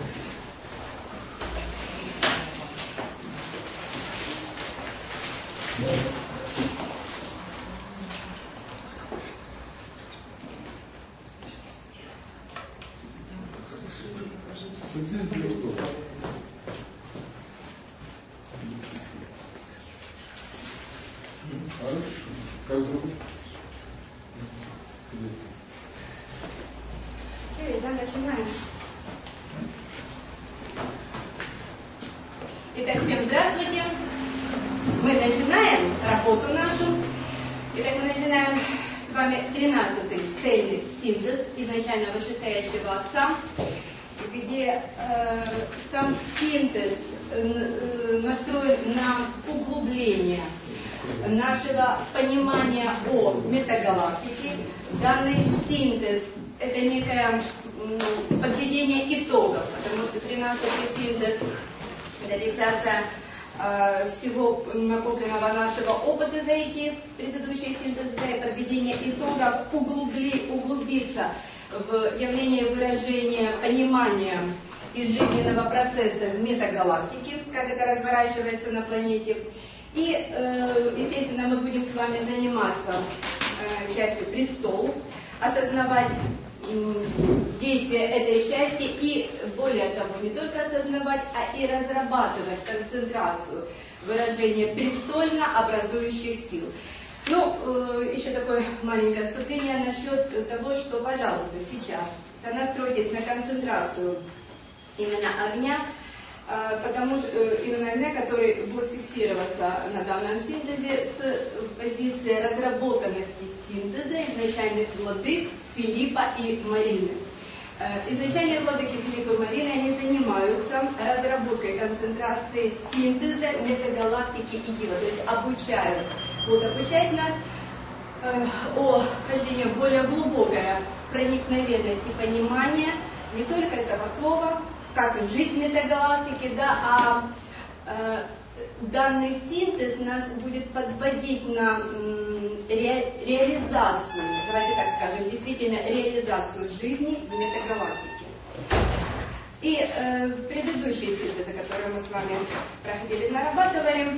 Начинаем. Итак, всем здравствуйте. Мы начинаем работу нашу. Итак, мы начинаем с вами 13-й цельный синтез изначально вышестоящего Отца, где сам синтез настроен на углубление нашего понимания о метагалактике. Данный синтез – это некое подведение итогов, потому что 13-й синтез – это фиксация всего накопленного нашего опыта за эти предыдущие синтезы, и подведение итогов, углубиться в явление выражения понимания из жизненного процесса в метагалактике, как это разворачивается на планете. И, естественно, мы будем с вами заниматься частью престол, осознавать действие этой части и, более того, не только осознавать, а и разрабатывать концентрацию выражения престольно образующих сил. Ну, еще такое маленькое вступление насчет того, что, пожалуйста, сейчас сонастройтесь на концентрацию именно огня, потому что именно огня, который будет фиксироваться на данном синтезе с позиции разработанности синтеза изначальных владык Филиппа и Марины. Изначальные владыки Филиппа и Марины, они занимаются разработкой концентрации синтеза метагалактики и Дива, то есть обучают, будут обучать нас о вхождении в более глубокое проникновенность и понимание не только этого слова, как жить в метагалактике, да, а данный синтез нас будет подводить на реализацию, давайте так скажем, действительно реализацию жизни в метагалактике. И предыдущие синтезы, которые мы с вами проходили, нарабатывали,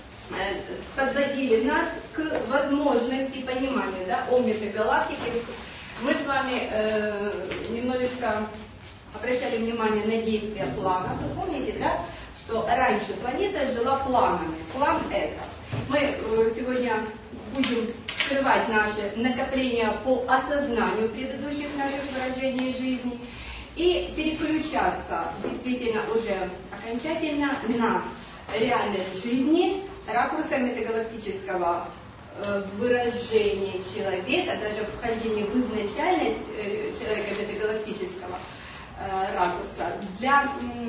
подводили нас к возможности понимания, да, о метагалактике. Мы с вами немножечко обращали внимание на действия планов. Вы помните, да, что раньше планета жила планами. План это. Мы сегодня будем скрывать наши накопления по осознанию предыдущих наших выражений жизни и переключаться действительно уже окончательно на реальность жизни ракурса метагалактического выражения человека, даже вхождения в изначальность человека метагалактического ракурса, для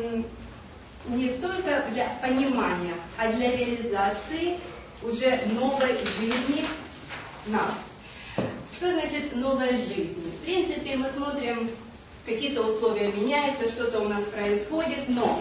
не только для понимания, а для реализации уже новой жизни нас. Что значит новая жизнь? В принципе, мы смотрим, какие-то условия меняются, что-то у нас происходит, но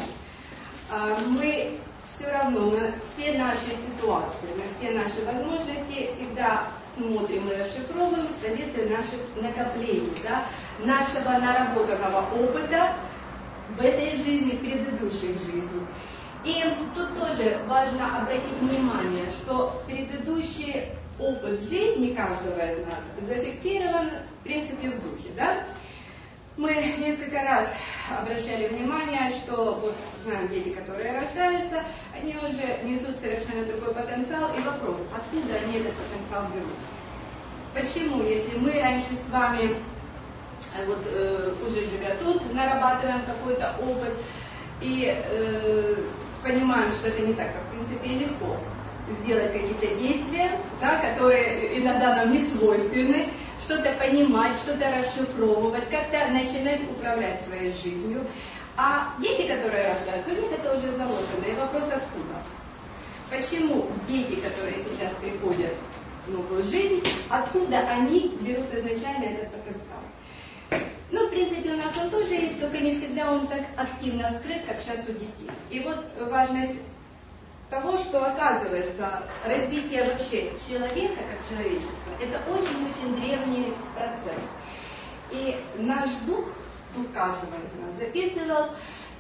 мы все равно на все наши ситуации, на все наши возможности всегда смотрим и расшифровываем с позиции наших накоплений, да, нашего наработанного опыта в этой жизни, предыдущих жизней. И тут тоже важно обратить внимание, что предыдущий опыт жизни каждого из нас зафиксирован, в принципе, в духе. Да? Мы несколько раз обращали внимание, что вот знаем дети, которые рождаются, они уже несут совершенно другой потенциал. И вопрос, откуда они этот потенциал берут? Почему, если мы раньше с вами вот, уже живя тут, нарабатываем какой-то опыт и понимаем, что это не так, как в принципе легко сделать какие-то действия, да, которые иногда нам не свойственны, что-то понимать, что-то расшифровывать, как-то начинать управлять своей жизнью. А дети, которые рождаются, у них это уже заложено. И вопрос откуда? Почему дети, которые сейчас приходят в новую жизнь, откуда они берут изначально этот потенциал? Ну, в принципе, у нас он тоже есть, только не всегда он так активно вскрыт, как сейчас у детей. И вот важность того, что оказывается развитие вообще человека как человечества, это очень-очень древний процесс. И наш дух каждого из нас записывал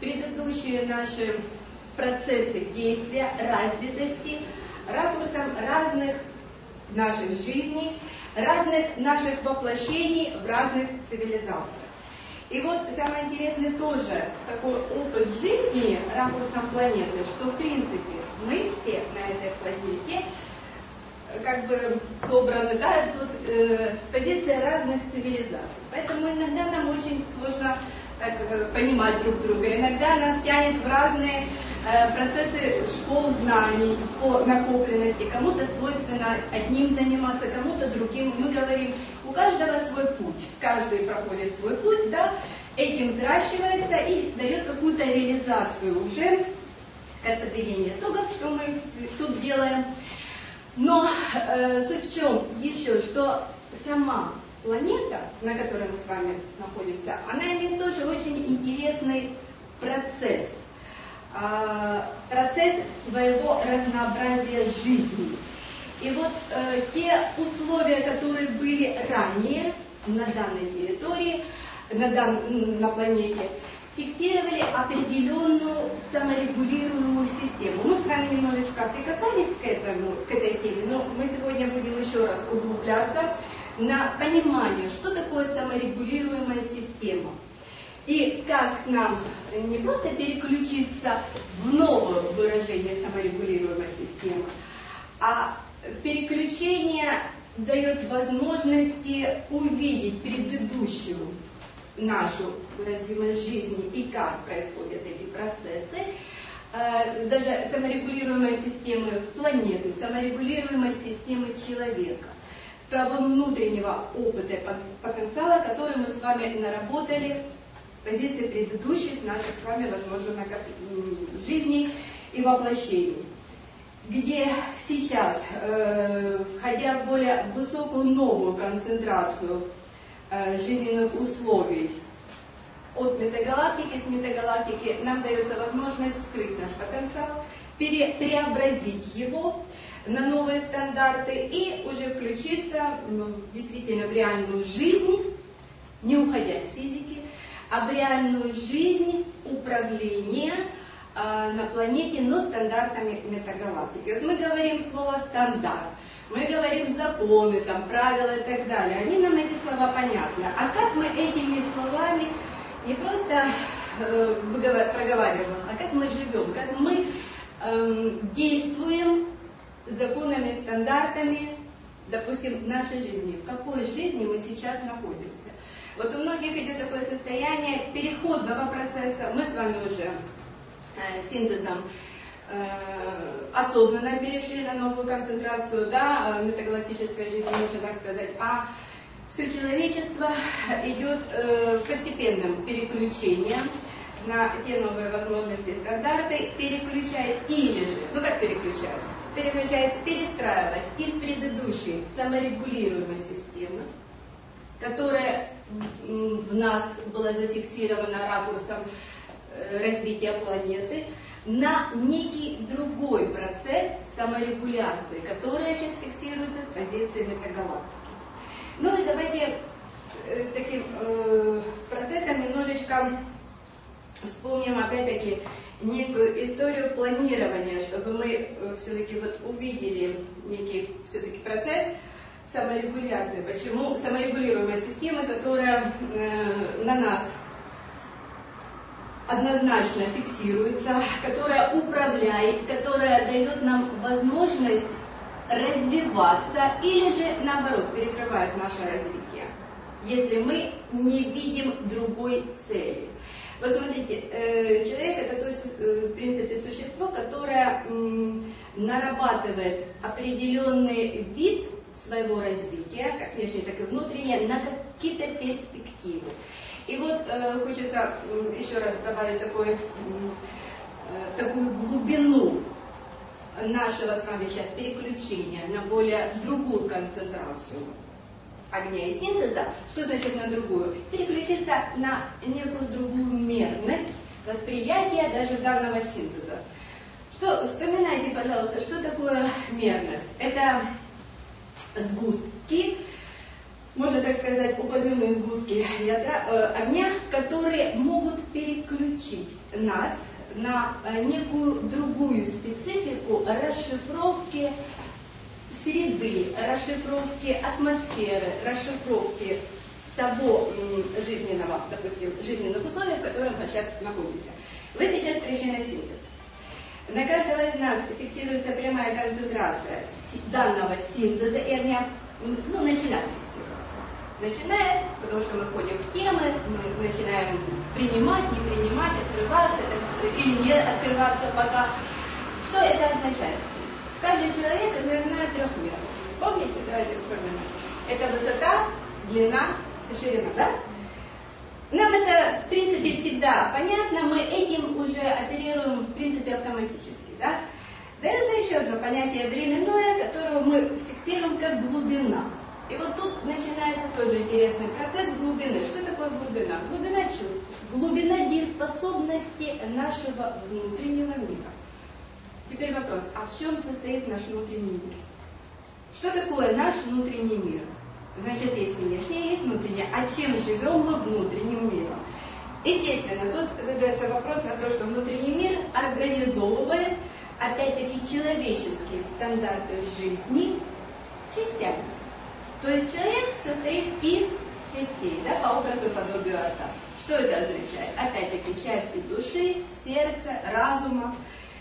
предыдущие наши процессы действия, развитости, ракурсом разных наших жизней, разных наших воплощений в разных цивилизациях. И вот самое интересное тоже такой опыт жизни ракурсом планеты, что в принципе мы все на этой планете как бы собраны, да, тут с позиции разных цивилизаций. Поэтому иногда нам очень сложно так, понимать друг друга. Иногда нас тянет в разные процессы школ знаний по накопленности. Кому-то свойственно одним заниматься, кому-то другим. Мы говорим, у каждого свой путь. Каждый проходит свой путь, да, этим взращивается и дает какую-то реализацию уже, как подведение итогов, что мы тут делаем. Но суть в чем еще, что сама планета, на которой мы с вами находимся, она имеет тоже очень интересный процесс. Процесс своего разнообразия жизни. И вот те условия, которые были ранее на данной территории, на планете, фиксировали определенную саморегулируемую систему. Мы с вами немножечко прикасались к этой теме, но мы сегодня будем еще раз углубляться на понимание, что такое саморегулируемая система. И как нам не просто переключиться в новое выражение саморегулируемой системы, а переключение дает возможности увидеть предыдущую нашу выразимость жизни и как происходят эти процессы, даже саморегулируемой системы планеты, саморегулируемой системы человека, того внутреннего опыта и потенциала, который мы с вами наработали в позиции предыдущих наших с вами, возможно, жизней и воплощений, где сейчас, входя в более высокую новую концентрацию жизненных условий от метагалактики, с метагалактики, нам дается возможность вскрыть наш потенциал, преобразить его на новые стандарты и уже включиться действительно в реальную жизнь, не уходя с физики, а в реальную жизнь управления на планете, но стандартами метагалактики. Вот мы говорим слово «стандарт», мы говорим законы, там, правила и так далее. Они нам эти слова понятны. А как мы этими словами не просто проговариваем, а как мы живем, как мы действуем законами, стандартами, допустим, нашей жизни. В какой жизни мы сейчас находимся? Вот у многих идет такое состояние переходного процесса. Мы с вами уже синтезом осознанно перешли на новую концентрацию, да, метагалактической жизни, можно так сказать, а все человечество идет постепенным переключением на те новые возможности и стандарты, переключаясь или же, ну как переключаясь? Переключаясь, перестраиваясь из предыдущей саморегулируемой системы, которая в нас была зафиксирована ракурсом развития планеты, на некий другой процесс саморегуляции, который сейчас фиксируется с позиции метагалактики. Ну и давайте таким процессом немножечко вспомним опять-таки некую историю планирования, чтобы мы все-таки вот увидели некий все-таки процесс саморегуляции. Почему саморегулируемая система, которая на нас однозначно фиксируется, которая управляет, которая дает нам возможность развиваться или же наоборот перекрывает наше развитие, если мы не видим другой цели. Вот смотрите, человек это то, в принципе, существо, которое нарабатывает определенный вид своего развития, как внешнее, так и внутреннее, на какие-то перспективы. И вот хочется еще раз добавить такую глубину нашего с вами сейчас переключения на более другую концентрацию огня и синтеза. Что значит на другую? Переключиться на некую другую мерность восприятия даже данного синтеза. Вспоминайте, пожалуйста, что такое мерность? Это сгустки, можно так сказать, упомянуть сгустки огня, которые могут переключаться переключить нас на некую другую специфику расшифровки среды, расшифровки атмосферы, расшифровки того жизненного, допустим, жизненных условий, в которых мы сейчас находимся. Вы сейчас пришли на синтез. На каждого из нас фиксируется прямая концентрация данного синтеза, и они начинают фиксироваться. Начинает, потому что мы входим в темы, мы начинаем принимать, не принимать, открываться или не открываться пока. Что это означает? Каждый человек знает 3 миров. Помните? Давайте вспомним. Это высота, длина и ширина, да? Нам это, в принципе, всегда понятно, мы этим уже оперируем, в принципе, автоматически, да? Дается еще одно понятие временное, которое мы фиксируем как глубина. И вот тут начинается тоже интересный процесс глубины. Что такое глубина? Глубина чувств, глубина дееспособности нашего внутреннего мира. Теперь вопрос, а в чем состоит наш внутренний мир? Что такое наш внутренний мир? Значит, есть внешнее, есть внутреннее. А чем живем мы внутренним миром? Естественно, тут задается вопрос на то, что внутренний мир организовывает, опять-таки, человеческие стандарты жизни частями. То есть человек состоит из частей, да, по образу и подобию Отца. Что это означает? Опять-таки, части души, сердца, разума,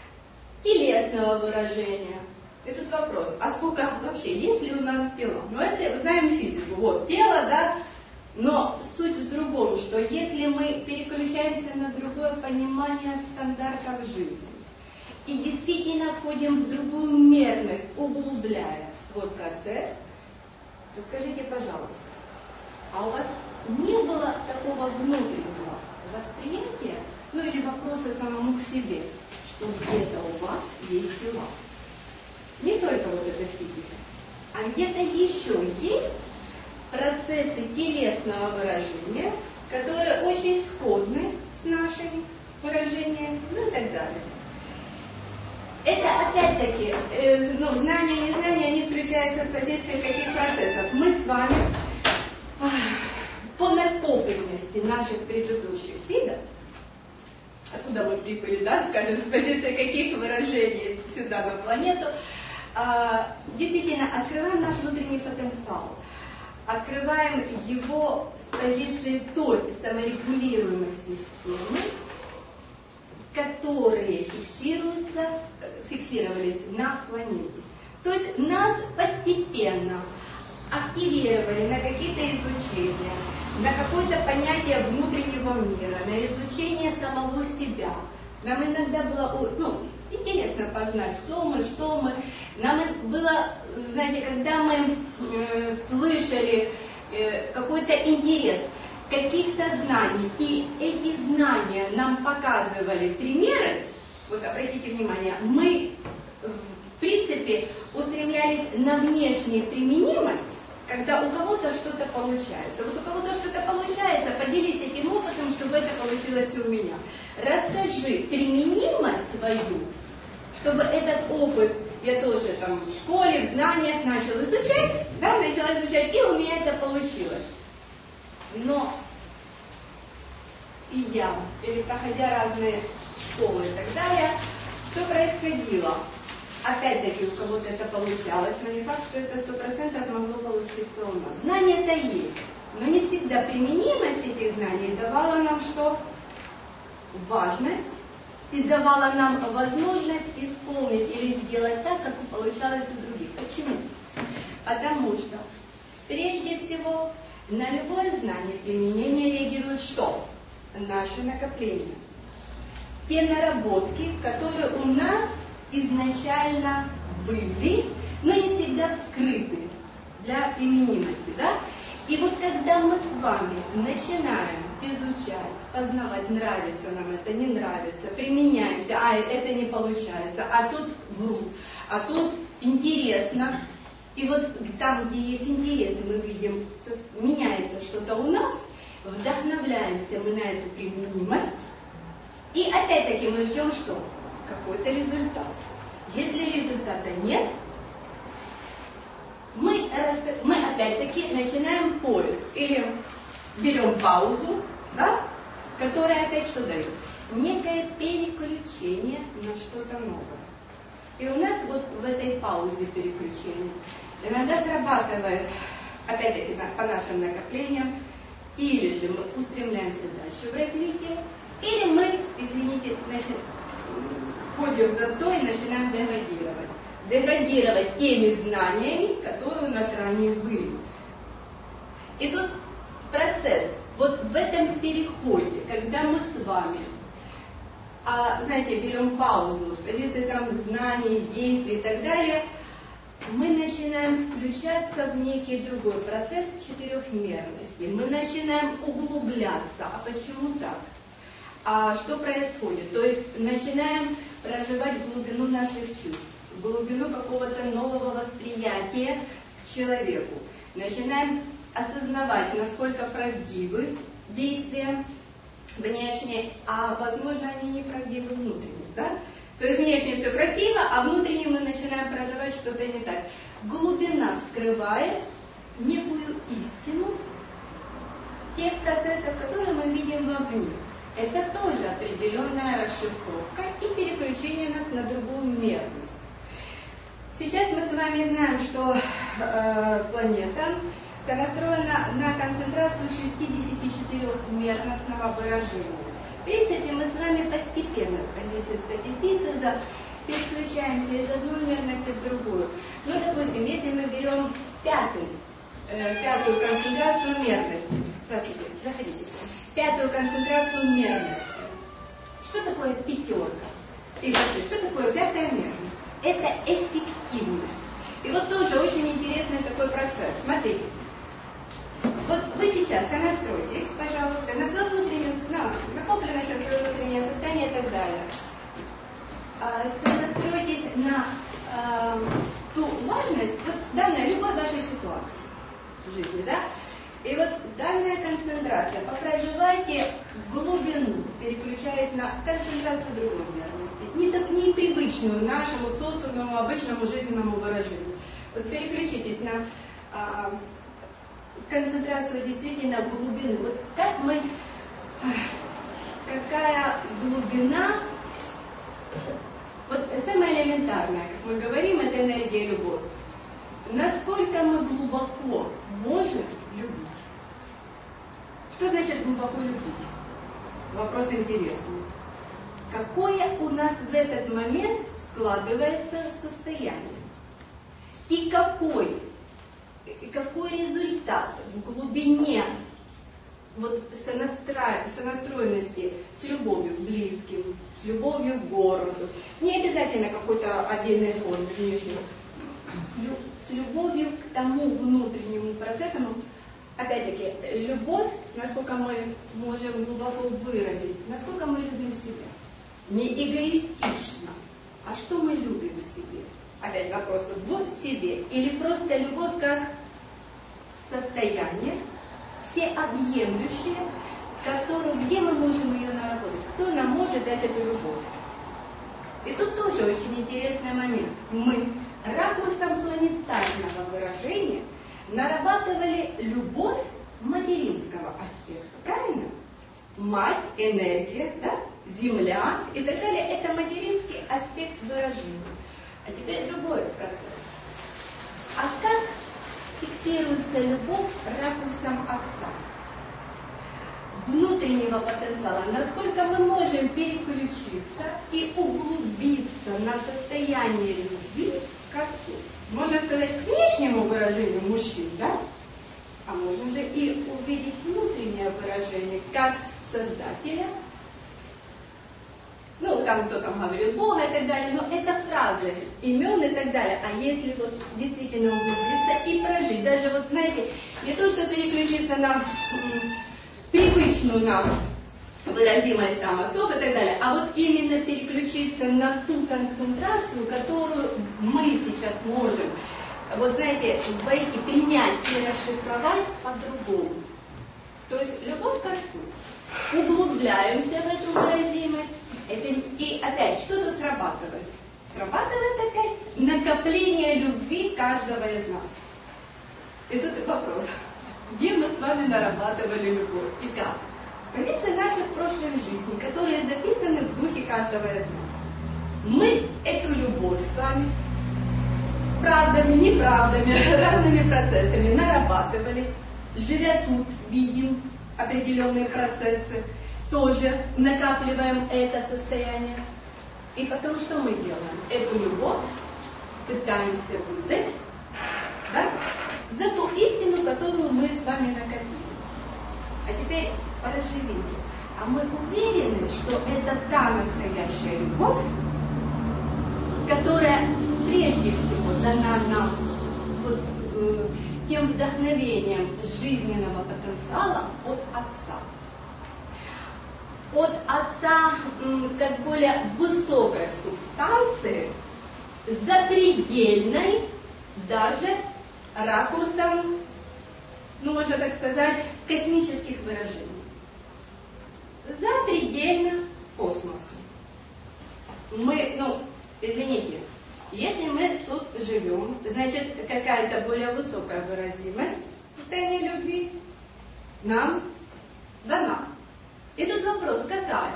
телесного выражения. И тут вопрос, а сколько вообще, есть ли у нас тела? Ну это, мы знаем физику, вот тело, да, но суть в другом, что если мы переключаемся на другое понимание стандартов жизни и действительно входим в другую мерность, углубляя свой процесс, то скажите, пожалуйста, а у вас не было такого внутреннего восприятия, ну или вопроса самому к себе, что где-то у вас есть тела? Не только вот эта физика, а где-то еще есть процессы телесного выражения, которые очень сходны с нашими выражениями, ну и так далее. Это опять-таки, знания, незнания, они включаются с позиции каких процессов. Мы с вами по накопленности наших предыдущих видов, откуда мы прибыли, да, скажем, с позиции каких выражений сюда на планету, действительно открываем наш внутренний потенциал, открываем его с позиции той саморегулируемой системы, которые фиксировались на планете. То есть нас постепенно активировали на какие-то изучения, на какое-то понятие внутреннего мира, на изучение самого себя. Нам иногда было интересно познать, кто мы, что мы. Нам было, знаете, когда мы слышали какой-то интерес каких-то знаний, и эти знания нам показывали примеры, вот обратите внимание, мы в принципе устремлялись на внешнюю применимость, когда у кого-то что-то получается. Вот у кого-то что-то получается, поделись этим опытом, чтобы это получилось и у меня. Расскажи применимость свою, чтобы этот опыт я тоже там в школе, в знаниях начал изучать, да, начала изучать, и у меня это получилось. Но идя или проходя разные школы и так далее, что происходило? Опять-таки у кого-то это получалось, но не факт, что это 100% могло получиться у нас. Знания-то есть, но не всегда применимость этих знаний давала нам что? Важность и давала нам возможность исполнить или сделать так, как получалось у других. Почему? Потому что прежде всего на любое знание применение реагирует что? Наше накопление. Те наработки, которые у нас изначально были, но не всегда вскрыты для применимости, да? И вот когда мы с вами начинаем изучать, познавать, нравится нам это, не нравится, применяемся, а это не получается, а тут врут, а тут интересно. И вот там, где есть интерес, мы видим, меняется что-то у нас, вдохновляемся мы на эту применимость, и опять-таки мы ждем что? Какой-то результат. Если результата нет, мы опять-таки начинаем поиск. Или берем паузу, да? которая опять что дает? Некое переключение на что-то новое. И у нас вот в этой паузе переключения иногда срабатывает, опять-таки по нашим накоплениям, или же мы устремляемся дальше в развитие, или мы, извините, значит, входим в застой и начинаем деградировать. Деградировать теми знаниями, которые у нас ранее были. И тут процесс, вот в этом переходе, когда мы с вами, знаете, берем паузу с позиции там знаний, действий и так далее, мы начинаем включаться в некий другой процесс четырехмерности. Мы начинаем углубляться. А почему так? А что происходит? То есть начинаем проживать глубину наших чувств, глубину какого-то нового восприятия к человеку. Начинаем осознавать, насколько правдивы действия внешние, а возможно они неправдивы внутренне. Да? То есть внешне все красиво, а внутренне мы начинаем проживать что-то не так. Глубина вскрывает некую истину тех процессов, которые мы видим вовне. Это тоже определенная расшифровка и переключение нас на другую мерность. Сейчас мы с вами знаем, что планета сонастроена на концентрацию 64-мерностного выражения. В принципе, мы с вами постепенно с позиции статисинтеза переключаемся из одной мерности в другую. Ну, допустим, если мы берем пятую концентрацию мерности. Здравствуйте, заходите. Пятую концентрацию мерности. Что такое пятерка? И вообще, что такое пятая мерность? Это эффективность. И вот тоже очень интересный такой процесс. Смотрите. Вот вы сейчас сонастройтесь, пожалуйста, на свою внутреннюю, накопленность, на свое внутреннее состояние и так далее. Сонастройтесь на ту важность, вот данной любой вашей ситуации в жизни, да? И вот данная концентрация, попроживайте глубину, переключаясь на концентрацию другой мерности, не привычную нашему социуму, обычному жизненному выражению. Вот переключитесь на концентрацию действительно глубины. Вот как мы, какая глубина, вот самое элементарное, как мы говорим, это энергия любовь. Насколько мы глубоко можем любить? Что значит глубоко любить? Вопрос интересный. Какое у нас в этот момент складывается состояние? И какой результат в глубине вот сонастроенности с любовью к близким, с любовью к городу, не обязательно какой-то отдельной формы внешнего, с любовью к тому внутреннему процессу, опять-таки, любовь, насколько мы можем глубоко выразить, насколько мы любим себя. Не эгоистично, а что мы любим в себе. Опять вопрос в себе. Или просто любовь как состояние, всеобъемлющее, где мы можем ее наработать. Кто нам может дать эту любовь? И тут тоже очень интересный момент. Мы ракурсом планетарного выражения нарабатывали любовь материнского аспекта. Правильно? Мать, энергия, да? Земля и так далее. Это материнский аспект выражения. А теперь другой процесс. А как фиксируется любовь ракурсом отца? Внутреннего потенциала. Насколько мы можем переключиться и углубиться на состояние любви к отцу. Можно сказать, к внешнему выражению мужчин, да? А можно же и увидеть внутреннее выражение, как Создателя. Ну, там кто там говорил Бога и так далее, но это фразы, имен и так далее. А если вот действительно углубиться и прожить, даже вот знаете, не то, что переключиться на привычную нам выразимость там отцов и так далее, а вот именно переключиться на ту концентрацию, которую мы сейчас можем, вот знаете, войти, принять и расшифровать по-другому. То есть любовь к отцу. Углубляемся в эту выразимость. И опять, что тут срабатывает? Срабатывает опять накопление любви каждого из нас. И тут вопрос. Где мы с вами нарабатывали любовь? И как? С позиции наших прошлых нашей жизни, которые записаны в духе каждого из нас. Мы эту любовь с вами правдами, неправдами, разными процессами нарабатывали, живя тут, видим определенные процессы, тоже накапливаем это состояние. И потом что мы делаем? Эту любовь пытаемся выдать, да, за ту истину, которую мы с вами накопили. А теперь проживите. А мы уверены, что это та настоящая любовь, которая прежде всего дана нам вот, тем вдохновением жизненного потенциала от Отца. От Отца как более высокой субстанции, запредельной даже ракурсом, ну можно так сказать, космических выражений. Запредельно космосу. Мы, извините, если мы тут живем, значит какая-то более высокая выразимость состояния любви нам дана. И тут вопрос, какая?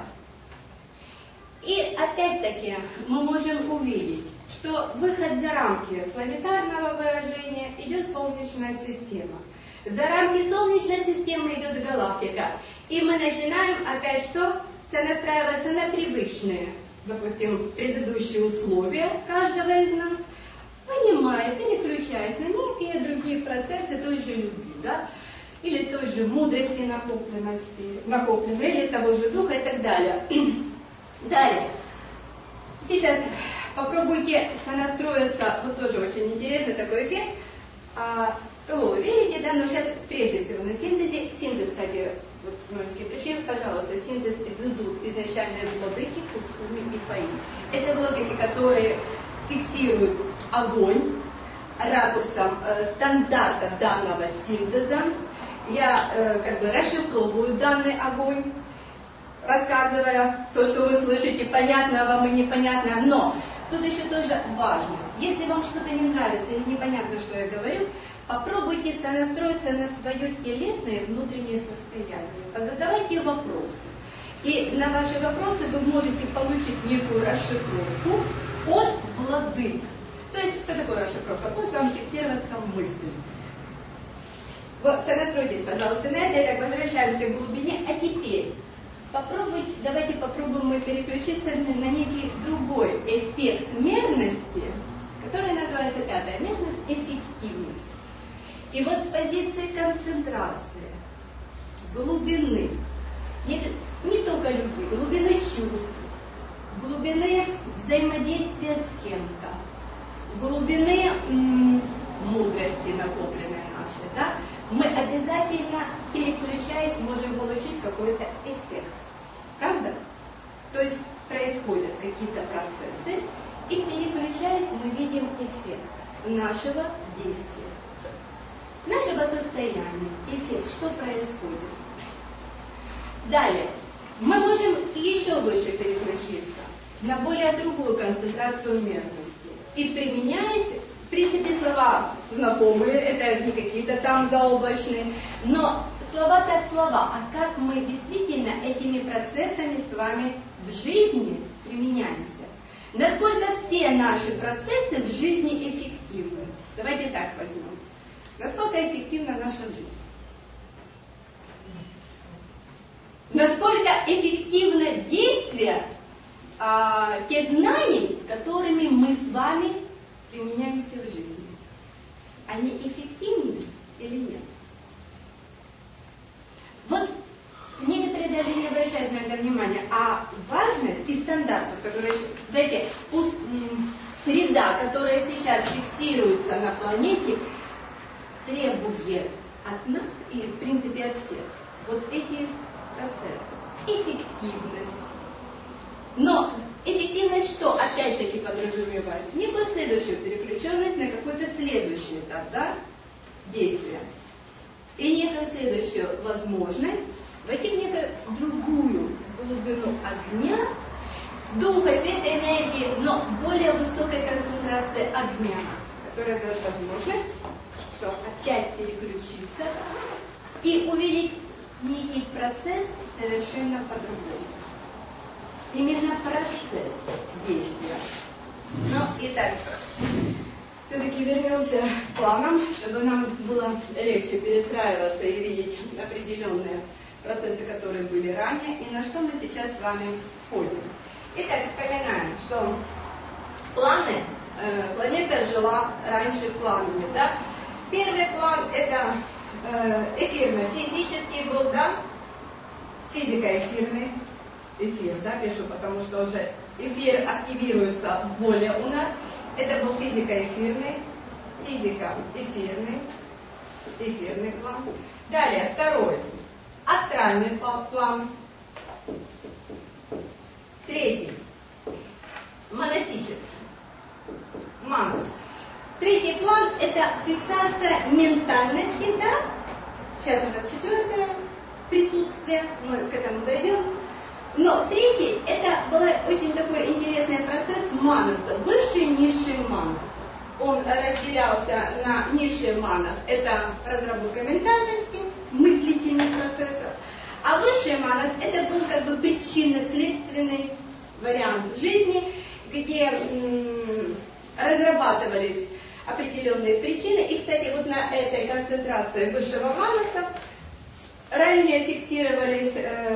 И опять-таки мы можем увидеть, что выход за рамки планетарного выражения идет Солнечная система. За рамки Солнечной системы идет галактика. И мы начинаем опять что? Сонастраиваться на привычные, допустим, предыдущие условия каждого из нас, понимая, переключаясь на некие другие процессы той же любви, да? Или той же мудрости, накопленной, или того же духа и так далее. Далее. Сейчас попробуйте сонастроиться, вот тоже очень интересный такой эффект. Кого вы верите, да, но сейчас прежде всего на синтезе. Синтез, кстати, вот многие пришли, пожалуйста, синтез ведут изначальные владыки, Кутхуми и Фаи. Это владыки, которые фиксируют огонь ракурсом стандарта данного синтеза. Я расшифровываю данный огонь, рассказывая то, что вы слышите, понятно вам и непонятно, но тут еще тоже важность. Если вам что-то не нравится или непонятно, что я говорю, попробуйте сонастроиться на свое телесное и внутреннее состояние. Задавайте вопросы. И на ваши вопросы вы можете получить некую расшифровку от владык. То есть, что такое расшифровка? Вот вам фиксироваться мысль. Сонастройтесь, пожалуйста, на это. Итак, возвращаемся к глубине. А теперь давайте попробуем мы переключиться на некий другой эффект мерности, который называется пятая мерность – эффективность. И вот с позиции концентрации, глубины, не только любви, глубины чувств, глубины взаимодействия с кем-то, глубины мудрости накопленной нашей, да, мы обязательно, переключаясь, можем получить какой-то эффект. Правда? То есть происходят какие-то процессы, и переключаясь, мы видим эффект нашего действия, нашего состояния, эффект, что происходит. Далее, мы можем еще выше переключиться на более другую концентрацию мерности. И применяясь, в принципе, слова знакомые, это не какие-то там заоблачные, но слова-то слова, а как мы действительно этими процессами с вами в жизни применяемся? Насколько все наши процессы в жизни эффективны? Давайте так возьмем. Насколько эффективна наша жизнь? Насколько эффективно действие тех знаний, которыми мы с вами применяемся в жизни? Они эффективны или нет? Вот некоторые даже не обращают на это внимания, а важность и стандартов, которые, знаете, среда, которая сейчас фиксируется на планете, требует от нас и, в принципе, от всех вот эти процессы. Эффективность. Но эффективность что опять-таки подразумевает? Некую следующую переключенность на какой-то следующий этап, да, действия. И некую следующую возможность войти в некую другую глубину огня, духа, света, энергии, но более высокой концентрации огня, которая дает возможность, что опять переключиться и увидеть некий процесс совершенно по-другому. Именно процесс действия. Ну, итак, все-таки вернемся к планам, чтобы нам было легче перестраиваться и видеть определенные процессы, которые были ранее, и на что мы сейчас с вами входим. Итак, вспоминаем, что планета жила раньше планами, да? Первый план это эфирно-физический был, да? Физико-эфирный. Эфир, да, пишу, потому что уже эфир активируется более у нас. Это был физико-эфирный план. Далее, второй, астральный план. Третий, монастический. Манас. Третий план – это фиксация ментальности, да? Сейчас у нас четвертое присутствие, мы к этому дойдем. Но третий – это был очень такой интересный процесс манаса, высший и низший манас. Он разделялся на низший манас – это разработка ментальности, мыслительных процессов, а высший манас – это был как бы причинно-следственный вариант жизни, где разрабатывались определенные причины. И, кстати, вот на этой концентрации высшего манаса ранее фиксировались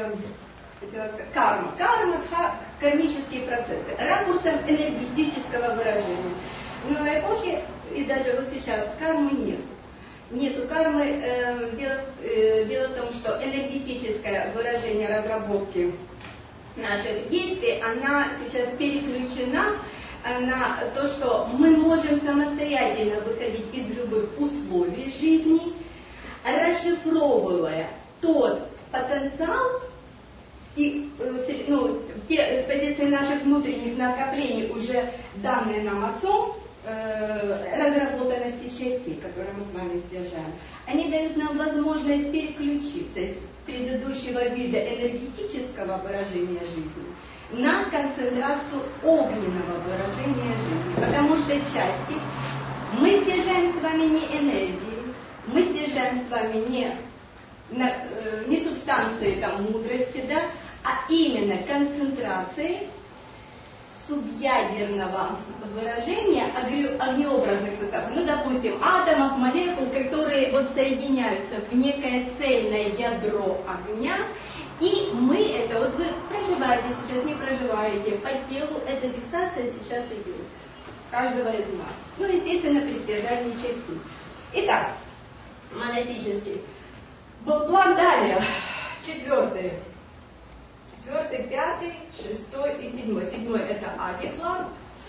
кармические процессы, ракурсом энергетического выражения. Но в эпохе, и даже вот сейчас, кармы нет. Нету кармы. Дело в том, что энергетическое выражение разработки наших действий, она сейчас переключена на то, что мы можем самостоятельно выходить из любых условий жизни, расшифровывая тот потенциал и с позиции наших внутренних накоплений, уже данные нам Отцом, разработанности частей, которые мы с вами сдержаем, они дают нам возможность переключиться из предыдущего вида энергетического выражения жизни на концентрацию огненного выражения жизни. Потому что части мы стяжаем с вами не энергией, мы стяжаем с вами не субстанцией там, мудрости, да, а именно концентрацией субъядерного выражения огнеобразных составов. Ну, допустим, атомов, молекул, которые вот соединяются в некое цельное ядро огня, и мы это, вот вы проживаете сейчас, не проживаете, по телу эта фиксация сейчас идет. Каждого из нас. Ну, естественно, при стяжании частиц. Итак, монастический был план. Далее. Четвертый, пятый, шестой и седьмой. Седьмой это Ади-план.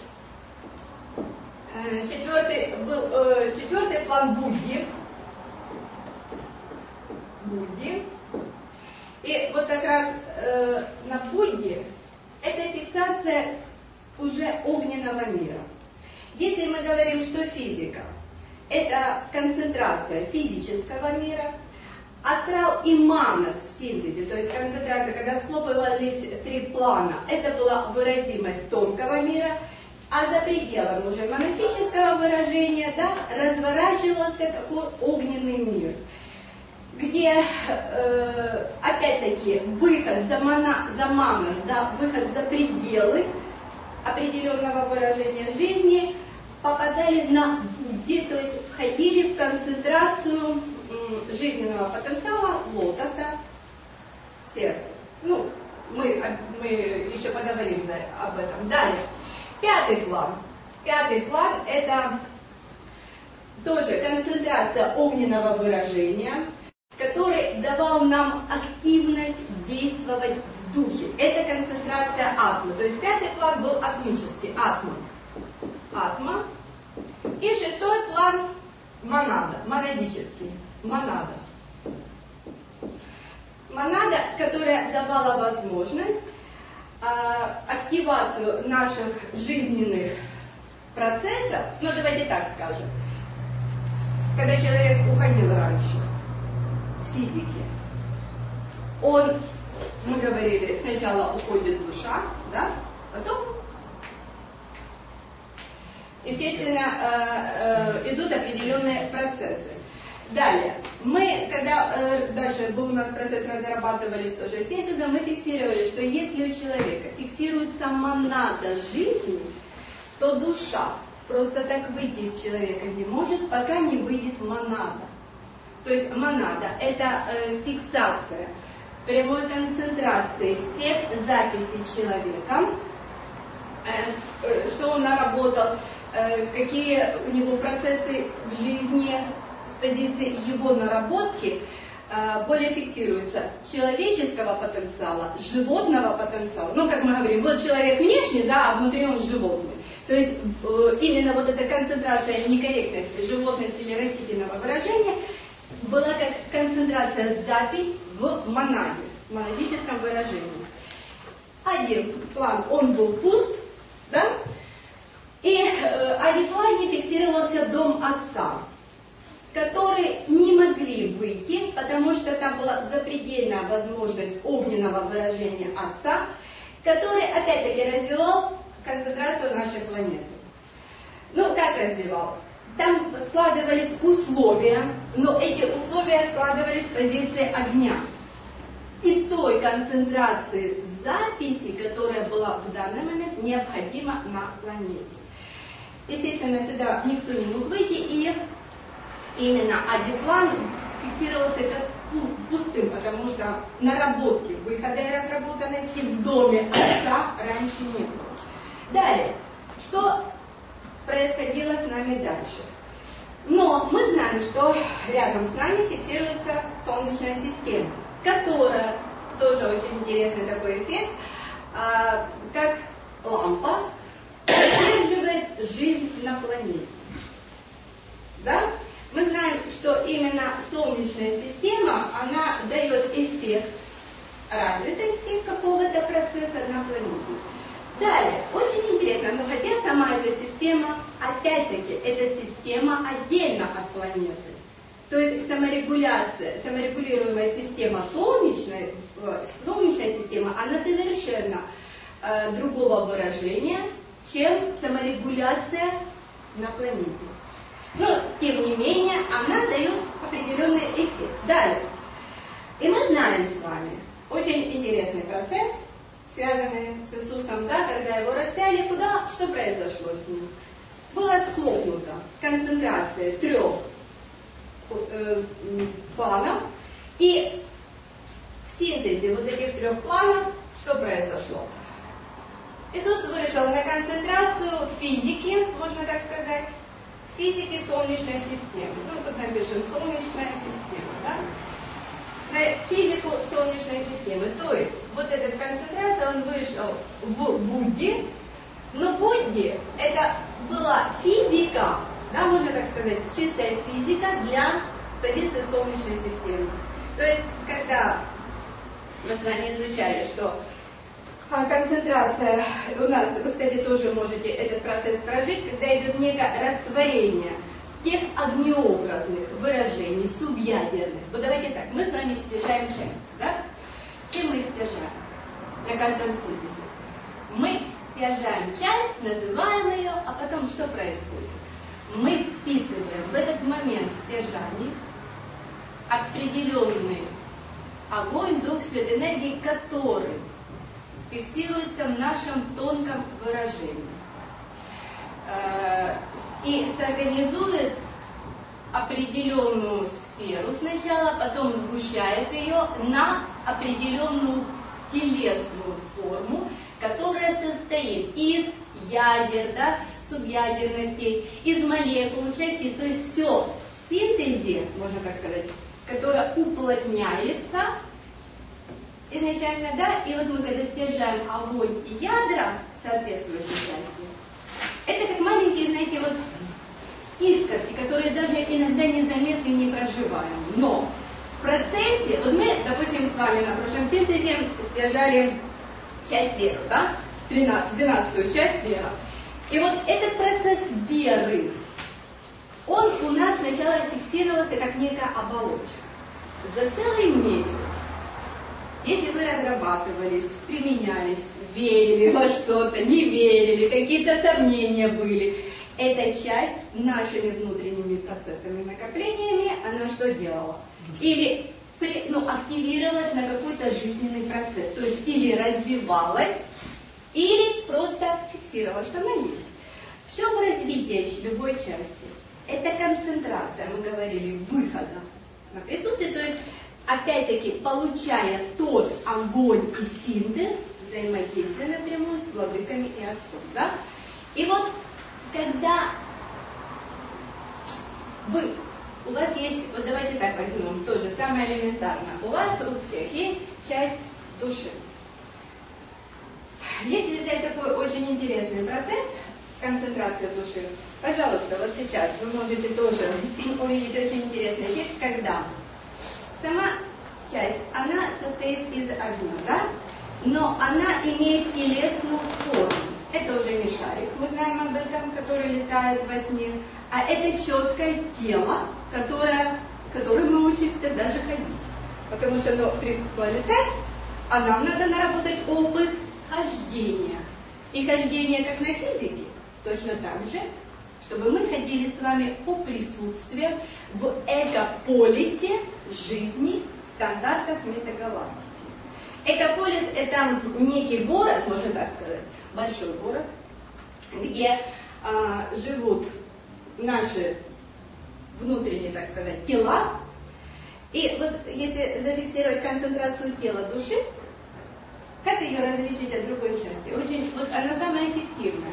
Четвертый план Будди. И вот как раз на Будди это фиксация уже огненного мира. Если мы говорим, что физика это концентрация физического мира, астрал и манас в синтезе, то есть концентрация, когда схлопывались три плана, это была выразимость тонкого мира, а за пределом уже монастического выражения, да, разворачивался такой огненный мир, где опять-таки выход за манас, да, выход за пределы определенного выражения жизни попадали на Будди, то есть входили в концентрацию жизненного потенциала лотоса в сердце. Ну, мы еще поговорим об этом. Далее. Пятый план. Пятый план это тоже концентрация огненного выражения, который давал нам активность действовать в духе. Это концентрация атмы. То есть пятый план был атмический. Атма. И шестой план монада. Монадический. Монада, которая давала возможность активацию наших жизненных процессов. Ну, давайте так скажем. Когда человек уходил раньше с физики, мы говорили, сначала уходит душа, да, потом, естественно, идут определенные процессы. Далее, мы, когда дальше был у нас процесс, разрабатывались тоже синтезом, мы фиксировали, что если у человека фиксируется монада жизни, то душа просто так выйти из человека не может, пока не выйдет монада. То есть монада – это фиксация прямой концентрации всех записей человека, что он наработал, какие у него процессы в жизни с позиции его наработки более фиксируются человеческого потенциала, животного потенциала. Ну, как мы говорим, вот человек внешний, да, а внутри он животный. То есть именно вот эта концентрация некорректности, животности или растительного выражения была как концентрация запись в монаде, в монадическом выражении. Один план, он был пуст, да? И в плане фиксировался дом отца, которые не могли выйти, потому что там была запредельная возможность огненного выражения отца, который опять-таки развивал концентрацию нашей планеты. Ну, как развивал? Там складывались условия, но эти условия складывались с позиции огня. И той концентрации записи, которая была в данный момент необходима на планете. Естественно, сюда никто не мог выйти, и именно Адиплан фиксировался как пустым, потому что наработки выхода и разработанности в доме отца раньше не было. Далее, что происходило с нами дальше? Но мы знаем, что рядом с нами фиксируется Солнечная система, которая, тоже очень интересный такой эффект, как лампа, поддерживает жизнь на планете. Да? Мы знаем, что именно Солнечная система, она дает эффект развитости какого-то процесса на планете. Далее, очень интересно, но хотя сама эта система, опять-таки, эта система отдельно от планеты. То есть саморегуляция, саморегулируемая система солнечная система, она совершенно другого выражения, чем саморегуляция на планете. Но, тем не менее, она дает определенный эффект. Далее. И мы знаем с вами очень интересный процесс, связанный с Иисусом, да, когда его распяли, куда, что произошло с ним? Была схлопнута концентрация 3 планов, и в синтезе вот этих 3 планов что произошло? Иисус вышел на концентрацию физики, можно так сказать, физики Солнечной системы. Ну, тут напишем Солнечная система, да? На физику Солнечной системы. То есть, вот эта концентрация, он вышел в Будде, но Будде это была физика, да, можно так сказать, чистая физика с позиции Солнечной системы. То есть, когда мы с вами изучали, что концентрация у нас, вы, кстати, тоже можете этот процесс прожить, когда идет некое растворение тех огнеобразных выражений, субъядерных. Вот давайте так, мы с вами стяжаем часть, да? Чем мы их стяжаем? На каждом синтезе. Мы стяжаем часть, называем ее, а потом что происходит? Мы впитываем в этот момент стяжаний определенный огонь, дух, свет, энергии, который фиксируется в нашем тонком выражении. И сорганизует определенную сферу сначала, потом сгущает ее на определенную телесную форму, которая состоит из ядер, да, субъядерностей, из молекул, частиц, то есть все в синтезе, можно так сказать, которое уплотняется изначально, да, и вот мы когда стяжаем огонь и ядра соответствующей части, это как маленькие, знаете, вот искорки, которые даже иногда незаметны и не проживаем. Но в процессе, вот мы, допустим, с вами на прошлом синтезе стяжали часть веры, да, 12-ю часть вера. И вот этот процесс веры, он у нас сначала фиксировался как некая оболочка. За целый месяц, если вы разрабатывались, применялись, верили во что-то, не верили, какие-то сомнения были, эта часть нашими внутренними процессами, накоплениями, она что делала? Или активировалась на какой-то жизненный процесс, то есть или развивалась, или просто фиксировалась, что она есть. В чем развитие любой части? Это концентрация, мы говорили, выхода на присутствие, то есть, опять-таки, получая тот огонь и синтез, взаимодействие напрямую с владыками и отцом. Да? И вот, когда у вас есть, вот давайте так возьмем, тоже самое элементарное, у вас у всех есть часть души. Если взять такой очень интересный процесс, концентрация души, пожалуйста, вот сейчас вы можете тоже увидеть очень интересный текст, когда сама часть, она состоит из огня, да? Но она имеет телесную форму. Это уже не шарик, мы знаем об этом, который летает во сне, а это четкое тело, которым мы учимся даже ходить. Потому что оно привыкло летать, а нам надо наработать опыт хождения. И хождение, как на физике, точно так же, чтобы мы ходили с вами по присутствию в экополисе жизни стандартов метагалактики. Экополис – это некий город, можно так сказать, большой город, где живут наши внутренние, так сказать, тела. И вот если зафиксировать концентрацию тела души, как ее различить от другой части? Вот она самая эффективная.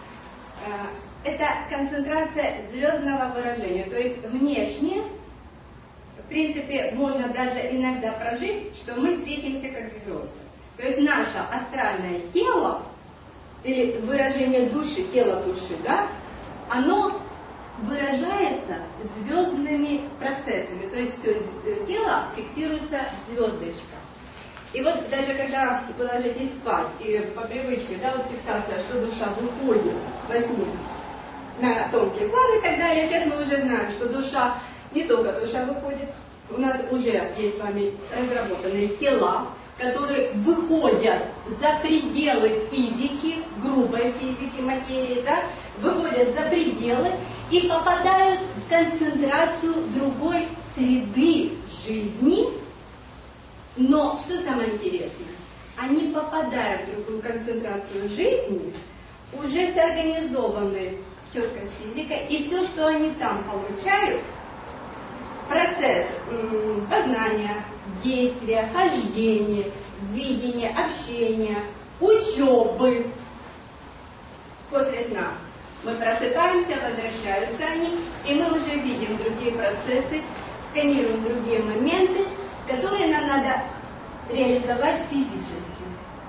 Это концентрация звездного выражения, то есть внешне, в принципе, можно даже иногда прожить, что мы светимся как звезды. То есть наше астральное тело, или выражение души, тело души, да, оно выражается звездными процессами, то есть все тело фиксируется в звездочках. И вот даже когда вы ложитесь спать, и по привычке, да, вот фиксация, что душа выходит во сне на тонкий план и так далее, сейчас мы уже знаем, что душа, не только душа выходит, у нас уже есть с вами разработанные тела, которые выходят за пределы физики, грубой физики, материи, да, выходят за пределы и попадают в концентрацию другой среды жизни. Но что самое интересное, они, попадая в другую концентрацию жизни, уже сорганизованы четко с физикой, и все, что они там получают, процесс познания, действия, хождения, видения, общения, учебы. После сна мы просыпаемся, возвращаются они, и мы уже видим другие процессы, сканируем другие моменты, которые нам надо реализовать физически.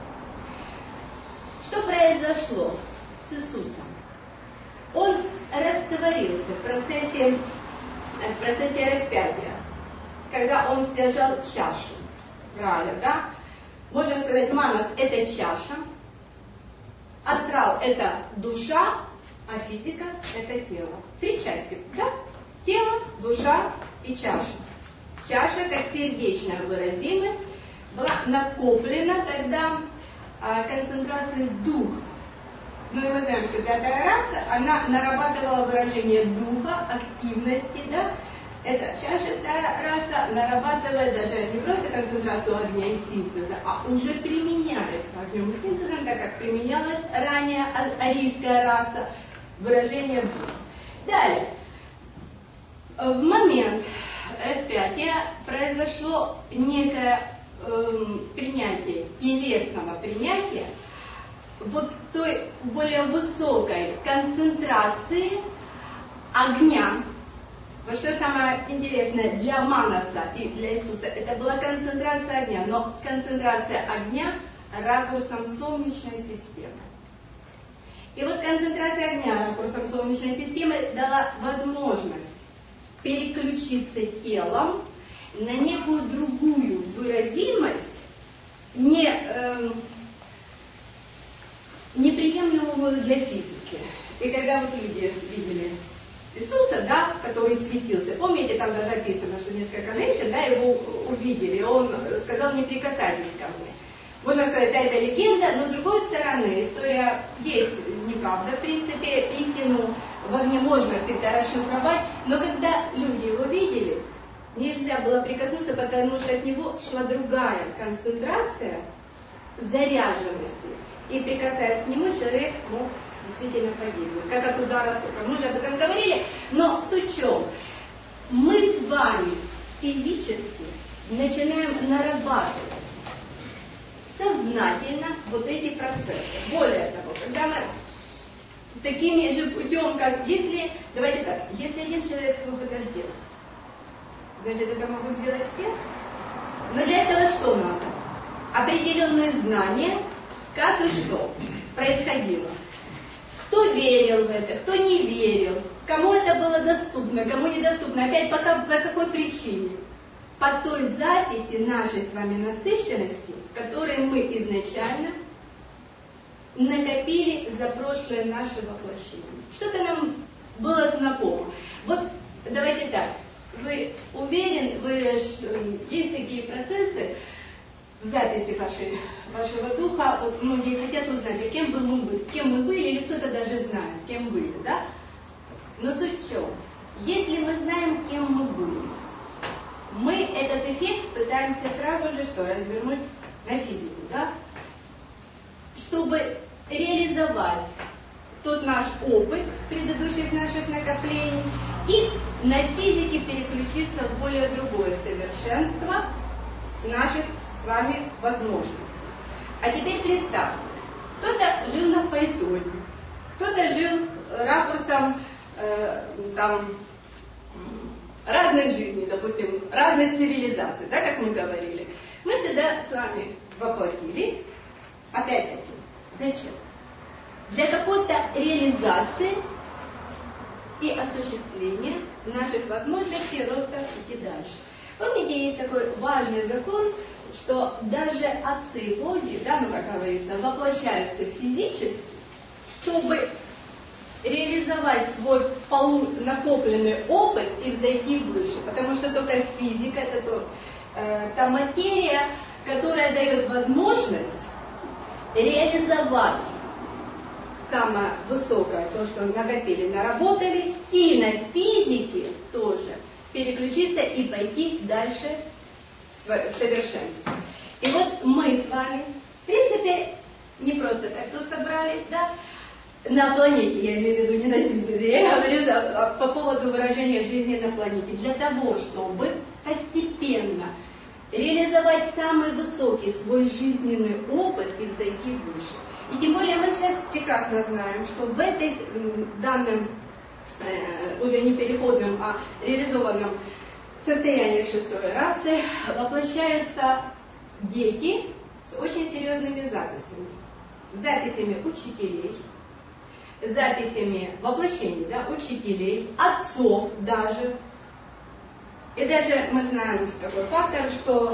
Что произошло с Иисусом? Он растворился в процессе распятия, когда он держал чашу. Правильно, да? Можно сказать, манас – это чаша, астрал – это душа, а физика – это тело. Три части, да? Тело, душа и чаша. Чаша, как сердечная выразимость, была накоплена тогда концентрацией духа. Ну и мы знаем, что пятая раса, она нарабатывала выражение духа, активности, да? Эта чашистая раса нарабатывает даже не просто концентрацию огня и синтеза, а уже применяется огнем и синтезом, так как применялась ранее арийская раса, выражение духа. Далее, в момент распятия произошло некое принятие, телесного принятия вот той более высокой концентрации огня. Вот что самое интересное для Манаса и для Иисуса, это была концентрация огня, но концентрация огня ракурсом Солнечной системы. И вот концентрация огня ракурсом Солнечной системы дала возможность переключиться телом на некую другую выразимость, неприемлемую для физики. И когда вот люди видели Иисуса, да, который светился, помните, там даже описано, что несколько женщин, да, его увидели, он сказал: не прикасайтесь ко мне. можно сказать, это легенда, но с другой стороны, история есть неправда, в принципе, истину в огне можно всегда расшифровать, но когда люди его видели, нельзя было прикоснуться, потому что от него шла другая концентрация заряженности. И прикасаясь к нему, человек мог действительно погибнуть, как от удара тока. Мы же об этом говорили, но суть в чем? Мы с вами физически начинаем нарабатывать сознательно вот эти процессы. Более того, когда мы такими же путем, как если, давайте так, если один человек смог это сделать, значит, это могут сделать все. Но для этого что надо? Определенные знания, как и что происходило. Кто верил в это, кто не верил, кому это было доступно, кому недоступно. Опять по какой причине? По той записи нашей с вами насыщенности, которую мы изначально накопили за прошлое наше воплощение. Что-то нам было знакомо. Вот давайте так. Вы уверен, есть такие процессы в записи вашего духа, вот многие хотят узнать, кем мы были, или кто-то даже знает, кем были, да? Но суть в чем? Если мы знаем, кем мы были, мы этот эффект пытаемся сразу же что? Развернуть на физику, да? Чтобы реализовать тот наш опыт предыдущих наших накоплений и на физике переключиться в более другое совершенство наших с вами возможностей. А теперь представьте, кто-то жил на фаэтоне, кто-то жил ракурсом разных жизней, допустим, разных цивилизаций, да, как мы говорили. Мы сюда с вами воплотились, опять-таки, зачем? Для какой-то реализации и осуществления наших возможностей роста идти дальше. Помните, есть такой важный закон, что даже отцы и боги, да, ну как говорится, воплощаются физически, чтобы реализовать свой накопленный опыт и взойти выше. Потому что только физика, это та материя, которая дает возможность реализовать самое высокое, то, что накопили, наработали, и на физике тоже переключиться и пойти дальше в совершенство. И вот мы с вами, в принципе, не просто так тут собрались, да, на планете, я имею в виду не на синтезе, я говорю по поводу выражения жизни на планете, для того, чтобы постепенно реализовать самый высокий свой жизненный опыт и взойти выше. И тем более мы сейчас прекрасно знаем, что в этой данном, уже не переходном, а реализованном состоянии шестой расы воплощаются дети с очень серьезными записями. Записями учителей, записями воплощений, да, учителей, отцов даже. И даже мы знаем такой фактор, что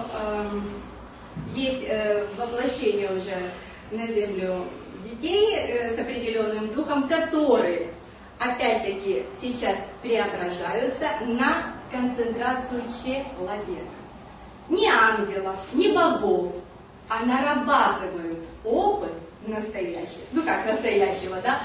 есть воплощение уже на землю детей с определенным духом, которые опять-таки сейчас преображаются на концентрацию человека. Не ангелов, не богов, а нарабатывают опыт настоящего, ну как настоящего, да,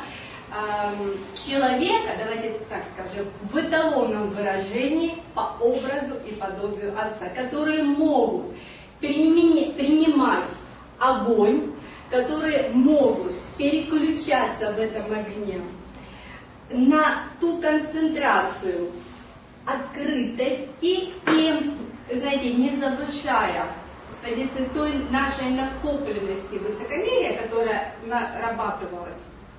человека, давайте так скажем, в эталонном выражении по образу и подобию Отца, которые могут принимать огонь, которые могут переключаться в этом огне на ту концентрацию открытости и, знаете, не завышая с позиции той нашей накопленности высокомерия, которая нарабатывалась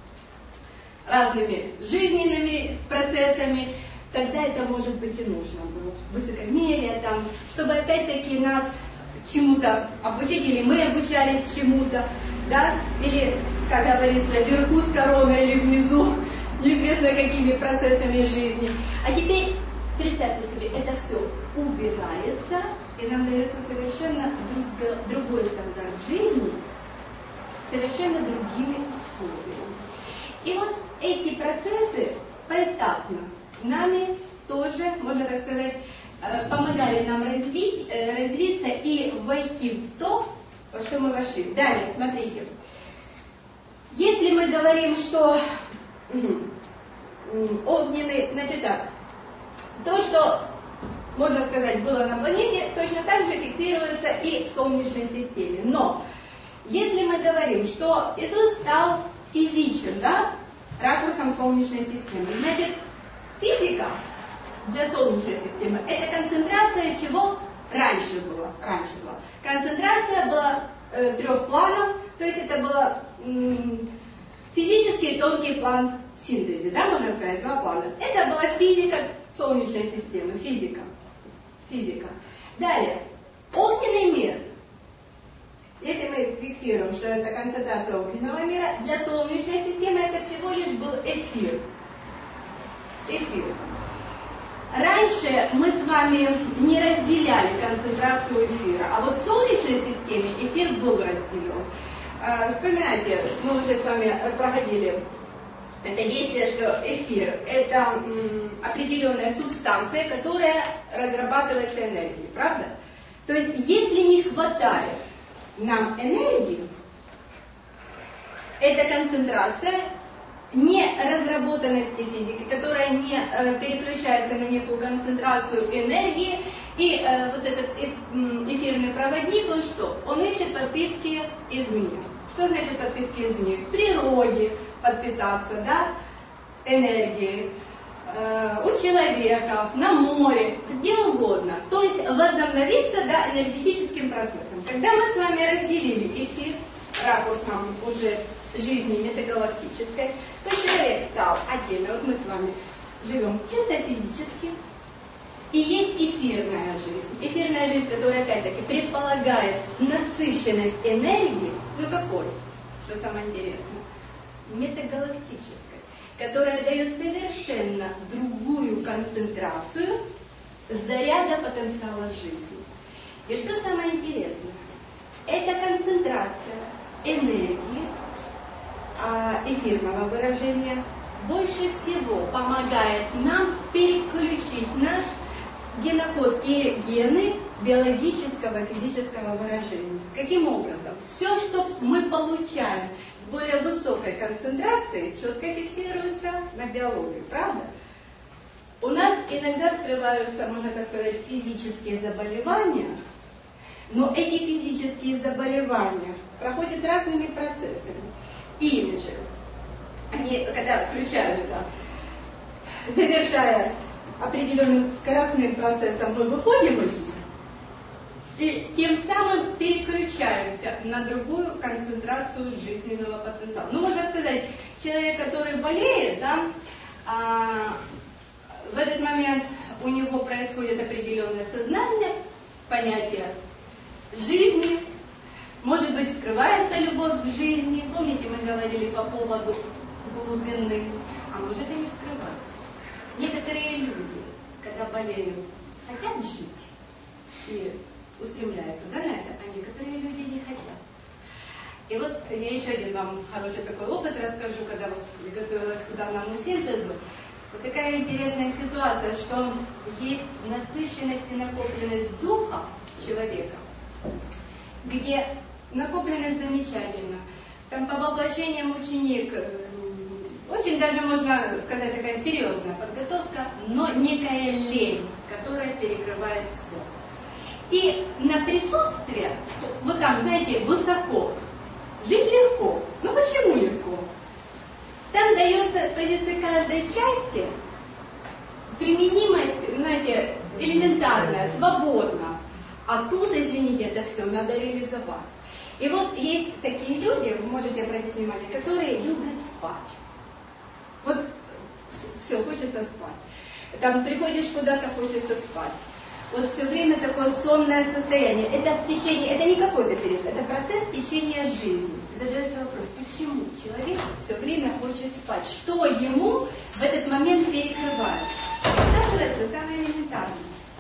разными жизненными процессами, тогда это может быть и нужно было. Высокомерие там, чтобы опять-таки нас чему-то обучить, или мы обучались чему-то, да, или, как говорится, вверху с короной или внизу, неизвестно какими процессами жизни. А теперь представьте себе, это все убирается, и нам дается совершенно другой стандарт жизни, совершенно другими условиями. И вот эти процессы поэтапно нами тоже, можно так сказать, помогали нам развиться и войти в то, что мы вошли. Далее, смотрите. Если мы говорим, что огненный, значит так, то, что, можно сказать, было на планете, точно так же фиксируется и в Солнечной системе. Но, если мы говорим, что Иисус стал физичен, да, ракурсом Солнечной системы, значит, физика для Солнечной системы – это концентрация чего раньше была. Концентрация была 3 планов, то есть это было физический и тонкий план в синтезе, да, можно сказать, 2 плана. Это была физика Солнечной системы, физика. Далее, огненный мир. Если мы фиксируем, что это концентрация огненного мира, для Солнечной системы это всего лишь был эфир. Раньше мы с вами не разделяли концентрацию эфира, а вот в Солнечной системе эфир был разделен. Вспоминайте, мы уже с вами проходили это действие, что эфир – это определенная субстанция, которая разрабатывается энергией, правда? То есть, если не хватает нам энергии, это концентрация неразработанности физики, которая не переключается на некую концентрацию энергии, и вот этот эфирный проводник, он что? Он ищет подпитки извне. Что значит подпитки извне? В природе подпитаться, да, энергией, у человека, на море, где угодно. То есть возобновиться, да, энергетическим процессом. Когда мы с вами разделили эфир ракурсом уже жизни метагалактической, то человек стал отдельно. Вот мы с вами живем чисто физически. И есть эфирная жизнь. Эфирная жизнь, которая опять-таки предполагает насыщенность энергии, ну какой? Что самое интересное? Метагалактической, которая дает совершенно другую концентрацию заряда потенциала жизни. И что самое интересное? Эта концентрация энергии, эфирного выражения, больше всего помогает нам переключить наш генокод и гены биологического, физического выражения. Каким образом? Все, что мы получаем с более высокой концентрацией, четко фиксируется на биологии, правда? У нас иногда скрываются, можно так сказать, физические заболевания, но эти физические заболевания проходят разными процессами. Или же, они, когда включаются, завершаясь определенным скоростным процессом, мы выходим из них и тем самым переключаемся на другую концентрацию жизненного потенциала. Ну, можно сказать, человек, который болеет, да, в этот момент у него происходит определенное сознание, понятие жизни, может быть, скрывается любовь к жизни. Помните, мы говорили по поводу глубины, а может и не скрывается. Некоторые люди, когда болеют, хотят жить и устремляются, да, на это, а некоторые люди не хотят. И вот я еще один вам хороший такой опыт расскажу, когда вот готовилась к данному синтезу. Вот такая интересная ситуация, что есть насыщенность и накопленность духа человека, где накопленность замечательно. Там по воплощениям ученик, очень даже можно сказать такая серьезная подготовка, но некая лень, которая перекрывает все. И на присутствие, вот там, знаете, высоко, жить легко. Ну почему легко? Там дается с позиции каждой части применимость, знаете, элементарная, свободно. Оттуда, извините, это все надо реализовать. И вот есть такие люди, вы можете обратить внимание, которые любят спать. Вот все, хочется спать. Там приходишь куда-то, хочется спать. Вот все время такое сонное состояние. Это в течение, это не какой-то период, это процесс течения жизни. Задается вопрос, почему человек все время хочет спать? Что ему в этот момент перекрывает? Оказывается, самое элементарное.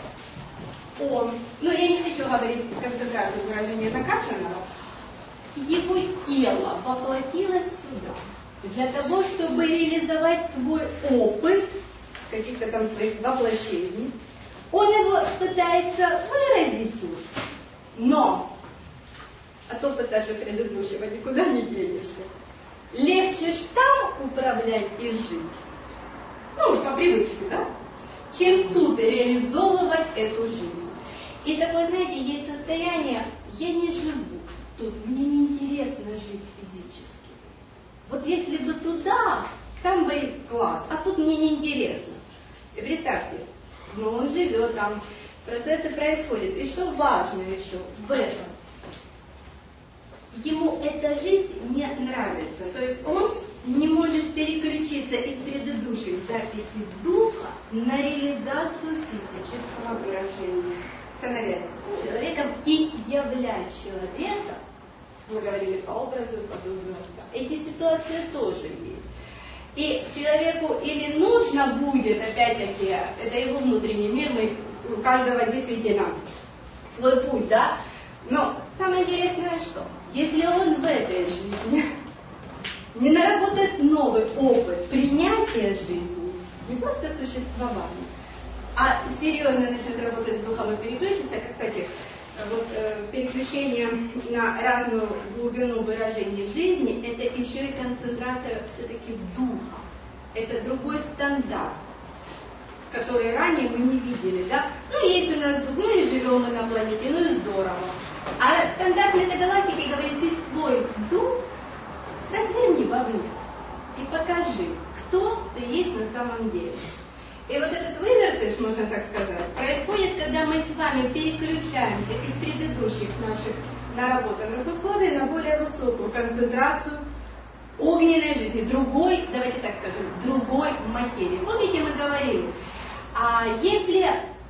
Ну я не хочу говорить концентрацию выражения накапленного, его тело воплотилось сюда для того, чтобы реализовать свой опыт каких-то там своих воплощений. Он его пытается выразить тут, но от опыта же предыдущего никуда не денешься. Легче ж там управлять и жить, ну, по привычке, да, чем тут реализовывать эту жизнь. И такое, знаете, есть состояние, я не живу тут, мне неинтересно жить физически. Вот если бы туда, там бы класс, а тут мне неинтересно. И представьте, он живет там, процессы происходят. И что важно еще в этом? Ему эта жизнь не нравится. То есть он не может переключиться из предыдущих записей духа на реализацию физического выражения, становясь человеком и являя человека, мы говорили по образу и подобию отца. Эти ситуации тоже есть. И человеку или нужно будет, опять-таки, это его внутренний мир, у каждого действительно свой путь, да? Но самое интересное что? Если он в этой жизни не наработает новый опыт принятия жизни, не просто существования, а серьезно начнет работать с духом и переключится, кстати, вот переключение на разную глубину выражения жизни, это еще и концентрация все-таки духа. Это другой стандарт, который ранее мы не видели, да? Ну, есть у нас дух, ну и живем мы на планете, ну и здорово. А стандарт метагалактики говорит, ты свой дух разверни вовне и покажи, кто ты есть на самом деле. И вот этот вывертыш, можно так сказать, происходит, когда мы с вами переключаемся из предыдущих наших наработанных условий на более высокую концентрацию огненной жизни, другой, давайте так скажем, другой материи. Помните, мы говорили, а если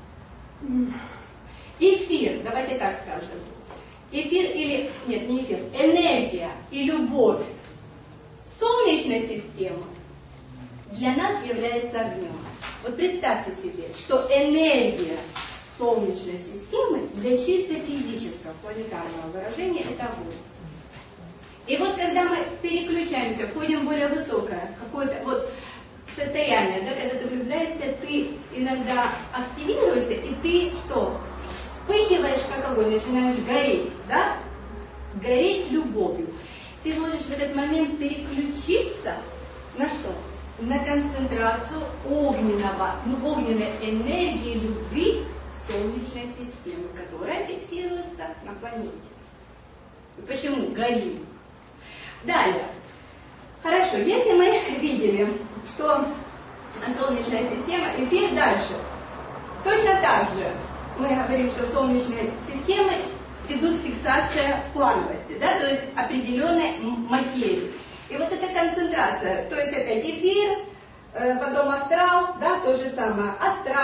эфир, давайте так скажем, эфир или, нет, не эфир, энергия и любовь Солнечной системы для нас является огнем. Вот представьте себе, что энергия Солнечной системы для чисто физического планетарного выражения это огонь. И вот когда мы переключаемся, входим в более высокое какое-то вот состояние, да, когда ты влюбляешься, ты иногда активируешься, и ты что? Вспыхиваешь как огонь, начинаешь гореть, да? Гореть любовью. Ты можешь в этот момент переключиться на что? На концентрацию огненной энергии любви Солнечной системы, которая фиксируется на планете. Почему горим? Далее. Хорошо, если мы видели, что Солнечная система, эфир дальше. Точно так же мы говорим, что в Солнечной системе идут фиксация плановости, да, то есть определенной материи. И вот эта концентрация, то есть опять эфир, потом астрал, да, то же самое,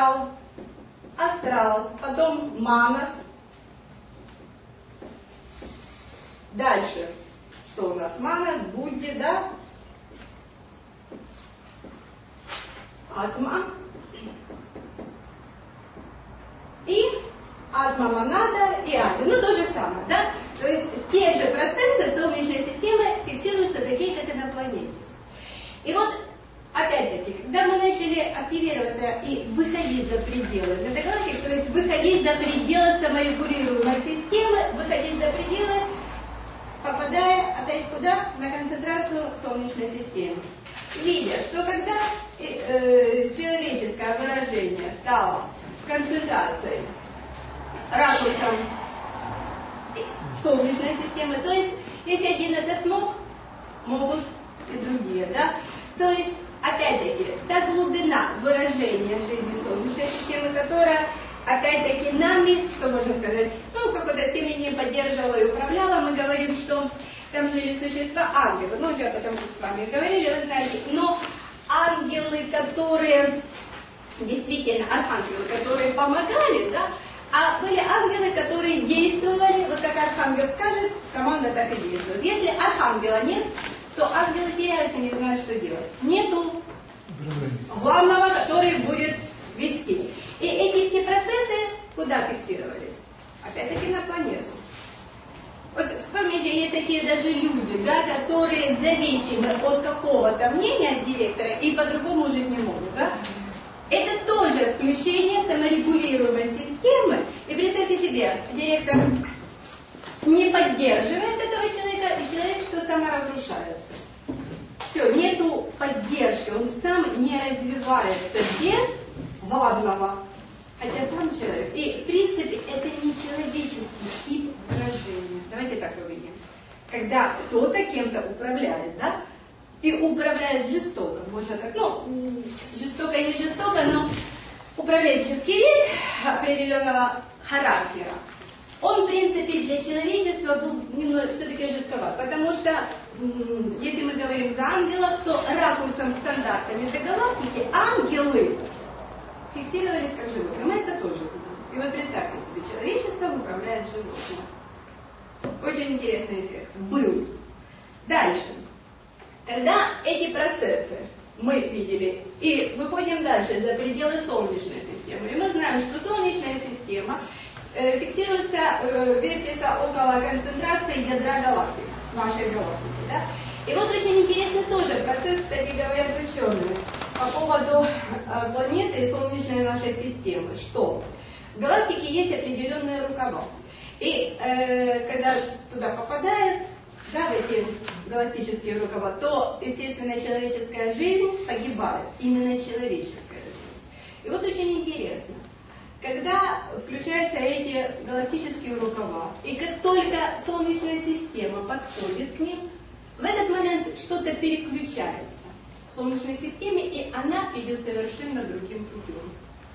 астрал, потом манас. Дальше, что у нас? Манас, будди, да, атма. И атма монада и ады. Ну, то же самое, да? То есть те же процессы в Солнечной системе фиксируются такие, как и на планете. И вот, опять-таки, когда мы начали активироваться и выходить за пределы метагалактики, то есть выходить за пределы саморегулируемой системы, выходить за пределы, попадая опять куда? На концентрацию Солнечной системы. Видя, что когда человеческое выражение стало концентрацией, ракурсом Солнечной системы, то есть если один это смог, могут и другие, да? То есть, опять-таки, та глубина выражения жизни Солнечной системы, которая, опять-таки, нами, что можно сказать, ну, в какой-то степени поддерживала и управляла, мы говорим, что там жили существа ангелы, ну, уже потому что с вами говорили, вы знаете, но ангелы, которые, действительно, архангелы, которые помогали, да, а были ангелы, которые действовали, вот как архангел скажет, команда так и действует. Если архангела нет, то ангелы теряются, не знают, что делать. Нету главного, который будет вести. И эти все процессы куда фиксировались? Опять-таки на планету. Вот вспомните, есть такие даже люди, да, которые зависимы от какого-то мнения от директора и по-другому жить не могут, да? Это тоже включение саморегулируемой системы. И представьте себе, директор не поддерживает этого человека, и человек что саморазрушается. Все, нету поддержки, он сам не развивается без главного. Хотя сам человек. И в принципе это не человеческий тип выражения. Давайте так увидим. Когда кто-то кем-то управляет, да? И управляет жестоко, можно так, жестоко или не жестоко, но управленческий вид определенного характера, он, в принципе, для человечества был все-таки жестковат, потому что, если мы говорим за ангелов, то ракурсом, стандартами этой галактики ангелы фиксировались как животные. Мы это тоже знаем. И вот представьте себе, человечеством управляет животное. Очень интересный эффект. Был. Дальше. Когда эти процессы мы видели, и выходим дальше за пределы Солнечной системы, и мы знаем, что Солнечная система фиксируется, вертится около концентрации ядра галактики, нашей галактики. Да? И вот очень интересный тоже процесс, кстати, говорят ученые, по поводу планеты и Солнечной нашей системы, что в галактике есть определенные рукава. И когда туда попадают, да, в эти галактические рукава, то, естественно, человеческая жизнь погибает, именно человеческая жизнь. И вот очень интересно, когда включаются эти галактические рукава, и как только Солнечная система подходит к ним, в этот момент что-то переключается в Солнечной системе, и она идет совершенно другим путем.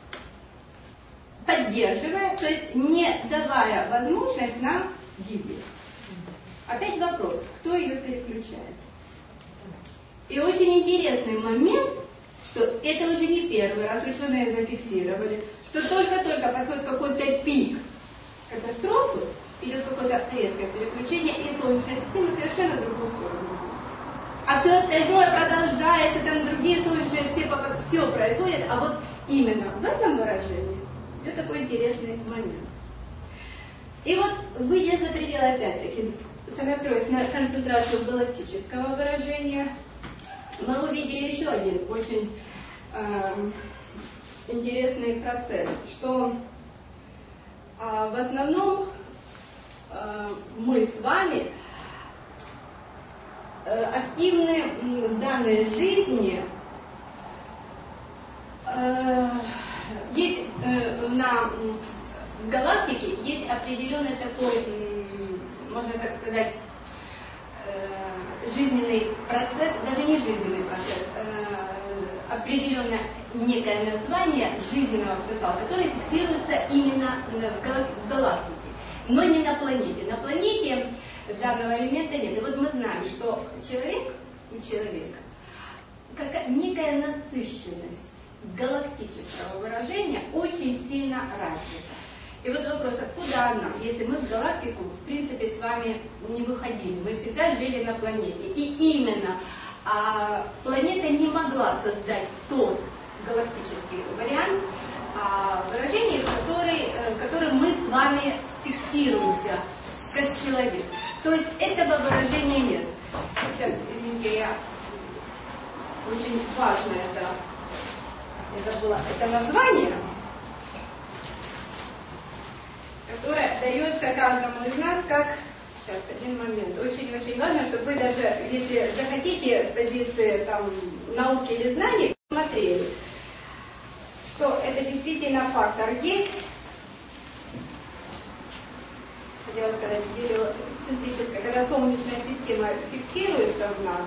Поддерживая, то есть не давая возможность нам гибли. Опять вопрос, кто ее переключает? И очень интересный момент, что это уже не первый раз ученые зафиксировали, что только-только подходит какой-то пик катастрофы, идет какое-то резкое переключение, и Солнечная система совершенно в другую сторону. А все остальное продолжается, там другие солнечные, все происходит, а вот именно в этом выражении это такой интересный момент. И вот, выйдя за пределы, опять-таки, сонастроясь на концентрацию галактического выражения, мы увидели еще один очень интересный процесс, что в основном мы с вами активны в данной жизни. Есть в галактике есть определенный такой, можно так сказать, жизненный процесс, даже не жизненный процесс, определенное некое название жизненного потенциала, который фиксируется именно в галактике, но не на планете. На планете данного элемента нет. И вот мы знаем, что у человека некая насыщенность галактического выражения очень сильно развита. И вот вопрос, откуда она, если мы в галактику, в принципе, с вами не выходили, мы всегда жили на планете. И именно планета не могла создать тот галактический вариант выражения, в котором мы с вами фиксируемся как человек. То есть этого выражения нет. Сейчас, извините, я очень важно это название, которое дается каждому из нас как, сейчас, один момент, очень-очень важно, чтобы вы даже, если захотите с позиции там, науки или знаний, смотрели, что это действительно фактор есть, хотела сказать, гелиоцентрическая, когда Солнечная система фиксируется в нас.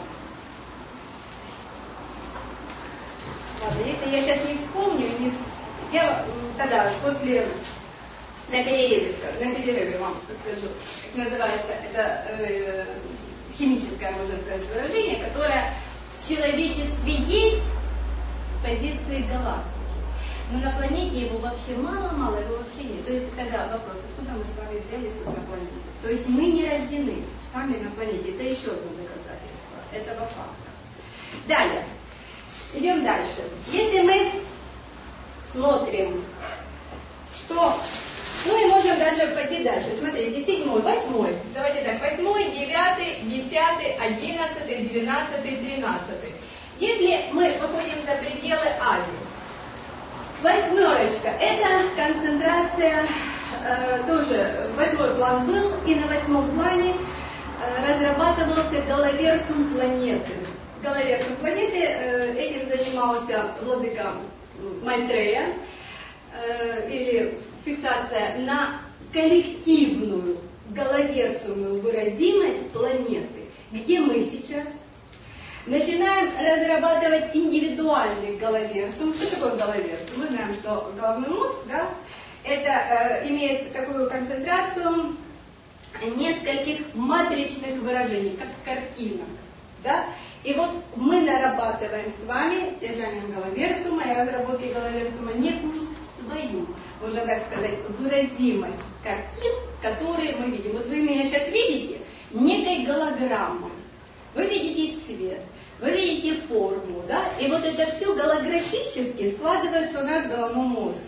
Ладно, если я сейчас не вспомню, я тогда на перерыве вам скажу, как называется, это химическое, можно сказать, выражение, которое в человечестве есть с позиции галактики. Но на планете его вообще мало, его вообще нет. То есть тогда вопрос, откуда мы с вами взялись тут на планете? То есть мы не рождены сами на планете. Это еще одно доказательство этого факта. Далее. Идем дальше. Если мы смотрим, что... Ну и можем даже пойти дальше. Смотрите, 7, 8. Давайте так, 8, 9, 10, 11, 12, 13. Если мы выходим за пределы Азии, 8 это концентрация тоже 8-й план был, и на 8-м плане разрабатывался головерсум планеты. Головерсум планеты, этим занимался владыка Майтрея, или фиксация на коллективную головерсумную выразимость планеты, где мы сейчас начинаем разрабатывать индивидуальный головерсум. Что такое головерсум? Мы знаем, что головной мозг, да, это имеет такую концентрацию нескольких матричных выражений, как картинок. Да? И вот мы нарабатываем с вами с держанием головерсума и разработки головерсума некую свою, можно так сказать, выразимость картин, которые мы видим. Вот вы меня сейчас видите некой голограммой. Вы видите цвет, вы видите форму, да? И вот это все голографически складывается у нас в головном мозге.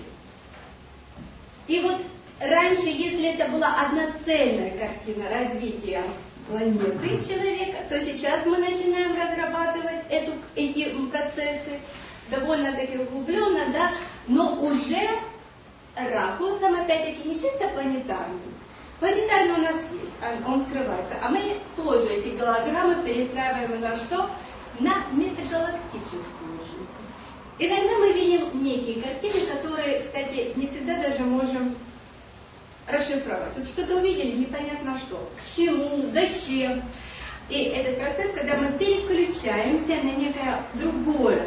И вот раньше, если это была одноцельная картина развития планеты человека, то сейчас мы начинаем разрабатывать эти процессы довольно-таки углубленно, да, но уже ракурсом, опять-таки, не чисто планетарным. Планетарный у нас есть, он скрывается, а мы тоже эти голограммы перестраиваем на что? На метагалактическую жизнь. Иногда мы видим некие картины, которые, кстати, не всегда даже можем расшифровать. Вот что-то увидели, непонятно что, к чему, зачем. И этот процесс, когда мы переключаемся на некое другое,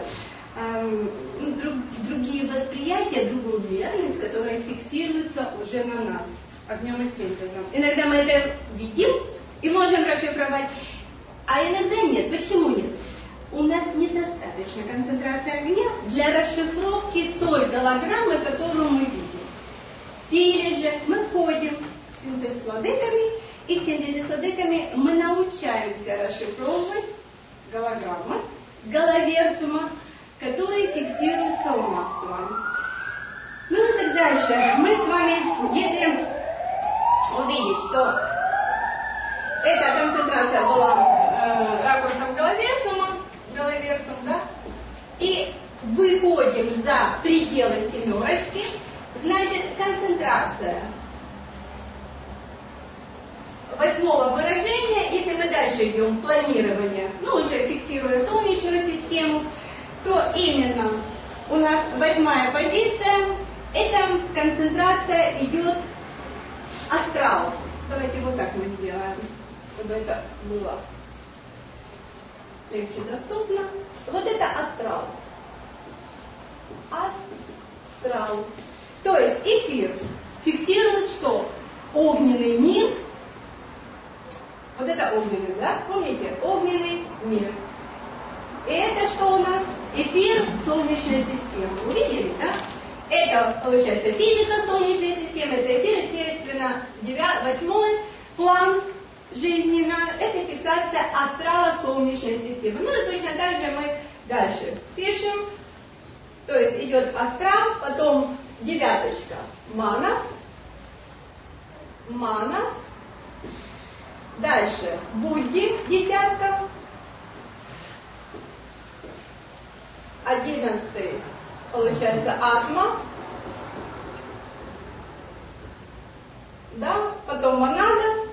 другие восприятия, другую реальность, которая фиксируется уже на нас огнем и синтезом. Иногда мы это видим и можем расшифровать, а иногда нет. Почему нет? У нас недостаточно концентрации огня для расшифровки той голограммы, которую мы видим. Или же мы входим в синтез с владыками, и в синтезе с владыками мы научаемся расшифровывать голограммы, головерсума, которые фиксируются у нас с вами. Ну и так дальше. Мы с вами, если увидеть, что эта концентрация была ракурсом головерсум, да, и выходим за пределы семерочки, значит, концентрация 8-го выражения, если мы дальше идем планирование, ну уже фиксируя Солнечную систему, то именно у нас 8-я позиция, это концентрация идет астрал. Давайте вот так мы сделаем, чтобы это было легче доступно. Вот это астрал. Астрал. То есть эфир фиксирует что? Огненный мир. Вот это огненный, да? Помните? Огненный мир. И это что у нас? Эфир Солнечной системы. Увидели, да? Это, получается, физика Солнечной системы, это эфир, естественно, 8-й план жизни. Это фиксация астрала Солнечной системы. Ну и точно так же мы дальше пишем. То есть идет астрал, потом 9-очка Манас. Манас. Дальше Будди, 10-ка. 11-й, получается, Атма. Да, потом Монада.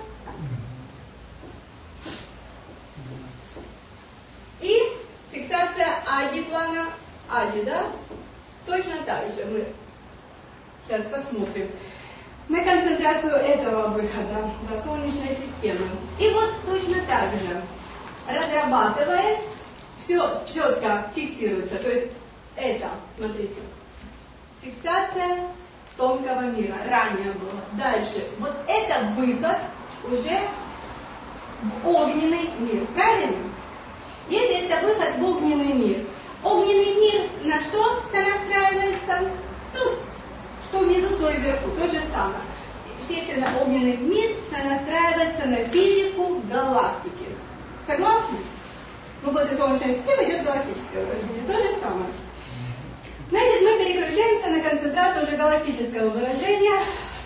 И фиксация Ади плана. Ади, да? Точно так же мы сейчас посмотрим на концентрацию этого выхода до Солнечной системы. И вот точно так же, разрабатываясь, все четко фиксируется. То есть это, смотрите, фиксация тонкого мира. Ранее было. Дальше. Вот это выход уже в огненный мир. Правильно? Если это выход в огненный мир. Огненный мир на что сонастраивается? Тут. Что внизу, то и вверху. То же самое. Естественно, огненный мир сонастраивается на физику галактики. Согласны? Ну, после Солнечной системы идет галактическое выражение. То же самое. Значит, мы переключаемся на концентрацию уже галактического выражения.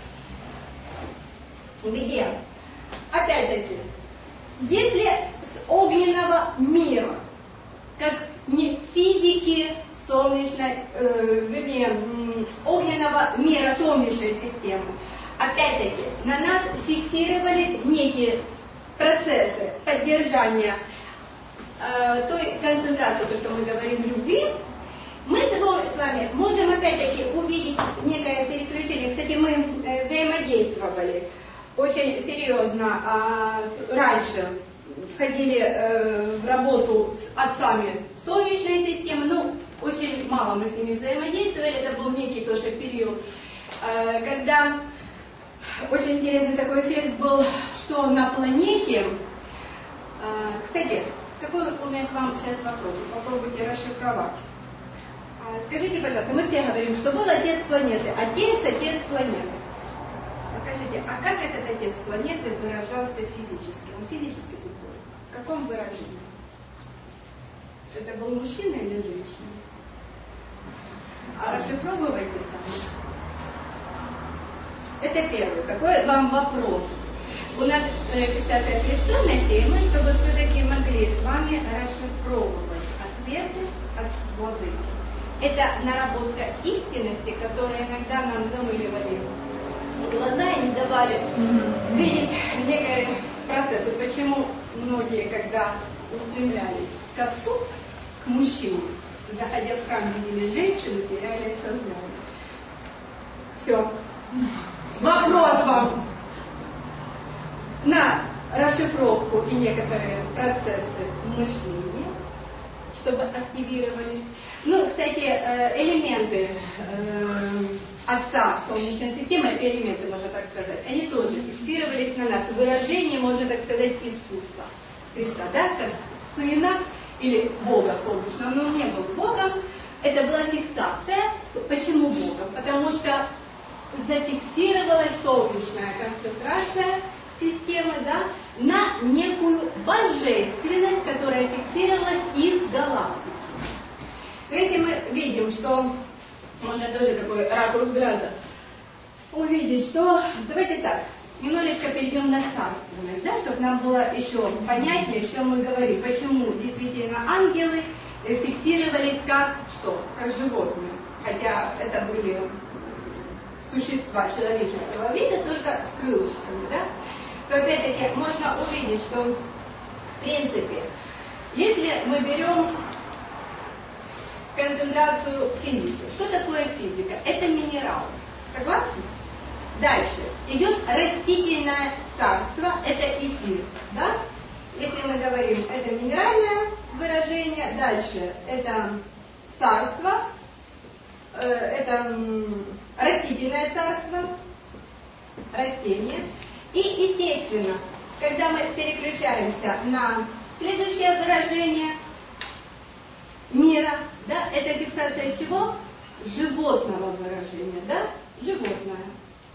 Где? Опять-таки, если с огненного мира, как не физики солнечной, вернее, огненного мира Солнечной системы, опять-таки, на нас фиксировались некие процессы поддержания той концентрации, то, что мы говорим, любви, мы с вами можем опять-таки увидеть некое переключение. Кстати, мы взаимодействовали очень серьезно раньше, входили в работу с отцами Солнечной системы, ну, очень мало мы с ними взаимодействовали, это был некий тоже период, когда очень интересный такой эффект был, что на планете, кстати, какой у меня к вам сейчас вопрос, попробуйте расшифровать. Скажите, пожалуйста, мы все говорим, что был отец планеты, отец планеты. Скажите, а как этот отец планеты выражался физически? Он физически тут был. В каком выражении? Это был мужчина или женщина? А расшифровывайте сами. Это первый. Какой вам вопрос? У нас фиксация операционной темы, чтобы все-таки могли с вами расшифровывать ответы от владыки. Это наработка истинности, которая иногда нам замыливали глаза и не давали видеть некий процесс. Почему многие, когда устремлялись к отцу, к мужчине, заходя в храм, видели женщину, теряли сознание. Все. Вопрос вам на расшифровку и некоторые процессы мышления, чтобы активировались. Ну, кстати, элементы Отца Солнечной системы, элементы, можно так сказать, они тоже фиксировались на нас. Выражение, можно так сказать, Иисуса Христа, да, как Сына или Бога Солнечного, но он не был Богом. Это была фиксация. Почему Богом? Потому что зафиксировалась солнечная концентрация системы, да, на некую божественность, которая фиксировалась из галактики. То если мы видим, что можно тоже такой ракурс взгляда увидеть, что давайте так, немножечко перейдем на царственность, да, чтобы нам было еще понятнее, о чем мы говорим, почему действительно ангелы фиксировались как что? Как животные, хотя это были существа человеческого вида, только с крылышками, да, то опять-таки можно увидеть, что в принципе, если мы берем концентрацию физики, что такое физика? Это минерал. Согласны? Дальше идет растительное царство, это эфир, да? Если мы говорим, это минеральное выражение, дальше это царство, это растительное царство, растение. И, естественно, когда мы переключаемся на следующее выражение мира, да, это фиксация чего? Животного выражения, да? Животное.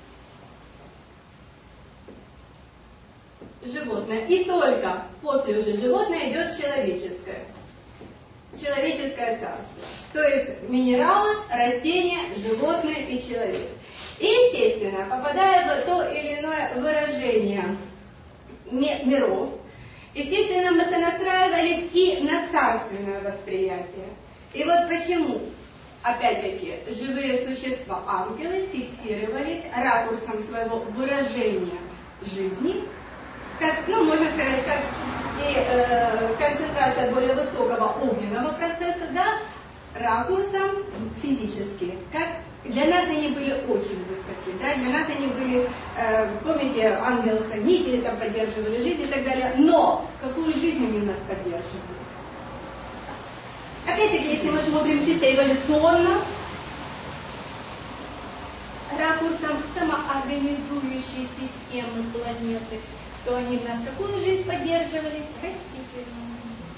Животное. И только после уже животное идет человеческое. Человеческое царство. То есть минералы, растения, животные и человек. И, естественно, попадая в то или иное выражение миров, естественно, мы сонастраивались и на царственное восприятие. И вот почему, опять-таки, живые существа, ангелы, фиксировались ракурсом своего выражения жизни, как, ну, можно сказать, как и концентрация более высокого огненного процесса, да, ракурсом физически. Как для нас они были очень высоки, да, для нас они были, помните, ангелы-хранители, там поддерживали жизнь и так далее, но какую жизнь они у нас поддерживали? Опять-таки, если мы смотрим чисто эволюционно, ракурсом самоорганизующей системы планеты, то они в нас какую жизнь поддерживали? Растительную.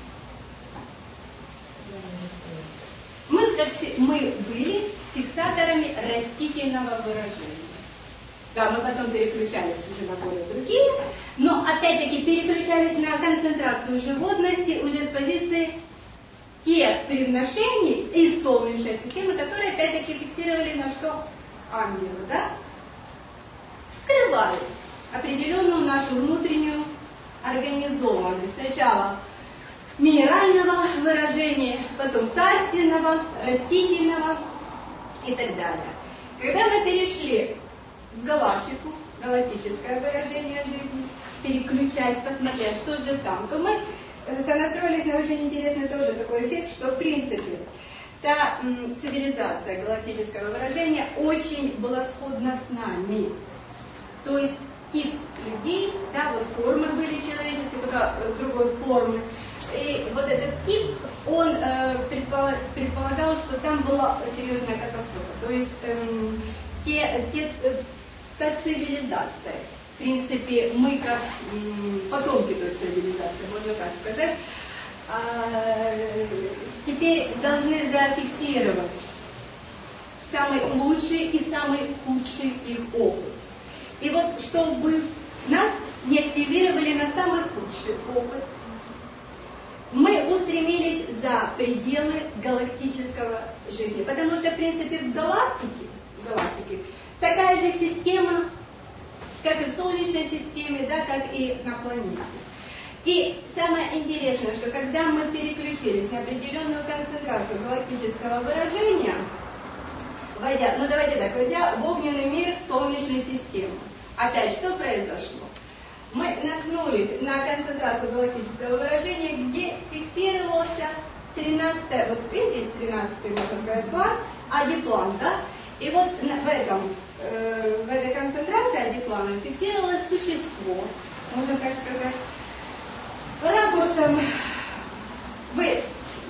Мы были фиксаторами растительного выражения. Да, мы потом переключались уже на более другие, но опять-таки переключались на концентрацию животности уже с позиции тех привношений из Солнечной системы, которые опять-таки фиксировали на что? Ангелы, да? Скрывали определенную нашу внутреннюю организованность. Сначала минерального выражения, потом царственного, растительного и так далее. Когда мы перешли в галактику, галактическое выражение жизни, переключаясь, посмотря, что же там, то мы сонастроились на очень интересный тоже такой эффект, что в принципе та цивилизация галактического выражения очень была сходна с нами. То есть тип людей, да, вот формы были человеческие, только другой формы. И вот этот тип, он предполагал, что там была серьезная катастрофа. То есть та цивилизация, в принципе, мы как потомки той цивилизации, можно так сказать, теперь должны зафиксировать самый лучший и самый худший их опыт. И вот чтобы нас не активировали на самый худший опыт, мы устремились за пределы галактического жизни. Потому что, в принципе, в галактике такая же система, как и в Солнечной системе, да, как и на планете. И самое интересное, что когда мы переключились на определенную концентрацию галактического выражения, войдя в огненный мир Солнечной системы, опять что произошло? Мы наткнулись на концентрацию галактического выражения, где фиксировался 13-й, вот видите, 13-й, можно сказать, план, адиплан, да? И вот в этой концентрации адиплана фиксировалось существо, можно так сказать, ракурсом, вы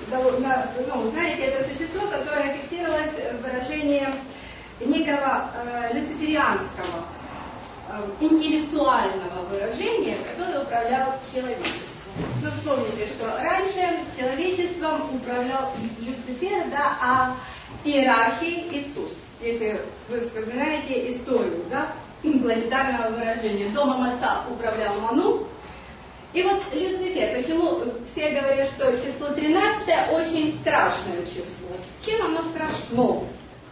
знаете это существо, которое фиксировалось выражением некого люциферианского, интеллектуального выражения, которое управлял человечеством. Ну, вспомните, что раньше человечеством управлял Люцифер, да, а иерархией Иисус. Если вы вспоминаете историю, да, планетарного выражения. Домом Отца управлял Ману. И вот Люцифер, почему все говорят, что число 13 очень страшное число? Чем оно страшно?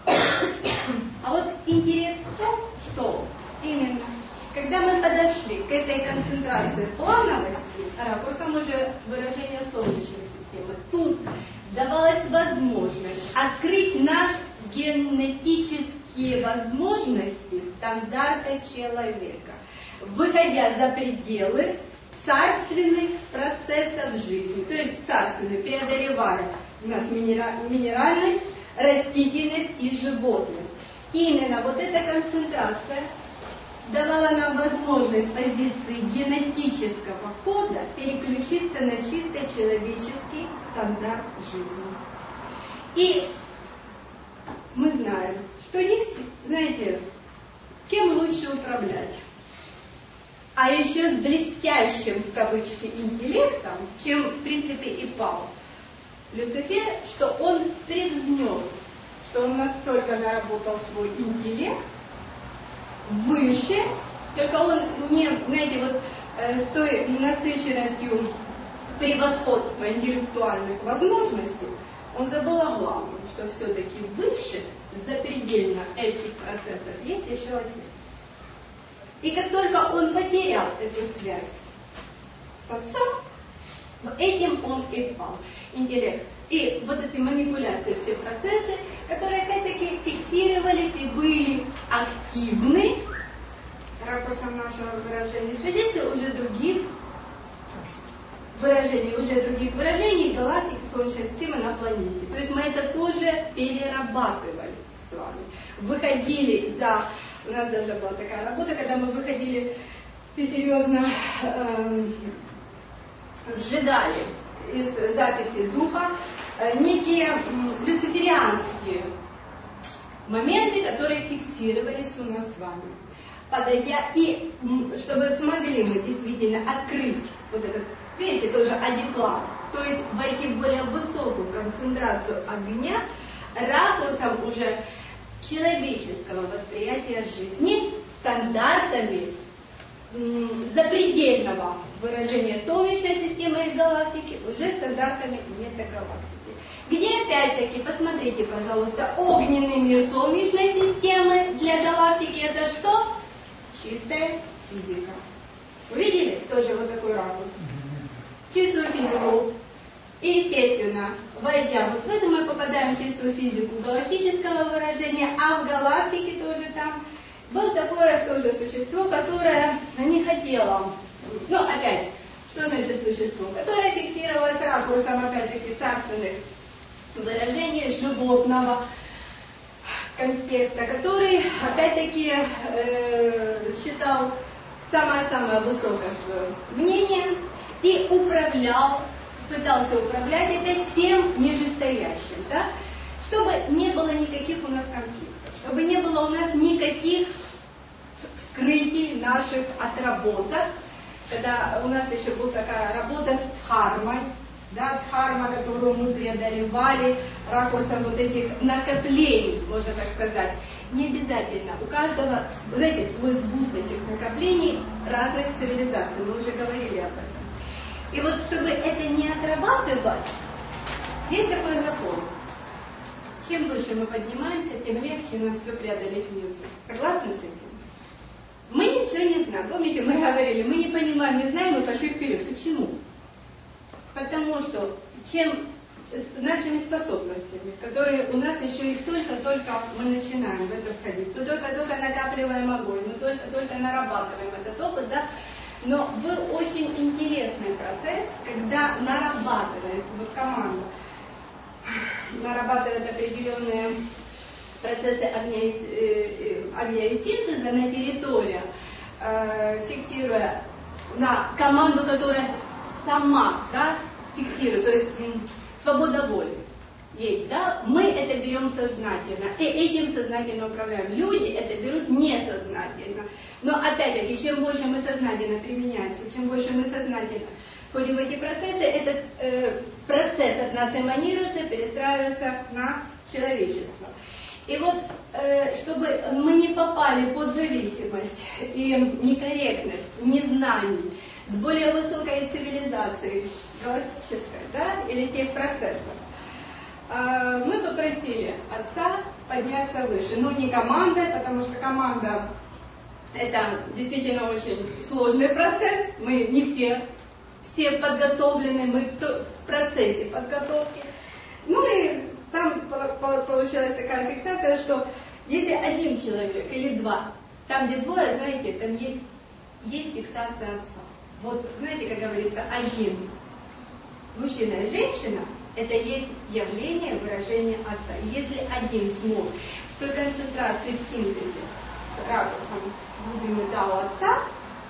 А вот интерес в том, что именно, когда мы подошли к этой концентрации плановости, ракурсом уже выражения Солнечной системы, тут давалась возможность открыть наши генетические возможности стандарта человека, выходя за пределы царственных процессов жизни, то есть царственные, преодолевая у нас минеральность, растительность и животность. Именно вот эта концентрация давала нам возможность с позиции генетического кода переключиться на чисто человеческий стандарт жизни. И мы знаем, что не все, знаете, кем лучше управлять? А еще с блестящим, в кавычки, интеллектом, чем, в принципе, и пал Люцифер, что он превзнес, что он настолько наработал свой интеллект выше, только он не, знаете, вот с той насыщенностью превосходства интеллектуальных возможностей, он забыл о главном, что все-таки выше, запредельно этих процессов, есть еще Отец. И как только он потерял эту связь с Отцом, этим он и пал. Интеллект. И вот эти манипуляции, все процессы, которые опять-таки фиксировались и были активны, ракурсом нашего выражения, с позиции уже других выражений галактик Солнечной системы на планете. То есть мы это тоже перерабатывали с вами. Выходили за... У нас даже была такая работа, когда мы выходили и серьезно сжигали из записи духа некие люциферианские моменты, которые фиксировались у нас с вами. Подойдя, и чтобы смогли мы действительно открыть вот этот, видите, тоже адиплан, то есть войти в более высокую концентрацию огня, ракурсом уже человеческого восприятия жизни, стандартами запредельного выражения Солнечной системы и галактики, уже стандартами метагалактики. Где опять-таки, посмотрите, пожалуйста, огненный мир Солнечной системы для галактики это что? Чистая физика. Увидели? Тоже вот такой ракурс. Чистую физику. И, естественно, войдя вот в это, мы попадаем в чистую физику галактического выражения, а в галактике тоже там было такое тоже существо, которое не хотело, ну опять, что значит существо, которое фиксировалось ракурсом, опять-таки, царственных выражений животного контекста, который, опять-таки, считал самое-самое высокое свое мнение и управлял, пытался управлять опять всем нижестоящим, да? Чтобы не было никаких у нас конфликтов, чтобы не было у нас никаких вскрытий наших отработок, когда у нас еще была такая работа с дхармой, да, дхарма, которую мы преодолевали ракурсом вот этих накоплений, можно так сказать. Не обязательно. У каждого, знаете, свой сгусточек накоплений разных цивилизаций. Мы уже говорили об этом. И вот чтобы это не отрабатывать, есть такой закон. Чем выше мы поднимаемся, тем легче нам все преодолеть внизу. Согласны с этим? Мы ничего не знаем. Помните, мы говорили, мы не понимаем, не знаем, мы пошли вперед. Почему? Потому что чем с нашими способностями, которые у нас еще их только-только мы начинаем в это входить, мы только-только накапливаем огонь, мы только-только нарабатываем этот опыт, да? Но был очень интересный процесс, когда нарабатывается, вот команда нарабатывает определенные процессы огня и синтеза на территории, фиксируя на команду, которая сама, да, фиксирует, то есть свобода воли есть, да, мы это берем сознательно, и этим сознательно управляем. Люди это берут несознательно. Но опять-таки, чем больше мы сознательно применяемся, чем больше мы сознательно входим в эти процессы, этот процесс от нас эманируется, перестраивается на человечество. И вот, чтобы мы не попали под зависимость и некорректность, незнание, с более высокой цивилизацией, галактической, да, или тех процессов, мы попросили Отца подняться выше. Но не командой, потому что команда это действительно очень сложный процесс. Мы не все подготовлены, мы в процессе подготовки. Ну и там получилась такая фиксация, что если один человек или два, там где двое, знаете, там есть фиксация Отца. Вот знаете, как говорится, один мужчина и женщина, это есть явление, выражение Отца. И если один смог в той концентрации, в синтезе с ракурсом глубины Дао Отца,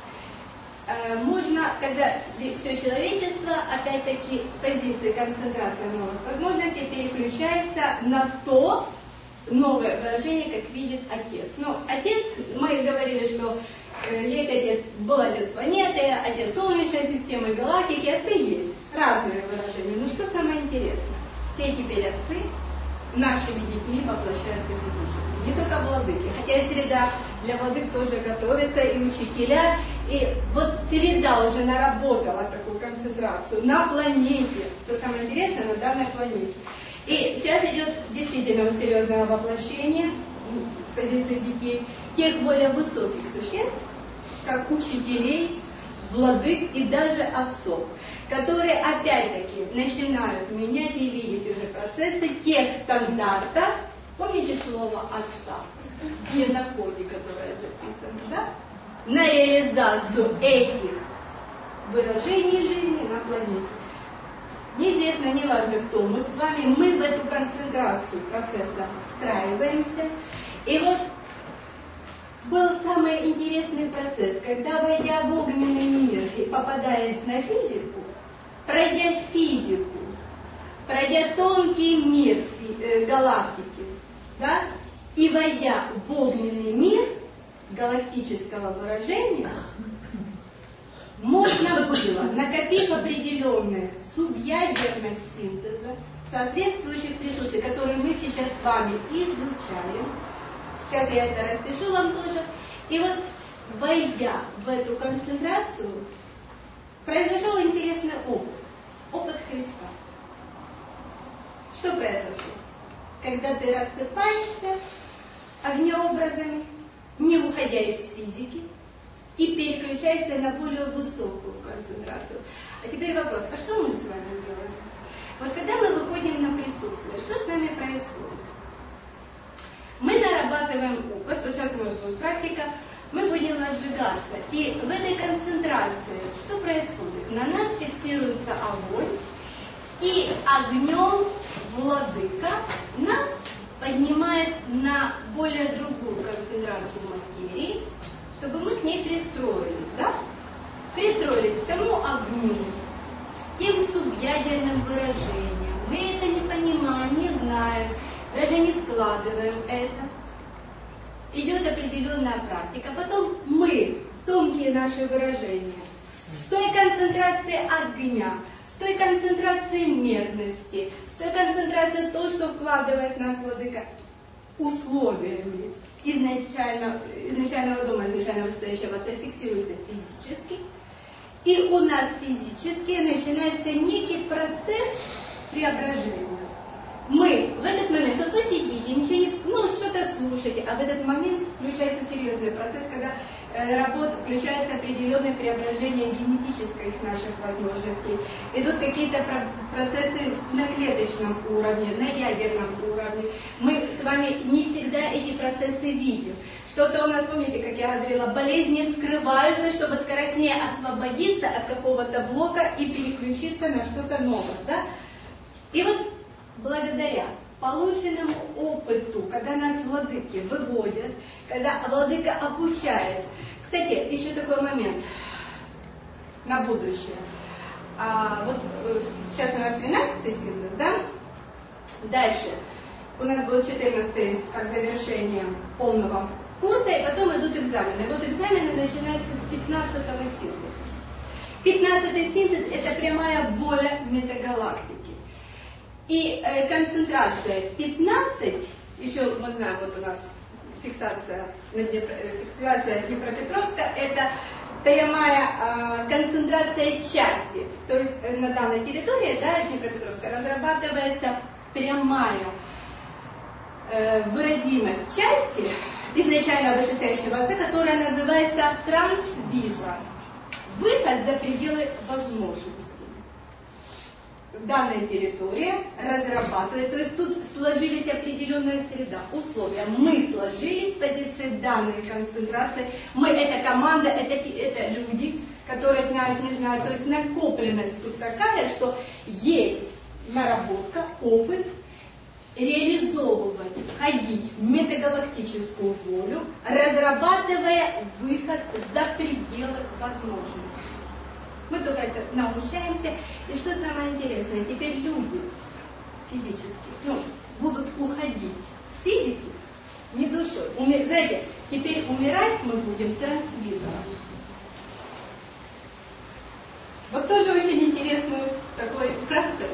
можно, когда все человечество, опять-таки, с позиции концентрации новых возможностей переключается на то новое выражение, как видит Отец. Но Отец, мы говорили, что есть Отец, был Отец планеты, Отец Солнечной системы, галактики, Отцы есть. Разные выражения. Но что самое интересное? Все теперь Отцы нашими детьми воплощаются физически. Не только владыки. Хотя среда для владык тоже готовится, и учителя. И вот среда уже наработала такую концентрацию на планете. Что самое интересное, на данной планете. И сейчас идет действительно серьезное воплощение позиции детей, тех более высоких существ, как учителей, владык и даже отцов, которые опять-таки начинают менять и видеть уже процессы тех стандартов. Помните слово Отца в генокоде, которое записано, да? На реализацию этих выражений жизни на планете. Неизвестно, неважно кто мы с вами, мы в эту концентрацию процесса встраиваемся. И вот был самый интересный процесс, когда, войдя в огненный мир и попадая на физику, пройдя физику, пройдя тонкий мир галактики, да, и войдя в огненный мир галактического выражения, можно было, накопив определенную субъядерность синтеза, соответствующих присутствий, которые мы сейчас с вами изучаем. Сейчас я это распишу вам тоже. И вот, войдя в эту концентрацию, произошел интересный опыт. Опыт Христа. Что произошло? Когда ты рассыпаешься огнеобразами, не уходя из физики, и переключаешься на более высокую концентрацию. А теперь вопрос, а что мы с вами делаем? Вот когда мы выходим на присутствие, что с нами происходит? Мы нарабатываем опыт, вот сейчас у нас будет практика, И в этой концентрации что происходит? На нас фиксируется огонь, и огнем владыка нас поднимает на более другую концентрацию материи, чтобы мы к ней пристроились, да? Пристроились к тому огню, тем субъядерным выражением. Мы это не понимаем, не знаем, даже не складываем это. Идет определенная практика. Потом мы, тонкие наши выражения, с той концентрацией огня, с той концентрацией мерности, с той концентрацией то, что вкладывает в нас владыка условиями изначального дома, изначально вышестоящего отца, фиксируется физически. И у нас физически начинается некий процесс преображения. Мы в этот момент, вот вы сидите, ничего не, что-то слушаете, а в этот момент включается серьезный процесс, когда включается определенное преображение генетических наших возможностей. Идут какие-то процессы на клеточном уровне, на ядерном уровне. Мы с вами не всегда эти процессы видим. Что-то у нас, помните, как я говорила, болезни скрываются, чтобы скоростнее освободиться от какого-то блока и переключиться на что-то новое. Да? И вот благодаря полученному опыту, когда нас владыки выводят, когда владыка обучает. Кстати, еще такой момент на будущее. Сейчас у нас 13-й синтез, да? Дальше у нас был 14-й как завершение полного курса, и потом идут экзамены. Вот экзамены начинаются с 15-го синтеза. 15-й синтез – это прямая воля метагалактики. И концентрация 15, еще мы знаем, вот у нас фиксация Днепропетровска, это прямая концентрация части. То есть на данной территории, да, Днепропетровска, разрабатывается прямая выразимость части изначально вышестоящего отца, которая называется трансвиза. Выход за пределы возможностей. Данная территория разрабатывает, то есть тут сложились определенная среда, условия. Мы сложились с позиции данной концентрации. Мы, это команда, это люди, которые знают, не знают. То есть накопленность тут такая, что есть наработка, опыт, реализовывать, входить в метагалактическую волю, разрабатывая выход за пределы возможностей. Мы только это научаемся. И что самое интересное, теперь люди физически будут уходить с физики, не душой. Знаете, теперь умирать мы будем трансвизором. Вот тоже очень интересный такой процесс.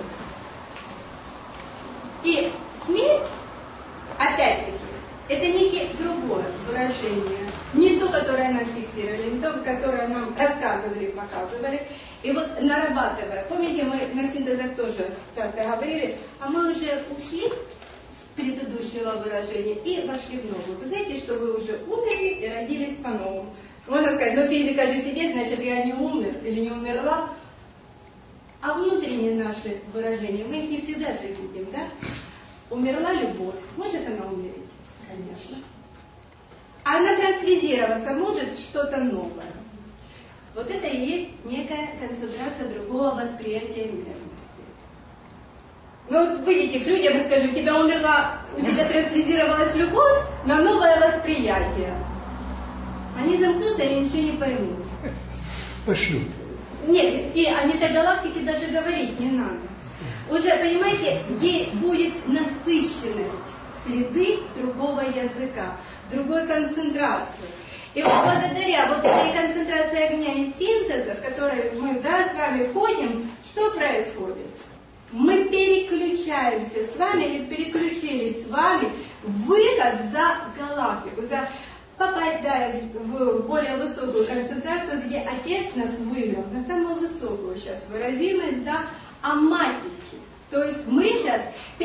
И смерть, опять-таки, это некое другое выражение. Не то, которое нам фиксировали, не то, которое нам рассказывали, показывали. И вот нарабатывая, помните, мы на синтезах тоже часто говорили, а мы уже ушли с предыдущего выражения и вошли в новую. Вы знаете, что вы уже умерли и родились по-новому. Можно сказать, физика же сидит, значит, я не умер или не умерла. А внутренние наши выражения, мы их не всегда же видим, да? Умерла любовь. Может она умереть? Конечно. А она трансвизироваться может в что-то новое. Вот это и есть некая концентрация другого восприятия мерности. Вот выйдите к людям и скажите, у тебя умерла, у тебя трансвизировалась любовь на новое восприятие. Они замкнутся и ничего не поймут. Пошлют. Нет, и о метагалактике даже говорить не надо. Уже, понимаете, будет насыщенность среды другого языка, другой концентрации. И вот благодаря вот этой концентрации огня и синтеза, в которой мы с вами ходим, что происходит? Мы переключаемся с вами, или переключились с вами в выход за галактику, за попадая в более высокую концентрацию, где Отец нас вывел на самую высокую сейчас выразимость, да, аматики. То есть мы сейчас...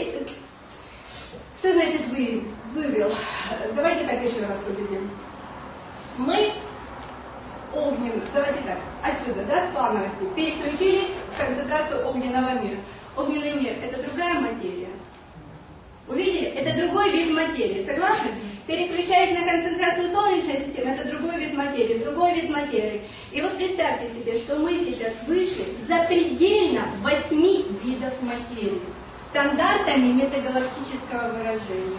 Что значит вывел? Давайте так еще раз увидим. Мы огненную, давайте так, отсюда, да, с плановости, переключились в концентрацию огненного мира. Огненный мир – это другая материя. Увидели? Это другой вид материи. Согласны? переключаясь на концентрацию Солнечной системы, это другой вид материи, другой вид материи. И вот представьте себе, что мы сейчас вышли за предельно 8 видов материи, стандартами метагалактического выражения.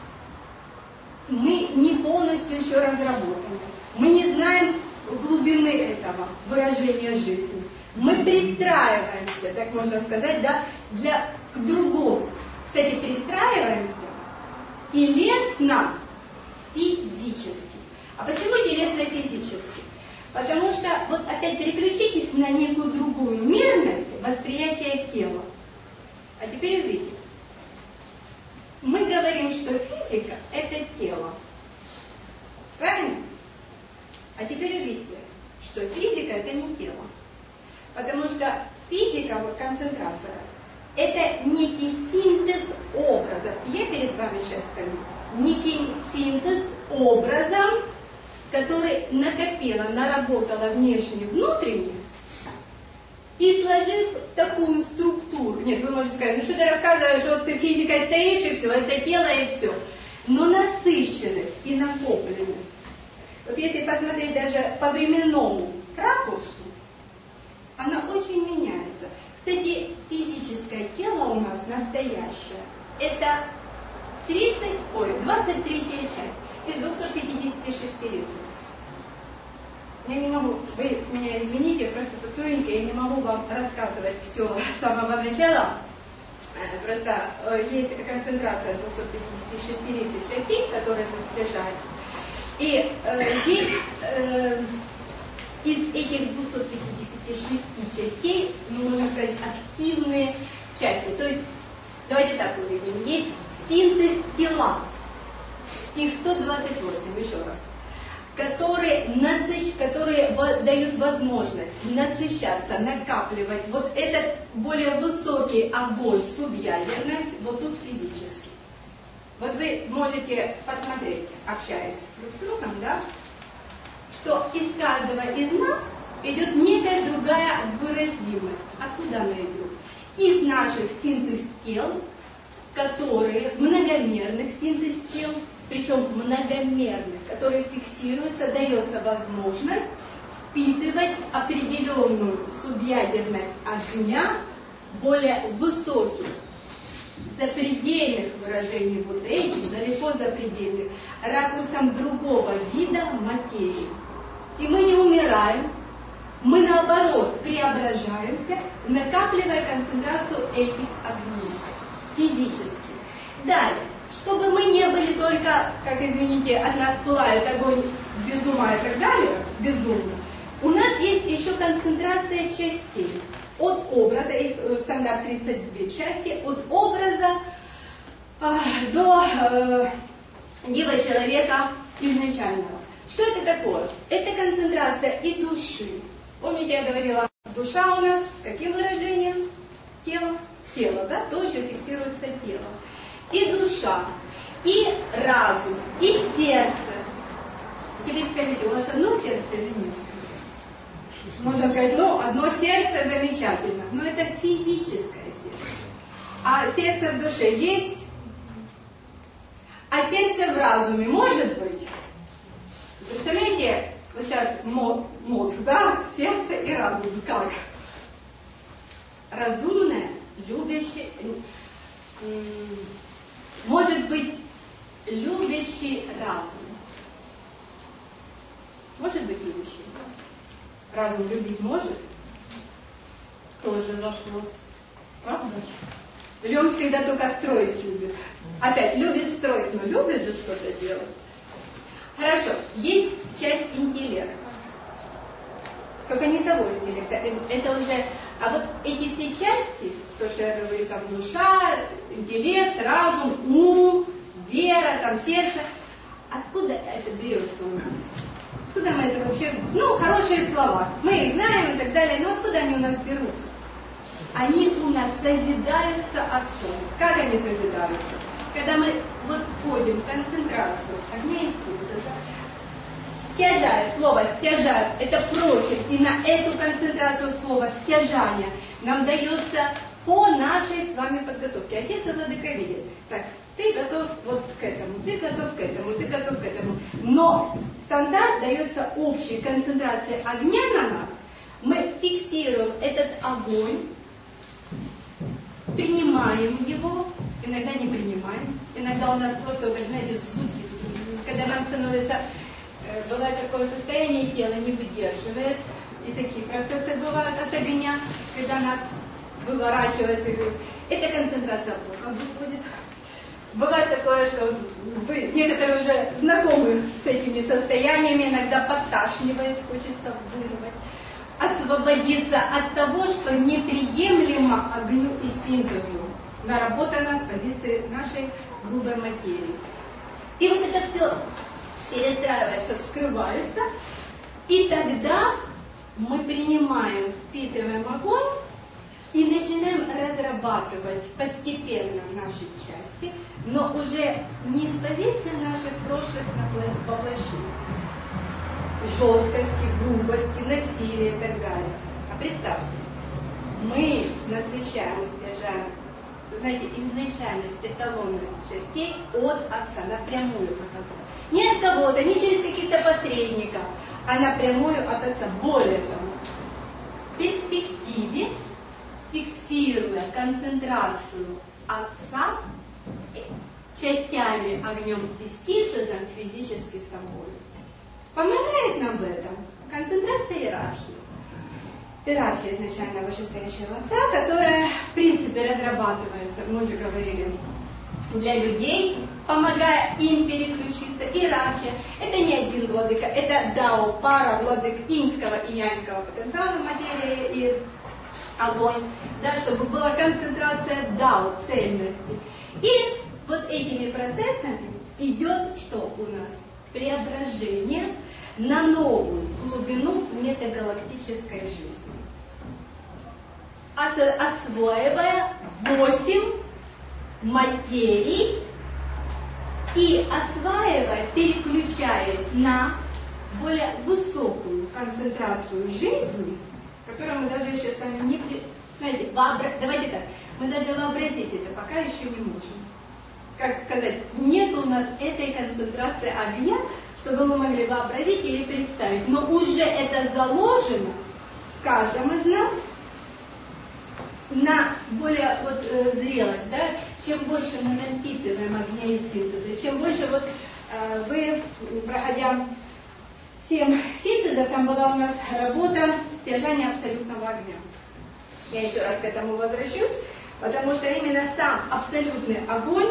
Мы не полностью еще разработаны. Мы не знаем глубины этого выражения жизни. Мы пристраиваемся, так можно сказать, да, к другому. Кстати, пристраиваемся телесно, физически. А почему телесно-физически? Потому что, вот опять переключитесь на некую другую мерность восприятия тела. А теперь увидите. Мы говорим, что физика – это тело. Правильно? А теперь увидите, что физика – это не тело. Потому что физика, вот концентрация, это некий синтез образов. Я перед вами сейчас стою. Некий синтез образом, который накопила, наработала внешне, внутренне, и сложив такую структуру. Нет, вы можете сказать, ну что ты рассказываешь, вот ты физикой стоишь, и все, это тело, и все. Но насыщенность и накопленность. Вот если посмотреть даже по временному ракурсу, она очень меняется. Кстати, физическое тело у нас настоящее. Это 23-я часть из 256 лиц. Я не могу, вы меня извините, просто тут тоненькая, я не могу вам рассказывать все с самого начала. Просто есть концентрация 256 частей, которые мы содержаем. И есть из этих 256 частей, ну, можно сказать, активные части. То есть, давайте так увидим, есть синтез тела, их 128, еще раз, которые дают возможность насыщаться, накапливать вот этот более высокий огонь субъядерность, вот тут физически. Вот вы можете посмотреть, общаясь друг с другом, да, что из каждого из нас идет некая другая выразимость. Откуда она идет? Из наших синтез-тел, которые многомерных синтез-тел, причем многомерных, которые фиксируются, дается возможность впитывать определенную субъядерность огня более высоких, запредельных выражений вот этих, далеко запредельных, ракурсом другого вида материи. И мы не умираем, мы наоборот преображаемся, накапливая концентрацию этих огней физически. Далее, чтобы мы не были только, как извините, от нас пылает огонь без ума и так далее, безумно, у нас есть еще концентрация частей. От образа, их стандарт 32 части, от образа до дива человека изначального. Что это такое? Это концентрация и души. Помните, я говорила, душа у нас с каким выражением? Тело. Тело, да? Тоже фиксируется тело. И душа, и разум, и сердце. Теперь скажите, у вас одно сердце или нет? Можно сказать, ну, одно сердце замечательно, но это физическое сердце. А сердце в душе есть? А сердце в разуме может быть? Представляете, вот сейчас мозг, да, сердце и разум, как? Разумное, любящее, может быть любящий разум. Может быть любящий. Разум любить может? Тоже вопрос. Правда? Или он всегда только строить любит? Опять, любит строить, но любит же что-то делать. Хорошо, есть часть интеллекта. Только не того интеллекта. Это уже... А вот эти все части, то, что я говорю, там душа, интеллект, разум, ум, вера, там сердце, откуда это берется у нас? Откуда мы это вообще... Ну, хорошие слова. Мы их знаем и так далее, но откуда они у нас берутся? Они у нас созидаются Отцом. Как они созидаются? Когда мы вот входим в концентрацию огня и синтеза, стяжая, слово стяжать, это просит, и на эту концентрацию слова стяжания нам дается по нашей с вами подготовке. Отец и Владыка видит. Так, ты готов вот к этому, ты готов к этому, ты готов к этому. Но стандарт дается общей концентрацией огня на нас. Мы фиксируем этот огонь, принимаем его, иногда не принимаем, иногда у нас просто, вот, знаете, сутки, когда нам становится, бывает такое состояние, тело не выдерживает, и такие процессы бывают от огня, когда нас выворачивает, это концентрация плохо выходит. Бывает такое, что вы некоторые уже знакомы с этими состояниями, иногда подташнивает, хочется вырвать. Освободиться от того, что неприемлемо огню и синтезу, наработано с позиции нашей грубой материи. И вот это все перестраивается, вскрывается, и тогда мы принимаем, впитываем огонь и начинаем разрабатывать постепенно наши части, но уже не с позиции наших прошлых воплощений, жесткости, грубости, насилия и так далее. А представьте, мы насыщаем, стяжаем, знаете, изначальность, эталонность частей от Отца, напрямую от Отца. Не от кого-то, не через каких-то посредников, а напрямую от Отца. Более того, в перспективе, фиксируя концентрацию Отца частями, огнем и синтезом физически собой, помогает нам в этом концентрация иерархии. Иерархия изначально вышестоящего Отца, которая, в принципе, разрабатывается, мы уже говорили, для людей, помогая им переключиться. Иерархия – это не один владыка, это дао, пара владык иньского и яньского потенциала, материя и огонь, да, чтобы была концентрация дао, цельности. И вот этими процессами идет что у нас? Преображение на новую глубину метагалактической жизни. Осваивая 8 материй и осваивая, переключаясь на более высокую концентрацию жизни, которую мы даже еще с вами не... Знаете, давайте так, мы даже вообразить это пока еще не можем. Как сказать, нет у нас этой концентрации огня, чтобы мы могли вообразить или представить. Но уже это заложено в каждом из нас на более зрелость. Да? Чем больше мы напитываем огня и синтеза, чем больше вы, проходя 7 синтезов, там была у нас работа стяжания абсолютного огня. Я еще раз к этому возвращусь, потому что именно сам абсолютный огонь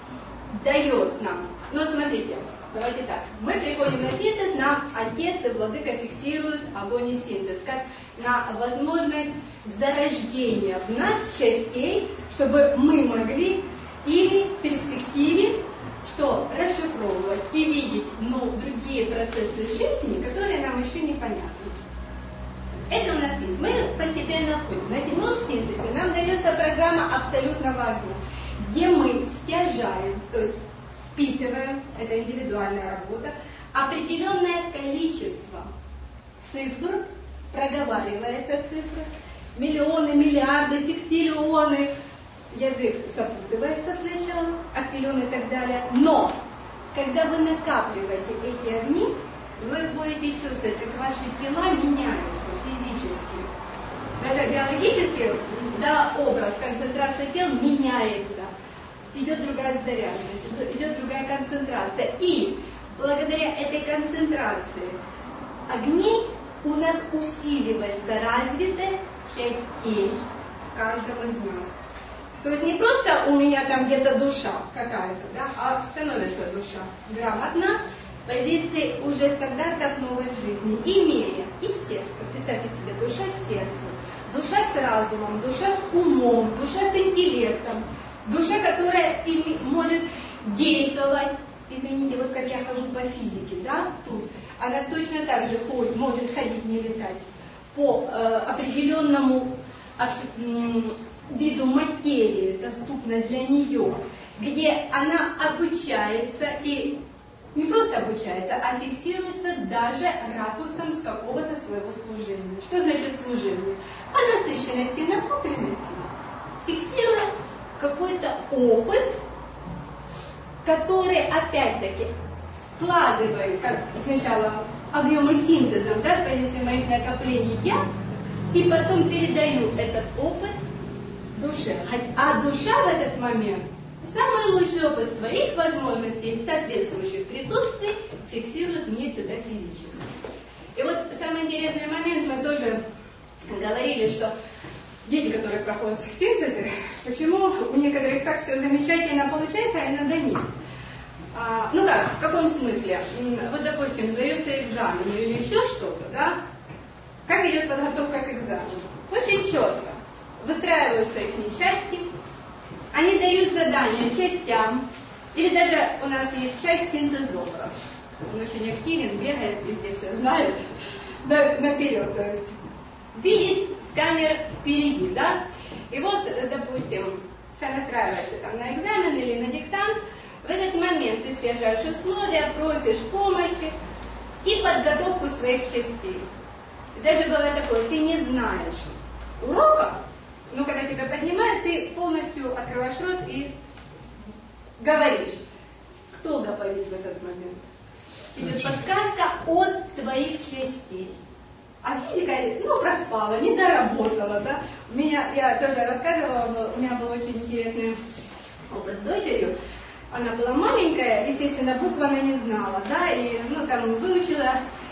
дает нам. Ну, смотрите, давайте так. Мы приходим на синтез, нам Отец и Владыка фиксируют огонь и синтез, как на возможность зарождения в нас частей, чтобы мы могли ими в перспективе что? Расшифровывать и видеть другие процессы жизни, которые нам еще непонятны. Это у нас есть. Мы постепенно входим. На 7-м синтезе нам дается программа абсолютного огня, где мы стяжаем, то есть впитываем, это индивидуальная работа, определенное количество цифр, проговаривается цифры, миллионы, миллиарды, сексиллионы, язык запутывается сначала, актиллион и так далее, но когда вы накапливаете эти огни, вы будете чувствовать, как ваши тела меняются физически. Даже биологически, да, образ, концентрация тел меняется. Идет другая заряженность, идет другая концентрация. И благодаря этой концентрации огней у нас усиливается развитость частей в каждом из нас. То есть не просто у меня там где-то душа какая-то, да, а становится душа грамотно с позиции уже стандартов новой жизни, имея и сердце. Представьте себе, душа с сердцем, душа с разумом, душа с умом, душа с интеллектом, душа, которая может действовать. Извините, вот как я хожу по физике, да, тут, она точно так же может ходить, не летать, по определенному виду материи, доступной для нее, где она обучается и не просто обучается, а фиксируется даже ракурсом с какого-то своего служения. Что значит служение? По насыщенности и накопленности, фиксируя какой-то опыт которые опять-таки складываю, как сначала огнем и синтезом, да, с позиции моих накоплений я, и потом передаю этот опыт душе. А душа в этот момент самый лучший опыт своих возможностей и соответствующих присутствий фиксирует мне сюда физически. И вот самый интересный момент, мы тоже говорили, что дети, которые проходят синтезы, почему у некоторых так все замечательно получается, а иногда нет. Ну как, в каком смысле? Вот, допустим, сдается экзамен или еще что-то, да? Как идет подготовка к экзамену? Очень четко. Выстраиваются их части, они дают задания частям, или даже у нас есть часть синтезовров. Он очень активен, бегает, везде все знает, наперед, то есть видеть сканер впереди, да? И вот, допустим, настраиваешься там на экзамен или на диктант, в этот момент ты снижаешь условия, просишь помощи и подготовку своих частей. И даже бывает такое, ты не знаешь урока, но когда тебя поднимают, ты полностью открываешь рот и говоришь. Кто говорит в этот момент? Идет подсказка от твоих частей. А физика, проспала, не доработала, да? Я тоже рассказывала, у меня был очень интересный опыт с дочерью. Она была маленькая, естественно, букв она не знала, да, и, там выучила,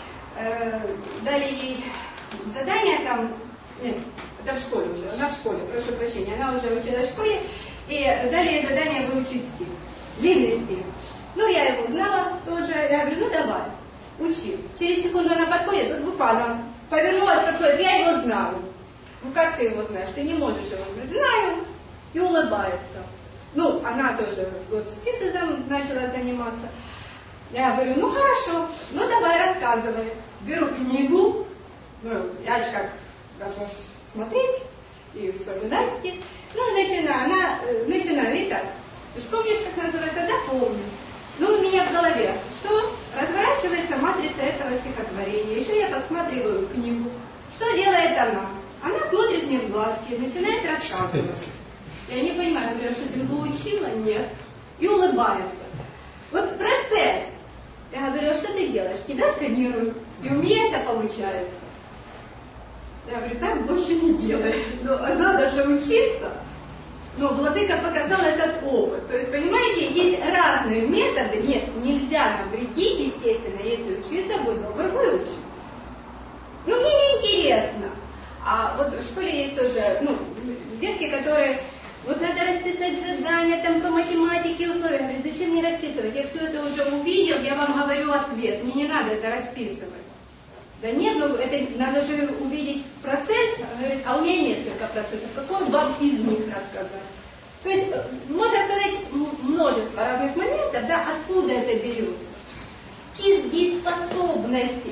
дали ей задание там, нет, это в школе уже, она в школе, прошу прощения, она уже училась в школе, и дали ей задание выучить стих, длинный стих. Я его знала тоже, я говорю, давай, учи. Через секунду она подходит, тут буквально повернулась, подходит, я его знаю. Как ты его знаешь? Ты не можешь его знать. Знаю. И улыбается. Она тоже с синтезом начала заниматься. Я говорю, хорошо, давай рассказывай. Беру книгу, я же как должна смотреть и вспоминать стих. Начинаю, и так. Ты же помнишь, как называется? Да, помню. У меня в голове, что разворачивается матрица этого стихотворения. Еще я подсматриваю книгу. Что делает она? Она смотрит мне в глазки, начинает рассказывать. Я не понимаю, говорю, что ты его учила? Нет. И улыбается. Вот процесс. Я говорю, что ты делаешь? Тебя сканирую. И у меня это получается. Я говорю, так больше не делай. Надо же учиться. Владыка показал этот опыт. То есть, понимаете, есть разные методы. Нет, нельзя навредить, естественно, если учиться, будь добр, выучи. Мне не интересно. А вот в школе есть тоже, детки, которые, надо расписать задания там по математике, условия. Я говорю, зачем мне расписывать? Я все это уже увидел, я вам говорю ответ. Мне не надо это расписывать. Да нет, это надо же увидеть процесс. Говорит, а у меня несколько процессов. Какой вам из них рассказать? То есть, можно сказать, множество разных моментов, да, откуда это берется. Из дееспособности.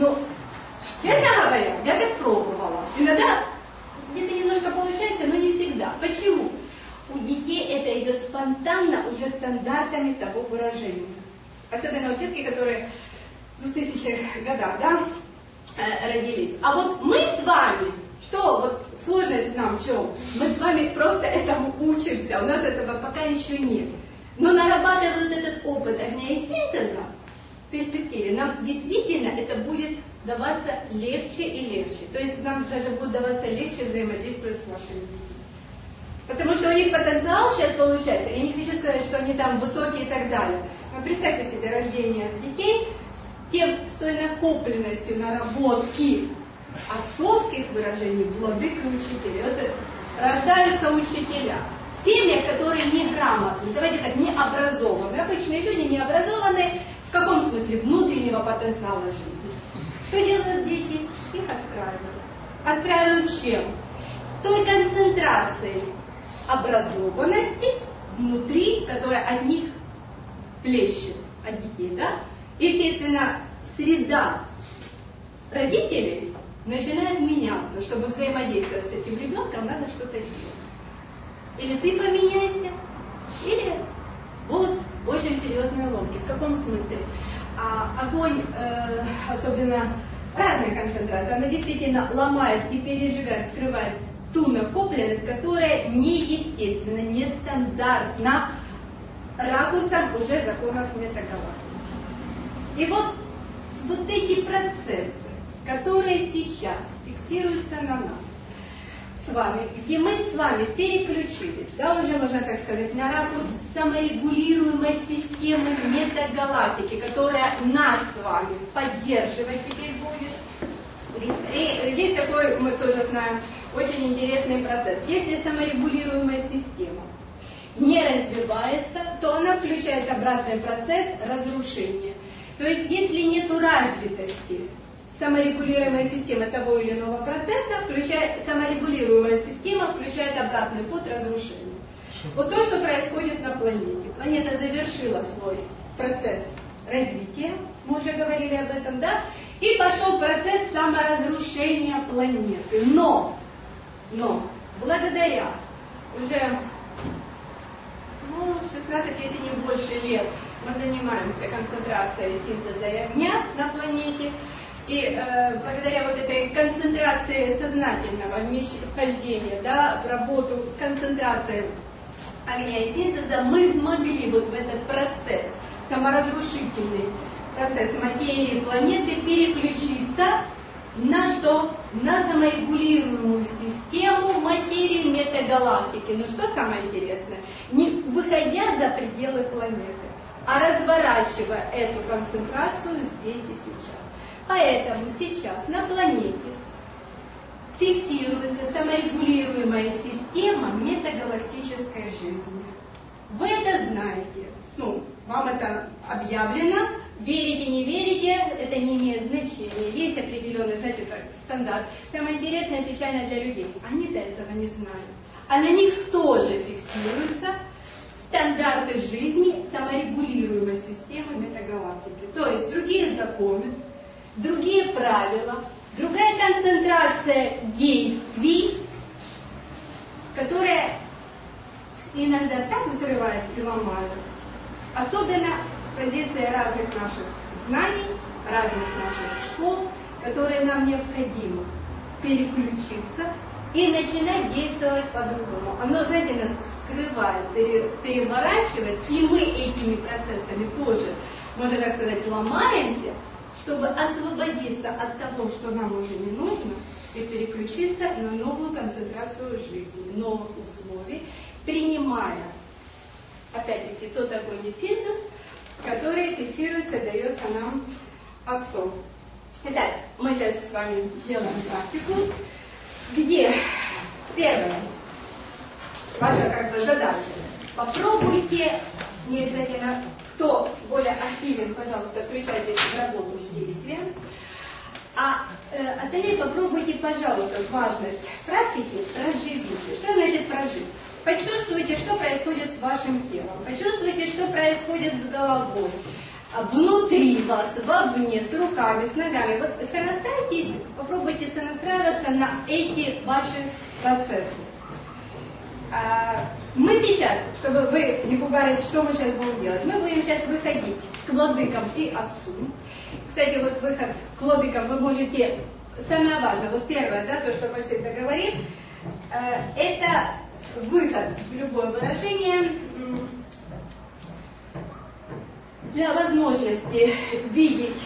Честно говоря, я так пробовала. Иногда где-то немножко получается, но не всегда. Почему? У детей это идет спонтанно, уже стандартами того выражения. Особенно детки, которые в 2000-х годах, да, родились. А вот мы с вами, что сложность нам в чем? Мы с вами просто этому учимся, у нас этого пока еще нет. Но нарабатывают этот опыт огня и синтеза в перспективе, нам действительно это будет даваться легче и легче. То есть нам даже будет даваться легче взаимодействовать с нашими детьми. Потому что у них потенциал сейчас получается. Я не хочу сказать, что они там высокие и так далее. Но представьте себе рождение детей с той накопленностью наработки отцовских выражений, владык и учителей. Рождаются учителя. В семьях, которые неграмотны, давайте так, необразованные. Обычные люди необразованные. В каком смысле? Внутреннего потенциала жизни. Что делают дети? Их отстраивают. Отстраивают чем? Той концентрацией образованности внутри, которая от них плещет, от детей, да? Естественно, среда родителей начинает меняться. Чтобы взаимодействовать с этим ребенком, надо что-то делать. Или ты поменяйся, или будут очень серьезные ломки. В каком смысле? Огонь, особенно разная концентрация, она действительно ломает и пережигает, скрывает ту накопленность, которая неестественна, нестандартна ракурсом уже законов метагалактики. И вот эти процессы, которые сейчас фиксируются на нас с вами, где мы с вами переключились, да, уже можно так сказать, на ракурс саморегулируемой системы метагалактики, которая нас с вами поддерживать теперь будет. И есть такой, мы тоже знаем, очень интересный процесс. Если саморегулируемая система не развивается, то она включает обратный процесс разрушения. То есть, если нет развитости саморегулируемой системы того или иного процесса, саморегулируемая система включает обратный ход разрушения. Вот то, что происходит на планете. Планета завершила свой процесс развития, мы уже говорили об этом, да? И пошел процесс саморазрушения планеты. Но, благодаря уже 16, если не больше лет, мы занимаемся концентрацией синтеза огня на планете. И благодаря вот этой концентрации сознательного вхождения, да, в работу концентрации огня и синтеза, мы смогли вот в этот процесс, саморазрушительный процесс материи планеты, переключиться на что? На саморегулируемую систему материи метагалактики. Ну что самое интересное? Не выходя за пределы планеты, а разворачивая эту концентрацию здесь и сейчас. Поэтому сейчас на планете фиксируется саморегулируемая система метагалактической жизни. Вы это знаете. Вам это объявлено. Верите, не верите, это не имеет значения. Есть определенный, знаете, стандарт. Самое интересное и печальное для людей. Они-то этого не знают. А на них тоже фиксируются стандарты жизни саморегулируемой системы метагалактики. То есть другие законы, другие правила, другая концентрация действий, которая иногда так взрывает и ломает, особенно с позиции разных наших знаний, разных наших школ, которые нам необходимо переключиться и начинать действовать по-другому. Оно, знаете, нас вскрывает, переворачивает, и мы этими процессами тоже, можно так сказать, ломаемся, чтобы освободиться от того, что нам уже не нужно, и переключиться на новую концентрацию жизни, новых условий, принимая, опять-таки, тот огонь и синтез, который фиксируется и дается нам Отцом. Итак, мы сейчас с вами делаем практику, где первое, ваша задача, попробуйте, не обязательно, кто более активен, пожалуйста, включайтесь в работу с действием, а остальные попробуйте, пожалуйста, важность практики проживите. Что значит прожить? Почувствуйте, что происходит с вашим телом, почувствуйте, что происходит с головой, внутри вас, вовне, с руками, с ногами. Вот сонастраивайтесь, попробуйте сонастраиваться на эти ваши процессы. Мы сейчас, чтобы вы не пугались, что мы сейчас будем делать, мы будем сейчас выходить к владыкам и Отцу. Кстати, вот выход к владыкам вы можете, самое важное, вот первое, да, то, что мы всегда говорим, это выход в любое выражение для возможности видеть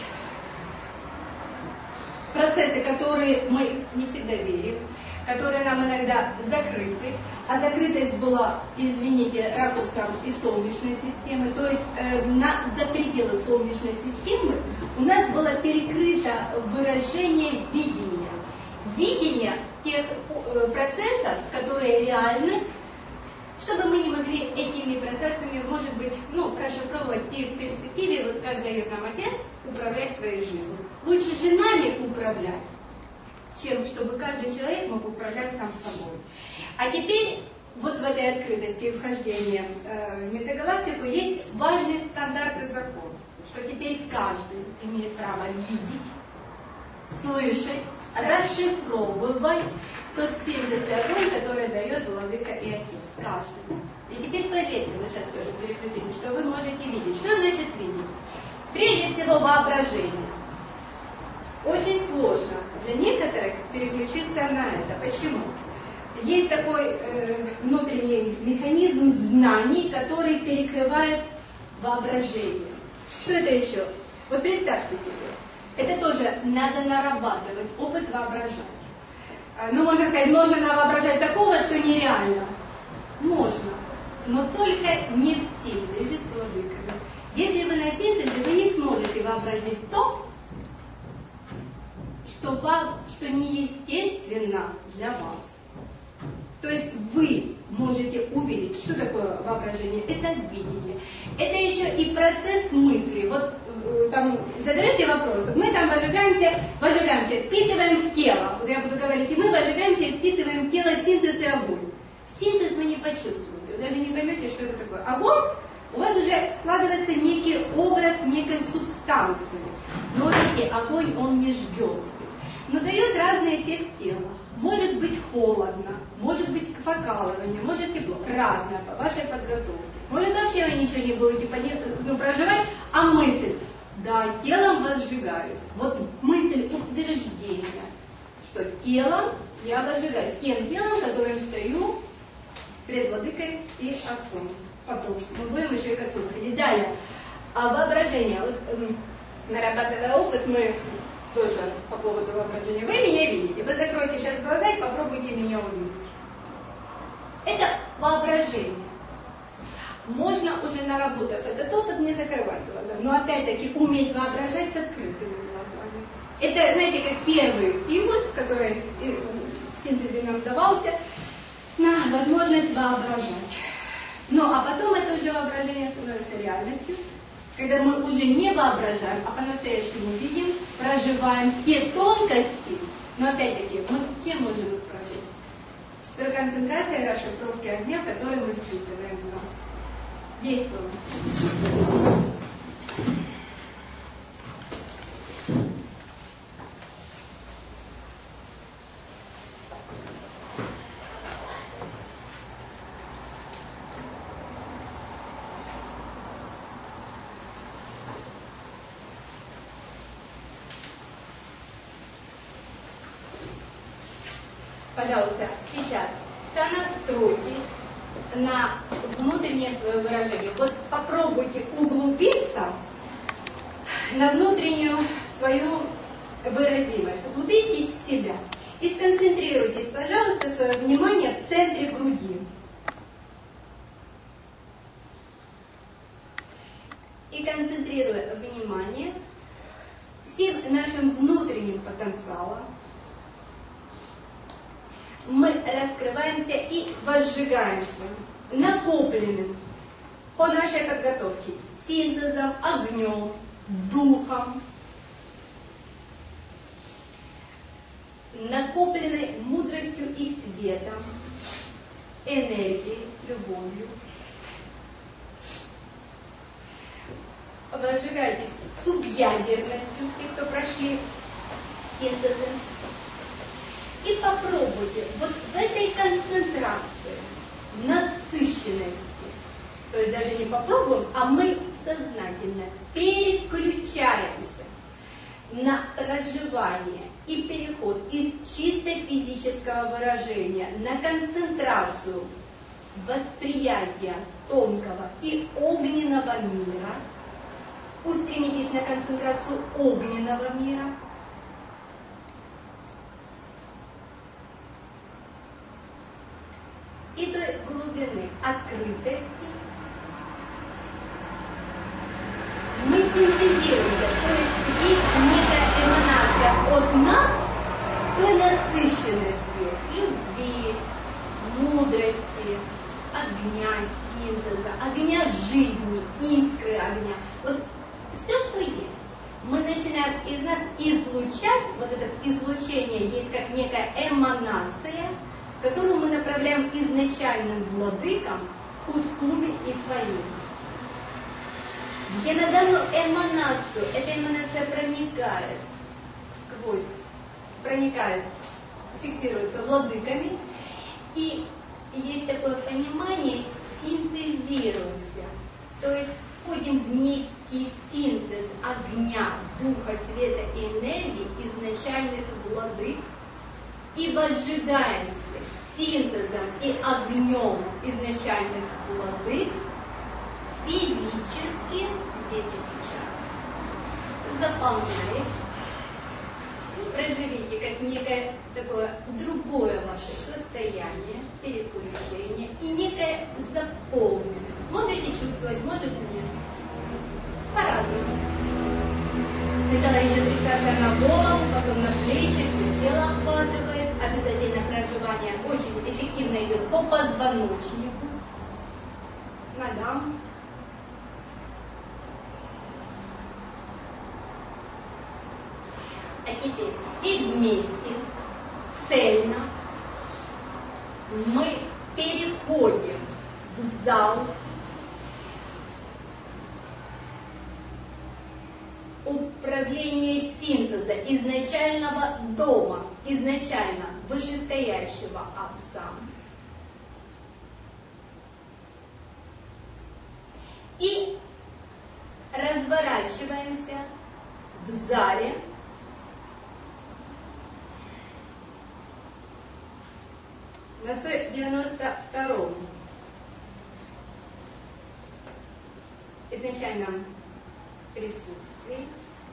процессы, которые мы не всегда верим, которые нам иногда закрыты, а закрытость была, извините, ракурсом и Солнечной системы, то есть за пределы Солнечной системы у нас было перекрыто выражение видения. Видение тех процессов, которые реальны, чтобы мы не могли этими процессами, может быть, прошифровывать и в перспективе, вот как дает нам Отец, управлять своей жизнью. Лучше же нами управлять, чем чтобы каждый человек мог управлять сам собой. А теперь вот в этой открытости и вхождении в метагалактику есть важные стандарты закона, что теперь каждый имеет право видеть, слышать, расшифровывать тот синтез и огонь, который дает Владыка и Отец. Каждый. И теперь поверьте, мы сейчас тоже переключили, что вы можете видеть. Что значит видеть? Прежде всего воображение. Очень сложно для некоторых переключиться на это. Почему? есть такой внутренний механизм знаний, который перекрывает воображение. Что это еще? Вот представьте себе, это тоже надо нарабатывать, опыт воображать. Ну, можно сказать, можно воображать такого, что нереально. Можно, но только не в синтезе с владыками. Если вы на синтезе, вы не сможете вообразить то, что неестественно для вас. То есть вы можете увидеть, что такое воображение, это видение. Это еще и процесс мысли. Вот там задаете вопрос, мы там вожигаемся, впитываем в тело. Вот я буду говорить, и мы вожигаемся и впитываем в тело синтез и огонь. Синтез вы не почувствуете, вы даже не поймете, что это такое. Огонь, у вас уже складывается некий образ некой субстанции. Но видите, огонь он не жгет. Но дает разный эффект тела. Может быть холодно, может быть покалывание, может тепло. Разное по вашей подготовке. Может вообще вы ничего не будете проживать, а мысль. Да, телом вас сжигаюсь. Вот мысль утверждения, что телом я возжигаюсь. Тем телом, которым стою пред владыкой и отцом. Потом мы будем еще и к отцу ходить. Далее. А воображение. Вот нарабатывая опыт, мы тоже по поводу воображения. Вы меня видите. Вы закройте сейчас глаза и попробуйте меня увидеть. Это воображение. Можно уже наработав этот опыт, не закрывать глаза. Но опять-таки уметь воображать с открытыми глазами. Это, знаете, как первый импульс, который в синтезе нам давался, на возможность воображать. Ну, а потом это уже воображение становится реальностью, когда мы уже не воображаем, а по-настоящему видим, проживаем те тонкости, но опять-таки мы кем можем их прожить? Той концентрацией и расшифровки огня, которую мы впитываем в нас. Действуем. Пожалуйста, сейчас сонастройтесь на внутреннее свое выражение. Вот попробуйте углубиться на внутреннюю свою выразимость. Углубитесь в себя и сконцентрируйтесь, пожалуйста, свое внимание в центре груди. И концентрируя внимание всем нашим внутренним потенциалом, мы раскрываемся и возжигаемся накопленным по нашей подготовке синтезом, огнем, духом, накопленной мудростью и светом, энергией, любовью. Возжигайтесь субъядерностью, те, кто прошли синтезы. И попробуйте вот в этой концентрации, насыщенности, то есть даже не попробуем, а мы сознательно переключаемся на проживание и переход из чисто физического выражения на концентрацию восприятия тонкого и огненного мира. Устремитесь на концентрацию огненного мира. И той глубины открытости мы синтезируемся, то есть есть некая эманация от нас той насыщенностью любви, мудрости, огня, синтеза, огня жизни, искры огня. Вот все, что есть. Мы начинаем из нас излучать, вот это излучение есть как некая эманация, которую мы направляем изначальным владыкам Кутхуми и Твоим. Где на данную эманацию, эта эманация проникает, фиксируется владыками, и есть такое понимание, синтезируемся, то есть входим в некий синтез огня, духа, света и энергии изначальных владык, и возжигаемся синтезом и огнем изначальных владык физически здесь и сейчас. Заполняясь, проживите как некое такое другое ваше состояние, переключение и некое заполненность. Можете чувствовать, может нет. По-разному. Сначала идет фиксация на голову, потом на плечи, все тело охватывает. Обязательно проживание очень эффективно идет по позвоночнику, ногам. А теперь все вместе, цельно, мы переходим в зал управления синтеза изначального дома, изначально вышестоящего отца. И разворачиваемся в зале на 192-м изначальном присутствии.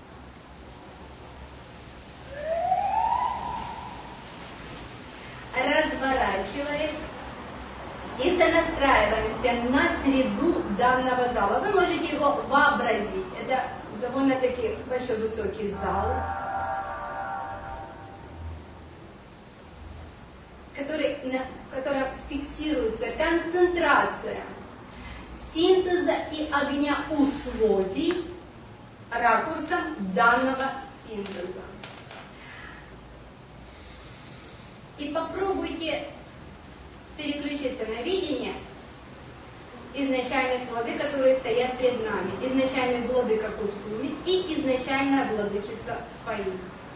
Разворачиваясь и сонастраиваемся на среду данного зала. Вы можете его вообразить. Это довольно-таки большой высокий зал, в котором фиксируется концентрация синтеза и огня условий ракурсом данного синтеза. И попробуйте переключиться на видение изначальных владык, которые стоят перед нами. Изначальный владыка Кутхуми и изначальная владычица Фаина.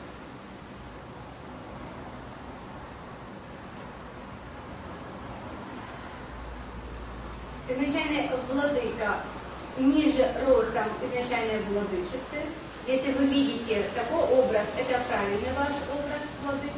Изначальный владыка ниже ростом изначальной владычицы. Если вы видите такой образ, это правильный ваш образ владык.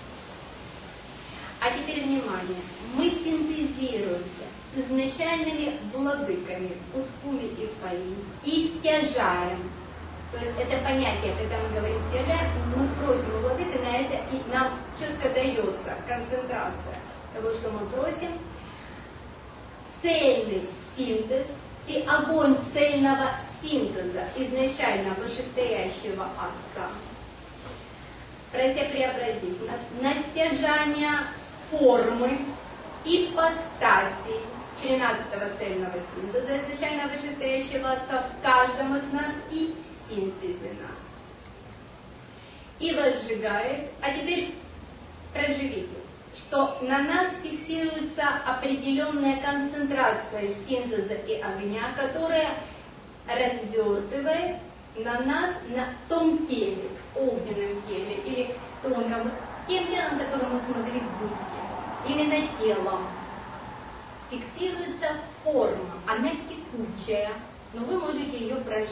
А теперь внимание. Мы синтезируемся с изначальными владыками Кутхуми и Фаин и стяжаем. То есть это понятие, когда мы говорим стяжаем, мы просим у владыки на это, и нам четко дается концентрация того, что мы просим. Цельный синтез и огонь цельного синтеза изначально вышестоящего Отца, прося преобразить нас на стяжание формы, ипостаси 13-го цельного синтеза изначально вышестоящего Отца в каждом из нас и в синтезе нас. И возжигаясь, а теперь проживите, что на нас фиксируется определенная концентрация синтеза и огня, которая развертывает на нас на том теле, огненном теле или тонком, тем телом, которое мы смогли выйти. Именно телом фиксируется форма, она текучая, но вы можете ее прожить.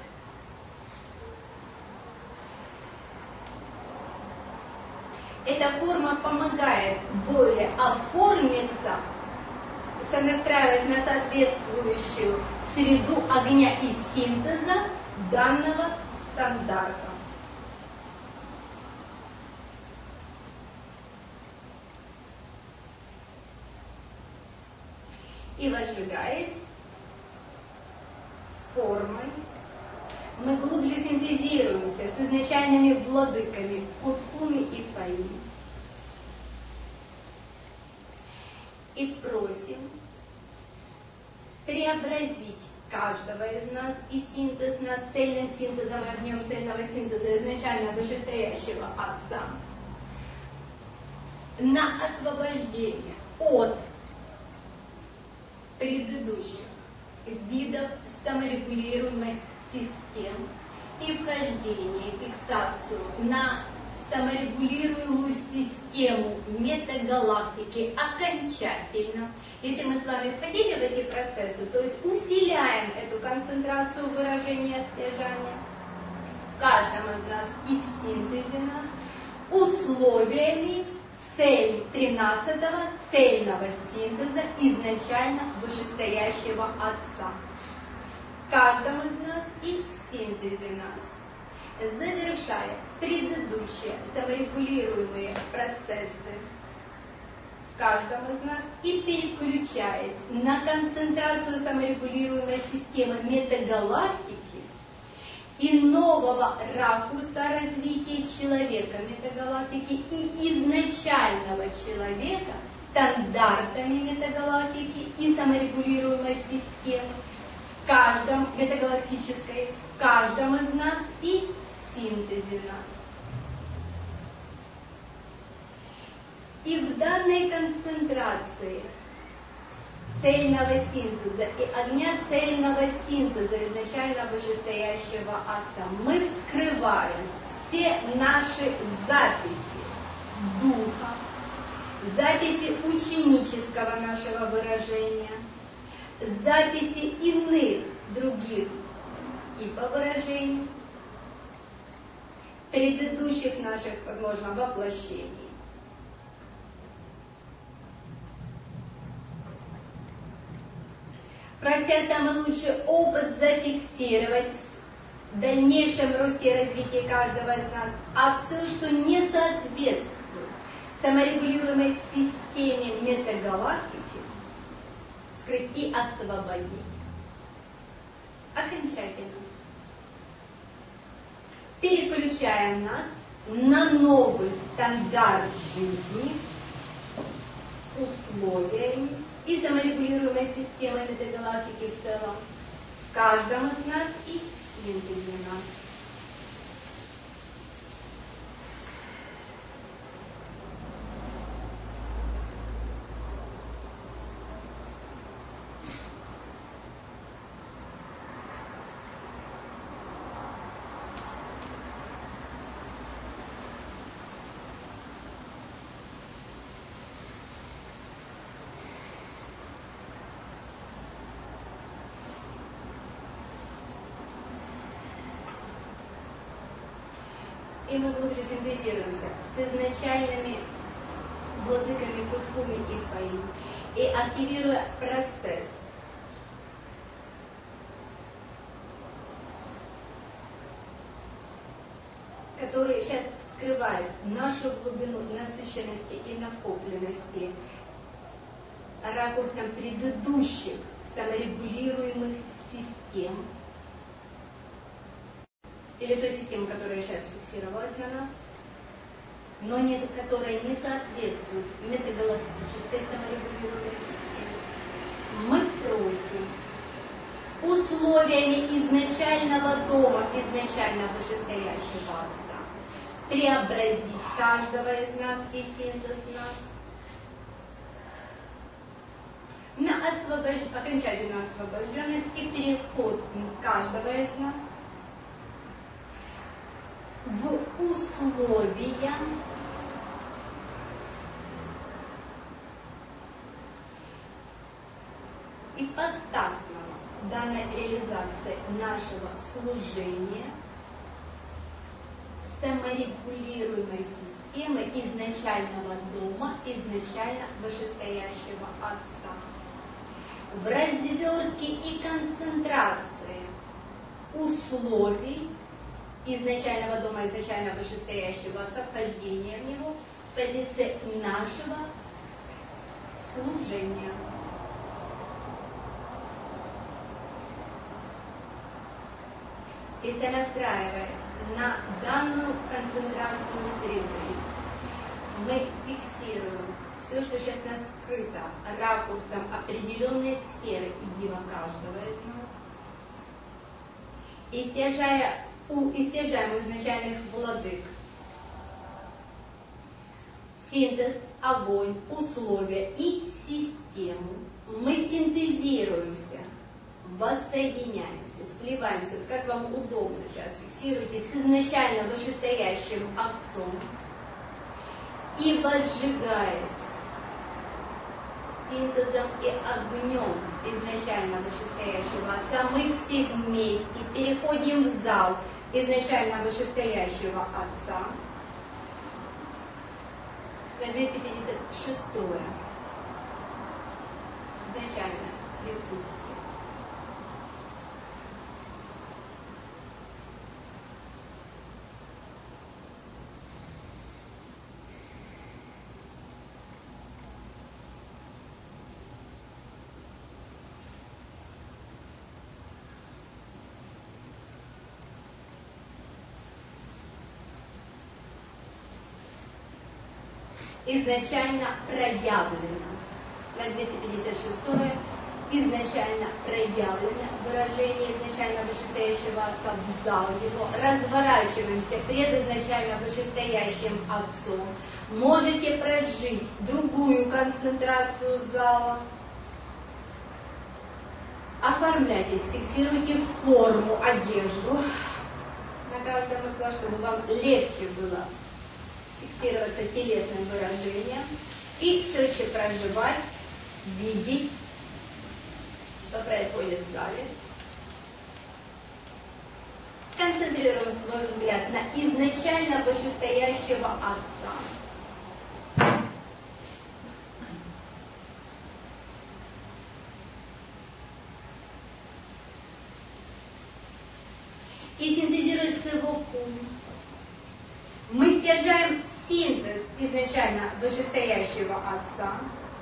Эта форма помогает более оформиться, сонастраиваясь на соответствующую среду огня и синтеза данного стандарта. И возжигаясь формой, мы глубже синтезируемся с изначальными владыками Кутхуми и Фаин. И просим преобразить каждого из нас и синтез нас цельным синтезом и огнем цельного синтеза изначально вышестоящего Отца на освобождение от предыдущих видов саморегулируемых систем и вхождение, фиксацию на саморегулируемую систему метагалактики окончательно. Если мы с вами входили в эти процессы, то есть усиляем эту концентрацию выражения стяжания в каждом из нас и в синтезе нас условиями 13-го цельного синтеза изначально вышестоящего Отца. В каждом из нас и в синтезе нас, завершая предыдущие саморегулируемые процессы в каждом из нас и переключаясь на концентрацию саморегулируемой системы метагалактики и нового ракурса развития человека метагалактики и изначального человека стандартами метагалактики и саморегулируемой системы в каждом метагалактической, в каждом из нас и в синтезе нас. И в данной концентрации цельного синтеза и огня цельного синтеза изначально вышестоящего Отца мы вскрываем все наши записи духа, записи ученического нашего выражения, записи иных других типов выражений, предыдущих наших, возможно, воплощений. Прося самый лучший опыт зафиксировать в дальнейшем росте и развитии каждого из нас, а все, что не соответствует саморегулируемой системе метагалактики, вскрыть и освободить окончательно. Переключая нас на новый стандарт жизни, условиями и саморегулируемой системой метагалактики в целом, в каждом из нас и в синтезе нас. И мы глубже синтезируемся с изначальными владыками Кутхуми и Фаи и активируя процесс, который сейчас вскрывает нашу глубину насыщенности и накопленности ракурсом предыдущих саморегулируемых систем, или той системы, которая сейчас фиксировалась на нас, но которая не соответствует метагалактической саморегулируемой системе, мы просим условиями изначального дома, изначально вышестоящего Отца, преобразить каждого из нас и синтез нас на окончательную освобожденность и переход каждого из нас в условия ипостасного данной реализации нашего служения саморегулируемой системы изначального дома, изначально вышестоящего Отца, в развертке и концентрации условий изначального дома, изначально вышестоящего Отца, вхождения в него с позиции нашего служения. И сонастраиваясь на данную концентрацию среды, мы фиксируем все, что сейчас нас скрыто ракурсом определенной сферы единого каждого из нас, истяжаем у изначальных владык синтез, огонь, условия и систему. Мы синтезируемся, воссоединяемся, сливаемся, вот как вам удобно сейчас, фиксируйте с изначально вышестоящим Отцом и возжигаясь синтезом и огнем изначально вышестоящего Отца, мы все вместе переходим в зал изначально вышестоящего Отца, на 256-е. Изначально присутствие. Изначально проявлено. На 256-е изначально проявлено выражение изначально вышестоящего Отца в зал его. Разворачиваемся пред изначально вышестоящим Отцом. Можете прожить другую концентрацию зала. Оформляйтесь, фиксируйте форму, одежду на каждом из вас, чтобы вам легче было фиксироваться телесным выражением и все еще проживать, видеть, что происходит в зале. Концентрируем свой взгляд на изначально вышестоящего Отца. И синтезируется его ум. Мы стяжаем синтез изначально вышестоящего Отца.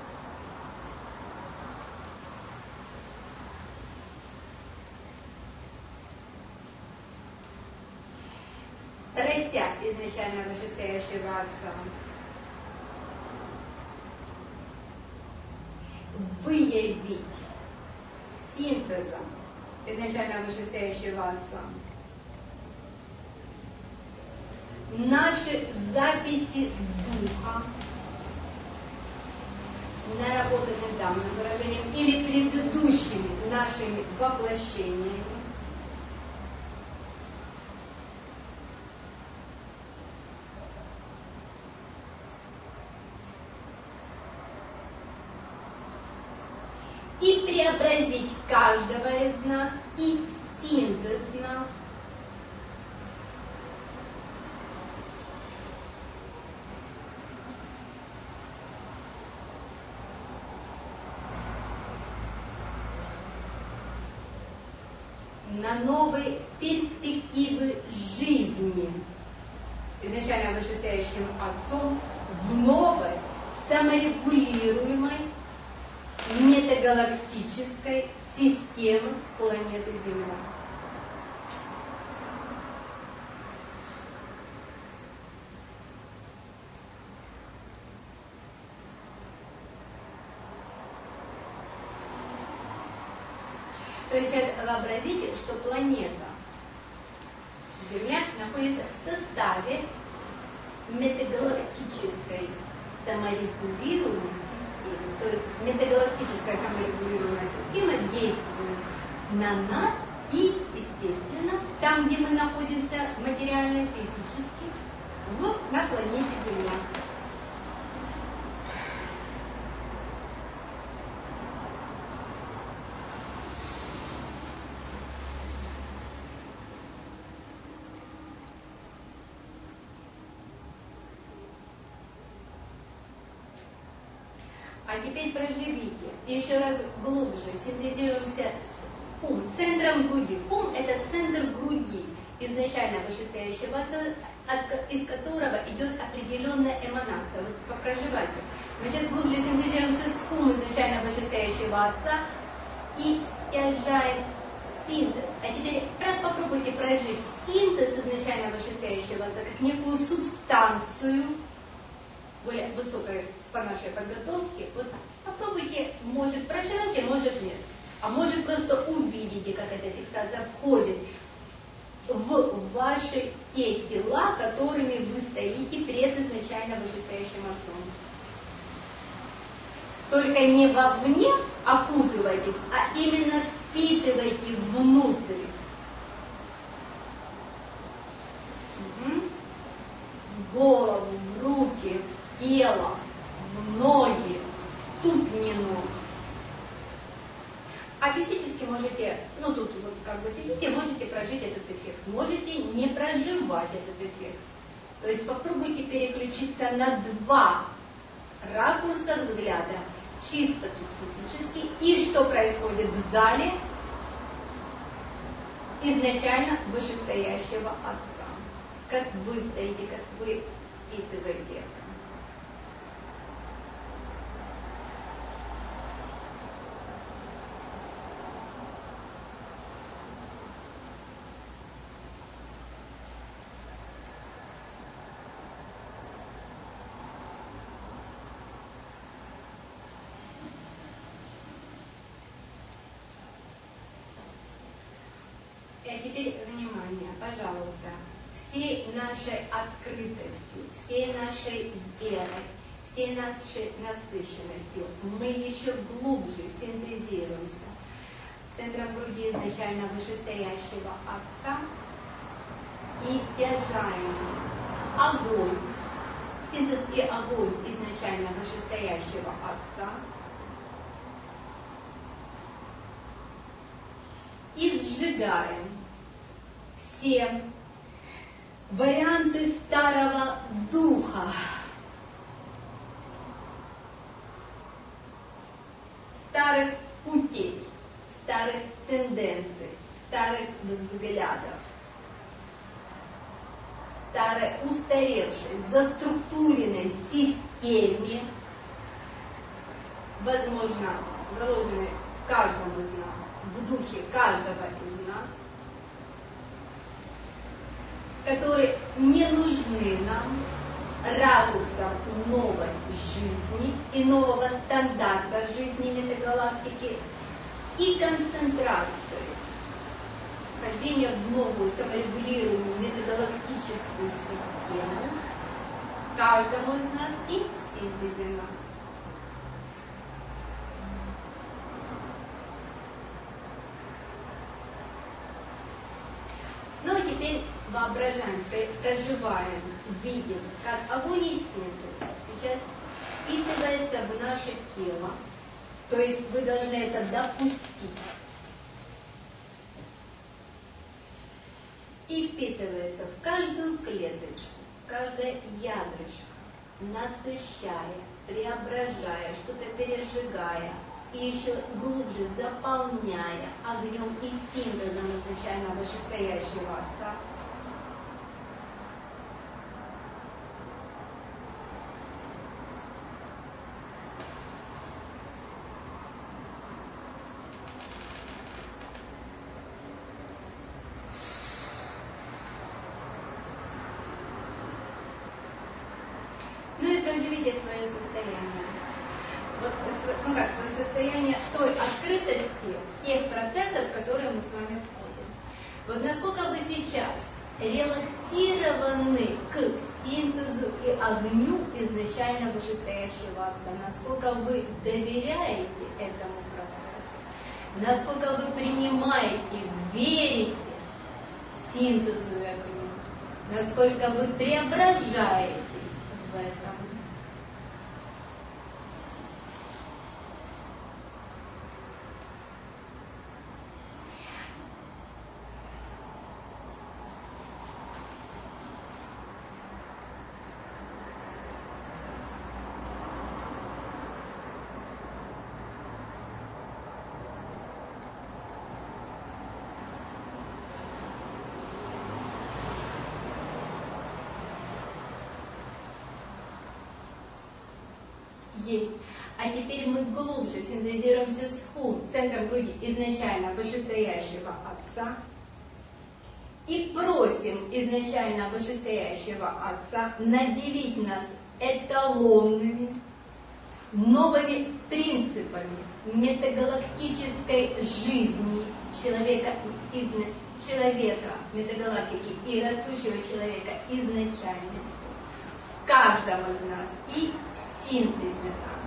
Растя изначально вышестоящего Отца. Выявить синтезом изначально вышестоящего Отца наши записи духа, наработанные данным выражением или предыдущими нашими воплощениями, и преобразить каждого из нас и синтез нас на новые перспективы жизни, изначально вышестоящим Отцом, в новой, саморегулируемой, метагалактической системы планеты Земля. То есть сейчас вообразите, что планета Земля находится в составе метагалактической саморегулируемой системы. То есть метагалактическая саморегулируемая система действует на нас и, естественно, там, где мы находимся материально, физически, на планете Земля. А теперь проживите. Еще раз глубже синтезируемся с ум, центром груди. Ум – это центр груди, изначально вышестоящего Отца, из которого идет определенная эманация. Вот попроживайте. Мы сейчас глубже синтезируемся с ум изначально вышестоящего Отца и стяжаем синтез. А теперь попробуйте прожить синтез изначально вышестоящего Отца как некую субстанцию, более высокой по нашей подготовке. Вот попробуйте, может проживете, может нет. А может просто увидите, как эта фиксация входит в ваши те тела, которыми вы стоите пред изначально вышестоящим Отцом. Только не вовне окутывайтесь, а именно впитывайте внутрь. В голову, в руки, в тело, в ноги, в ступни ног. А физически можете, тут вот как бы сидите, можете прожить этот эффект. Можете не проживать этот эффект. То есть попробуйте переключиться на два ракурса взгляда, чисто физически, и что происходит в зале изначально вышестоящего Отца. Как вы стоите, как вы впитываете это. А теперь, внимание, пожалуйста, всей нашей открытостью, всей нашей верой, всей нашей насыщенностью мы еще глубже синтезируемся центром груди изначально вышестоящего Отца и стяжаем огонь, синтез и огонь изначально вышестоящего Отца, и сжигаем все варианты старого духа, старых путей, старых тенденций, старых взглядов, старой устаревшей, заструктуренной системе, возможно, заложенной в каждом из нас, в духе каждого из нас, которые не нужны нам ракурсом новой жизни и нового стандарта жизни метагалактики и концентрации, вхождения в новую саморегулируемую метагалактическую систему каждому из нас и в синтезе нас. Ну а теперь воображаем, проживаем, видим, как огонь и синтез сейчас впитывается в наше тело, то есть вы должны это допустить, и впитывается в каждую клеточку, в каждое ядрышко, насыщая, преображая, что-то пережигая, и еще глубже заполняя огнем и синтезом изначально вышестоящего Отца. Ну и проживите свое состояние. Вот, свое состояние той открытости в тех процессах, в которые мы с вами входим. Вот насколько вы сейчас релаксированы к синтезу и огню изначально вышестоящего Отца, насколько вы доверяете этому процессу, насколько вы принимаете, верите синтезу и огню, насколько вы преображаетесь в этом. Есть. А теперь мы глубже синтезируемся с центром груди изначально вышестоящего Отца и просим изначально вышестоящего Отца наделить нас эталонными, новыми принципами метагалактической жизни человека, метагалактики и растущего человека изначальности в каждом из нас и в синтезе нас.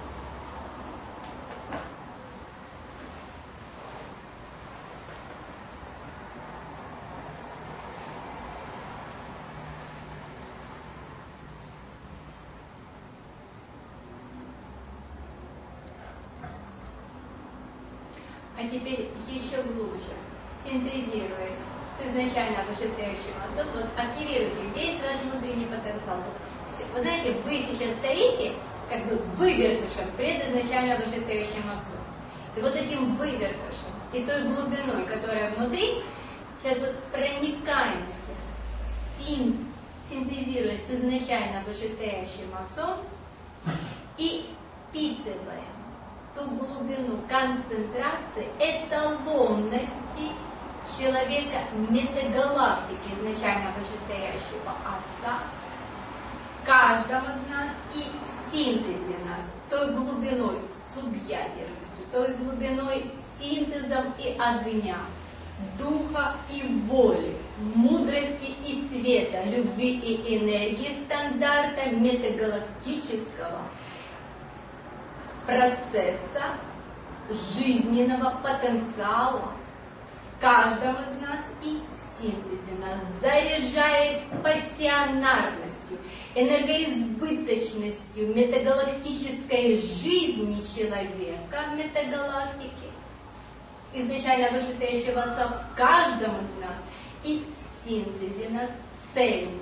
А теперь еще глубже, синтезируясь с изначально вышестоящим Отцом, вот активируйте весь ваш внутренний потенциал. Вот, вы знаете, вы сейчас стоите как бы вывертышем пред изначально вышестоящим Отцом. И вот этим вывертышем и той глубиной, которая внутри, сейчас вот проникаемся, синтезируясь с изначально вышестоящим Отцом и впитываем ту глубину концентрации, эталонности человека метагалактики, изначально вышестоящего Отца, каждого из нас и в синтезе нас, той глубиной субъядерностью, той глубиной синтезом и огня, духа и воли, мудрости и света, любви и энергии стандарта метагалактического процесса жизненного потенциала в каждом из нас и в синтезе нас, заряжаясь пассионарностью, энергоизбыточностью метагалактической жизни человека в метагалактике, изначально вышестоящего Отца в каждом из нас и в синтезе нас цельно.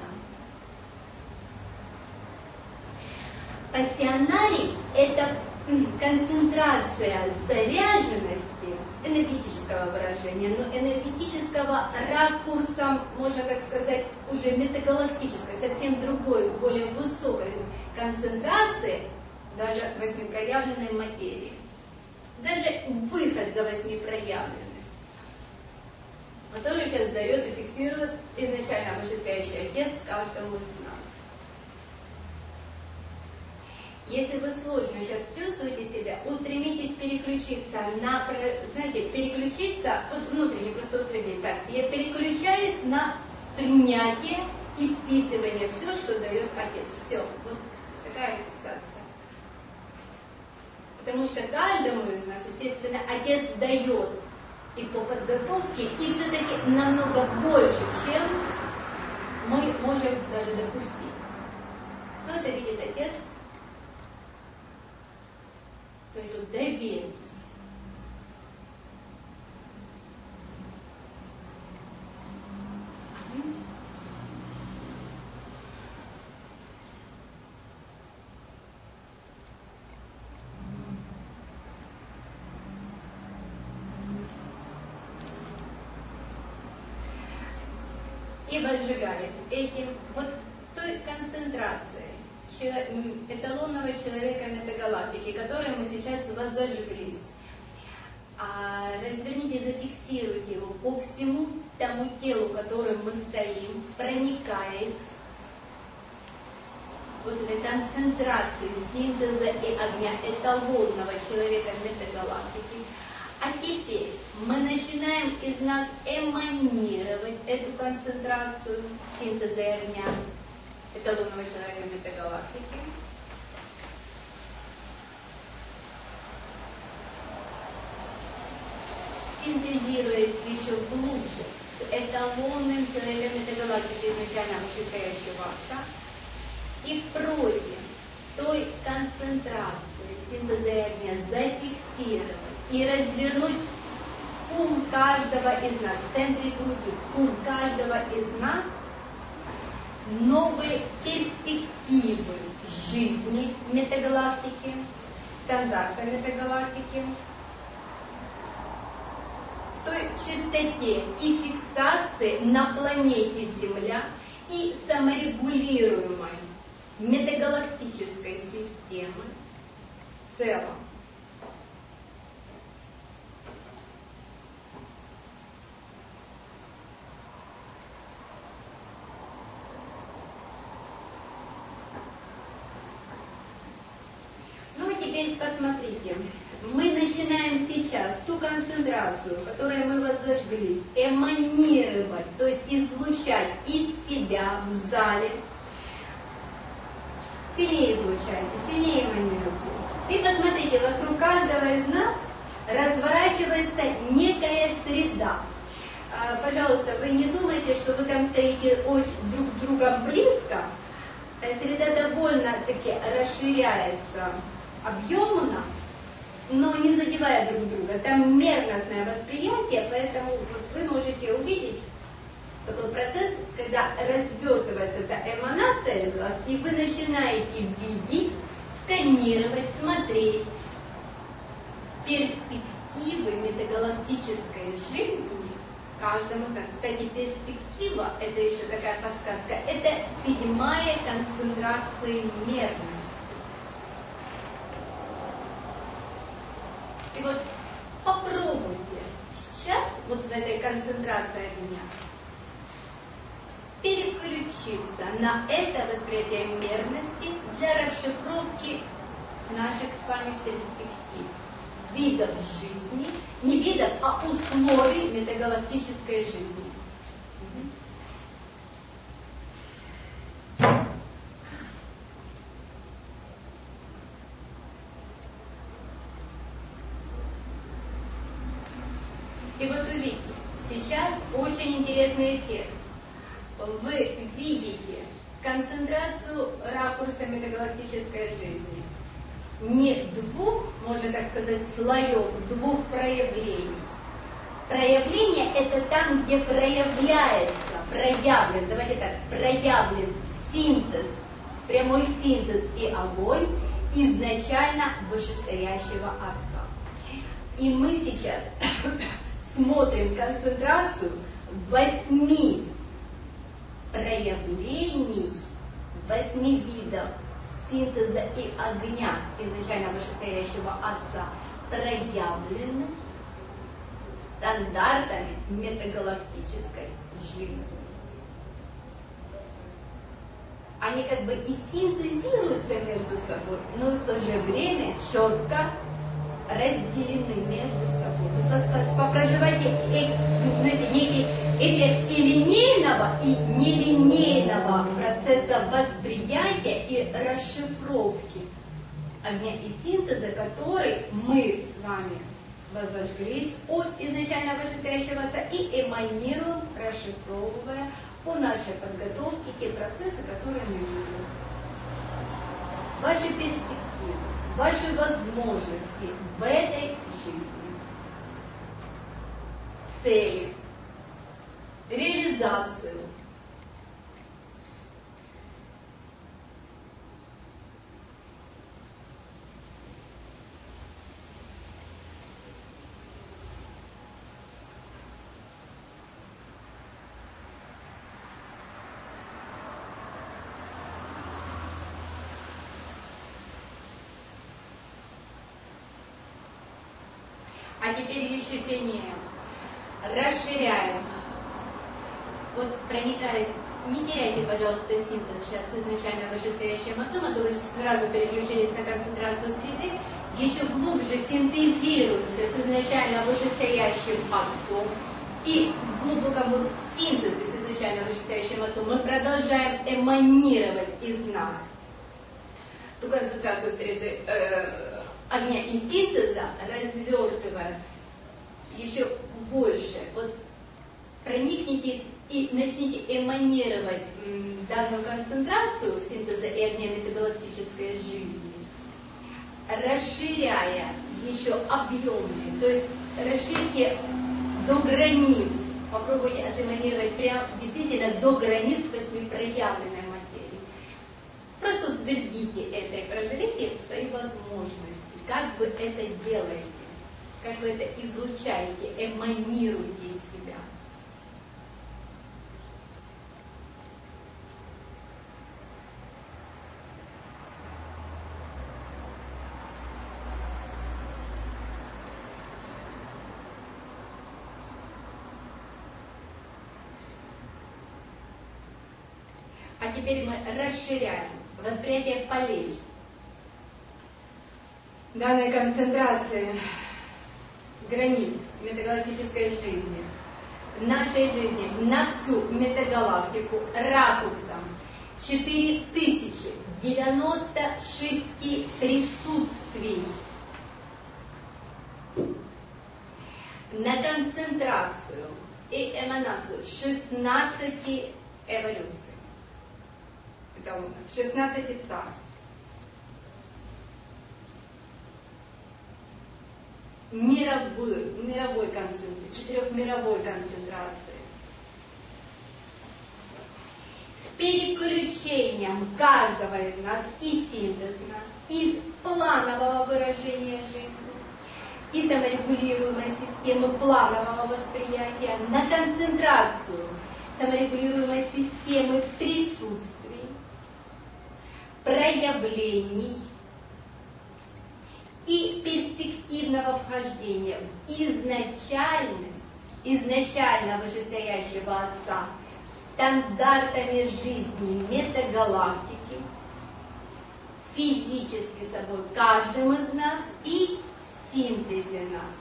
Пассионарий – это концентрация заряженности, энергетического выражения, но энергетического ракурса, можно так сказать, уже метагалактической, совсем другой, более высокой концентрации даже восьмипроявленной материи. Даже выход за восьмипроявленность, который сейчас дает и фиксирует изначально вышестоящий Отец каждому из нас. Если вы сложно сейчас чувствуете себя, устремитесь переключиться на, знаете, переключиться, вот внутренне просто утвердить, так, я переключаюсь на принятие и впитывание, все, что дает Отец. Все, вот такая фиксация. Потому что каждому из нас, естественно, Отец дает и по подготовке, и все-таки намного больше, чем мы можем даже допустить. Что это видит Отец? То есть вот доверьтесь. И возжигались этим вот той концентрацией эталонного человека метагалактики, которой мы сейчас воззажглись. Разверните, зафиксируйте его по всему тому телу, которым мы стоим, проникаясь вот этой концентрации синтеза и огня эталонного человека метагалактики. А теперь мы начинаем из нас эманировать эту концентрацию синтеза и огня эталонного человека метагалактики. Синтезируясь еще глубже с эталонным человеком метагалактики, изначально вышестоящего Отца, и просим той концентрации синтеза и огня зафиксировать и развернуть ум каждого из нас, в центре груди, ум каждого из нас, новые перспективы жизни метагалактики, стандарта метагалактики, в той чистоте и фиксации на планете Земля и саморегулируемой метагалактической системы в целом. Теперь посмотрите, мы начинаем сейчас ту концентрацию, которой мы воззажглись, эманировать, то есть излучать из себя в зале. Сильнее излучайте, сильнее эманируйте. И посмотрите, вокруг каждого из нас разворачивается некая среда. Пожалуйста, вы не думайте, что вы там стоите очень друг с другом близко. Среда довольно-таки расширяется объемно, но не задевая друг друга. Там мерностное восприятие, поэтому вот вы можете увидеть такой процесс, когда развертывается эта эманация из вас, и вы начинаете видеть, скорее планировать, смотреть перспективы метагалактической жизни каждому из нас. Кстати, перспектива, это еще такая подсказка, это 7-я концентрация мерности. И вот попробуйте сейчас, вот в этой концентрации огня, переключиться на это восприятие мерности для расшифровки наших с вами перспектив, видов жизни, не видов, а условий метагалактической жизни. И вот увидите, сейчас очень интересный эффект. Вы видите концентрацию ракурса метагалактической жизни. Не двух, можно так сказать, слоев, двух проявлений. Проявление – это там, где проявляется, проявлен, давайте так, проявлен синтез, прямой синтез и огонь изначально вышестоящего Отца. И мы сейчас смотрим концентрацию 8 проявлений, 8 видов синтеза и огня изначально вышестоящего Отца, проявленных стандартами метагалактической жизни. Они как бы и синтезируются между собой, но и в то же время четко разделены между собой. Вы попроживайте некий эффект и линейного, и нелинейного процесса восприятия и расшифровки огня и синтеза, который мы с вами возожглись от изначально вышестоящего Отца и эманируем, расшифровывая по нашей подготовке те процессы, которые мы видим. Ваши перспективы, ваши возможности в этой жизни, цели, реализацию. А теперь еще сильнее. Расширяем. Вот проникаясь, не теряйте, пожалуйста, синтез сейчас с изначально вышестоящим Отцом, а то вы сразу переключились на концентрацию святых, еще глубже синтезируемся с изначально вышестоящим Отцом, и в глубоком вот синтезе с изначально вышестоящим Отцом мы продолжаем эманировать из нас ту концентрацию среды огня и синтеза, развертывая еще больше. Вот проникнитесь и начните эманировать данную концентрацию синтеза и огня метагалактической жизни, расширяя еще объемы, то есть расширьте до границ, попробуйте отэманировать прям действительно до границ 8 проявленной материи. Просто утвердите это и проживите свои возможности. Как вы это делаете? Как вы это излучаете, эманируете из себя? А теперь мы расширяем восприятие полей данной концентрации границ метагалактической жизни, нашей жизни на всю метагалактику ракурсом 4096 присутствий, на концентрацию и эманацию 16 эволюций. Это 16 царств. Мировой концентрации, 4-мировой концентрации. С переключением каждого из нас и синтеза, из планового выражения жизни и саморегулируемой системы планового восприятия на концентрацию саморегулируемой системы присутствий, проявлений и перспективного вхождения в изначальность изначально вышестоящего Отца стандартами жизни метагалактики, физически собой каждым из нас и в синтезе нас.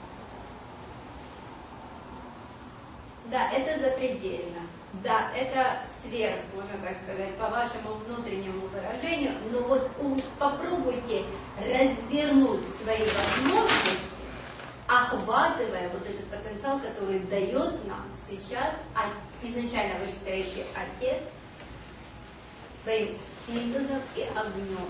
Да, это запредельно. Да, это сверх, можно так сказать, по вашему внутреннему выражению, но вот попробуйте развернуть свои возможности, охватывая вот этот потенциал, который дает нам сейчас изначально вышестоящий Отец своим синтезом и огнем.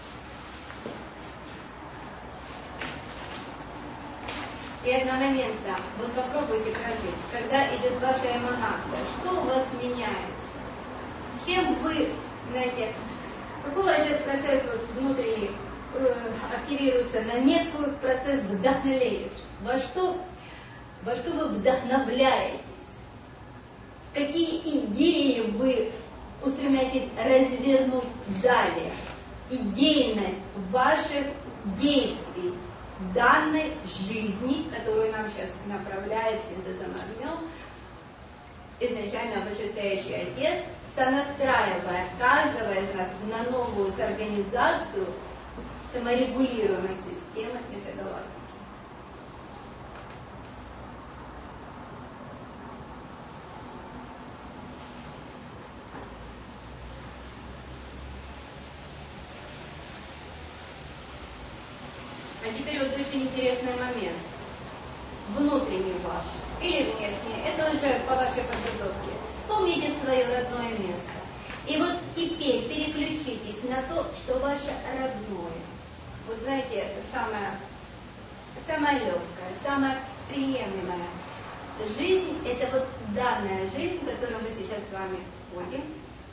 И одномоментно вот попробуйте прожить, когда идет ваша эманация, что у вас меняется, чем вы, знаете, какой у вас сейчас процесс вот внутренний активируется на некий процесс вдохновения, во что вы вдохновляетесь, какие идеи вы устремляетесь развернуть далее, идейность ваших действий, данной жизни, которую нам сейчас направляет синтезом огнем, изначально вышестоящий Отец, сонастраивая каждого из нас на новую организацию саморегулируемой системы метагалактики. А теперь вот очень интересный момент. Внутренний ваш или внешний, это уже по вашей подготовке. Вспомните свое родное место. И вот теперь переключитесь на то, что ваше родное. Вот знаете, самая легкая, самая приемлемая жизнь, это вот данная жизнь, в которую мы сейчас с вами входим.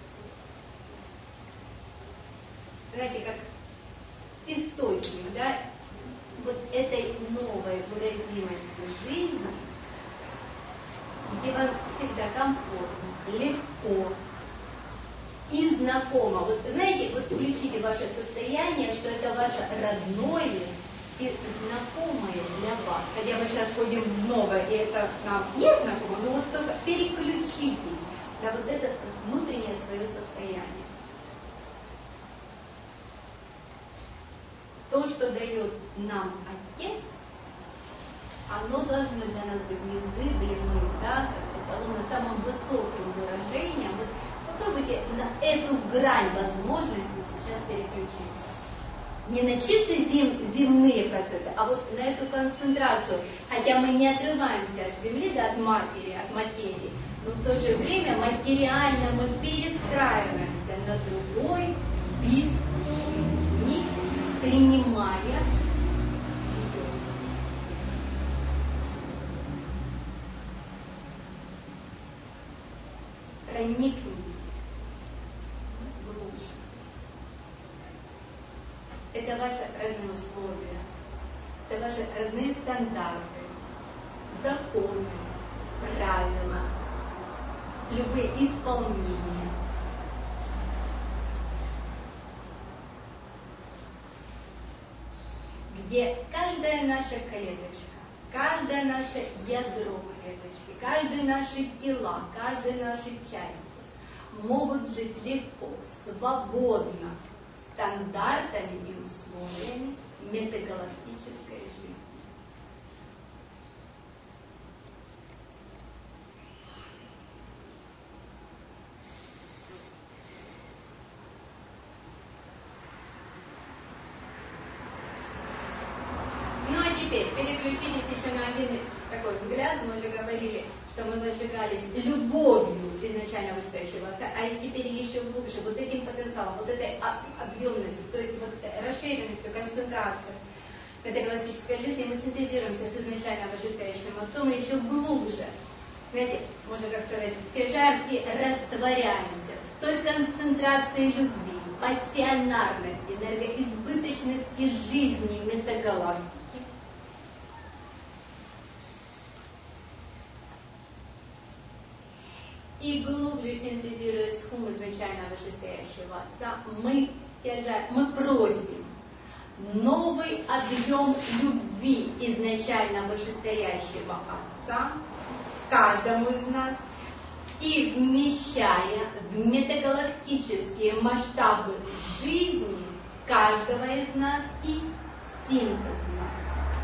Знаете, как источник, да, вот этой новой выразимости жизни, где вам всегда комфортно, легко и знакомо. Вот знаете, вот включите ваше состояние, что это ваше родное и знакомое для вас. Хотя мы сейчас ходим в новое, и это нам не знакомо, но вот только переключитесь на вот это внутреннее свое состояние. То, что дает нам Отец, оно должно для нас быть незыблемым, да, эталонно самым высоким выражением. Вот попробуйте на эту грань возможности сейчас переключиться. Не на чисто земные процессы, а вот на эту концентрацию. Хотя мы не отрываемся от Земли, да, от матери, от материи, но в то же время материально мы перестраиваемся на другой вид жизни, принимая ее. Проникнитесь глубже. Это ваши родные условия, это ваши родные стандарты, законы, правила, любые исполнения. Где каждая наша клеточка, каждое наше ядро клеточки, каждые наши тела, каждые наши части могут жить легко, свободно, стандартами и условиями метагалактической жизни. Ну а теперь переключитесь еще на один такой взгляд. Мы уже говорили, что мы возжигались любовью изначально вышестоящего Отца, а теперь еще глубже, вот этим потенциалом, вот этой объемностью, то есть вот расширенностью, концентрацией метагалактической жизни мы синтезируемся с изначально вышестоящим Отцом и еще глубже, знаете, можно так сказать, стяжаем и растворяемся в той концентрации любви, пассионарности, энергоизбыточности жизни метагалактики. И глубже синтезируя схему изначально вышестоящего Отца, мы просим новый объем любви изначально вышестоящего Отца каждому из нас и вмещая в метагалактические масштабы жизни каждого из нас и синтез нас.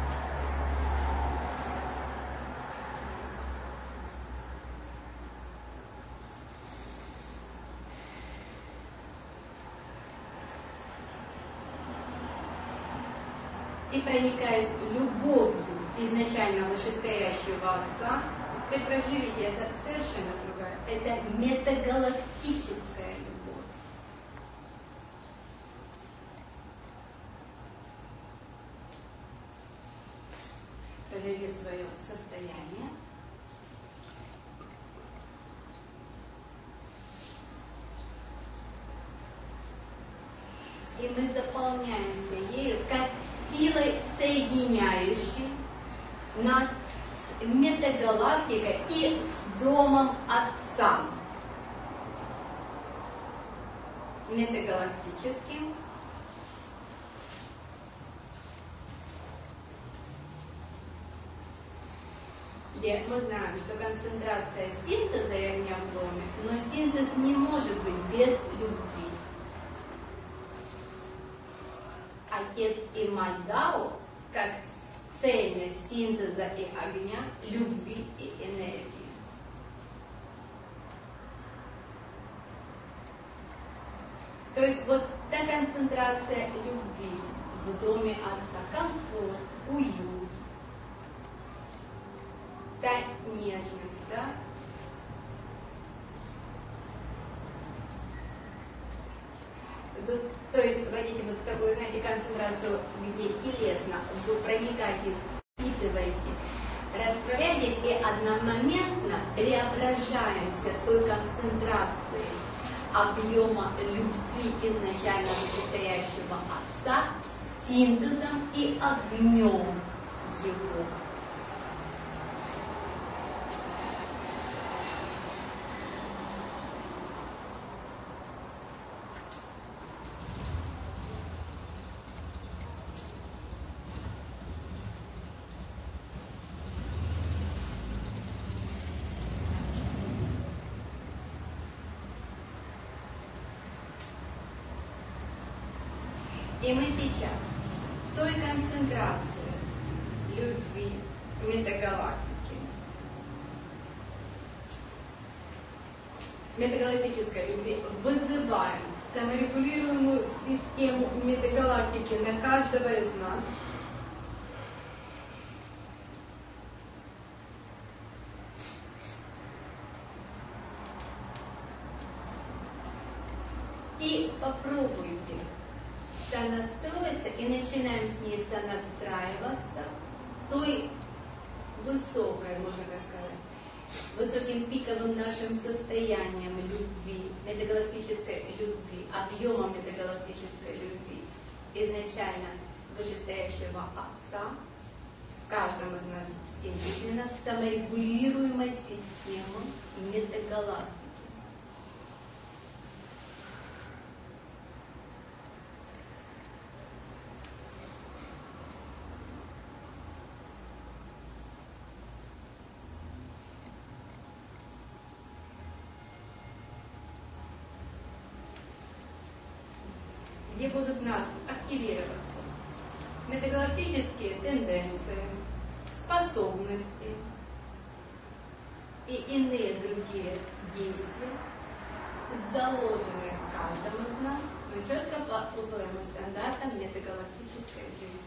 И проникаясь любовью изначально вышестоящего Отца, теперь проживите, это совершенно другая, это метагалактическая любовь. Проживите свое состояние. И мы заполняемся ею как силой, соединяющей нас с метагалактикой и с домом Отца. Метагалактическим, где мы знаем, что концентрация синтеза и огня в доме, но синтез не может быть без любви. Отец и мать Дао, как цельность синтеза и огня, любви и энергии. То есть вот та концентрация любви в доме Отца, комфорт, уют, та нежность, да? То есть вводите вот такую, знаете, концентрацию, где телесно вы проникаете, впитываете, растворяетесь и одномоментно преображаемся той концентрацией объема любви изначально вышестоящего Отца синтезом и огнем Его. И мы сейчас в той концентрации любви метагалактики, метагалактической любви, вызываем саморегулируемую систему метагалактики на каждого из нас. И попробуйте сонастроиться и начинаем с ней сонастраиваться той высокой, можно так сказать, высоким пиковым нашим состоянием любви, метагалактической любви, объемом метагалактической любви, изначально вышестоящего Отца, в каждом из нас вселенной, саморегулируемой системы метагалактики. Где будут у нас активироваться метагалактические тенденции, способности и иные другие действия, заложенные в каждом из нас, но четко по условиям и стандартам метагалактической жизни.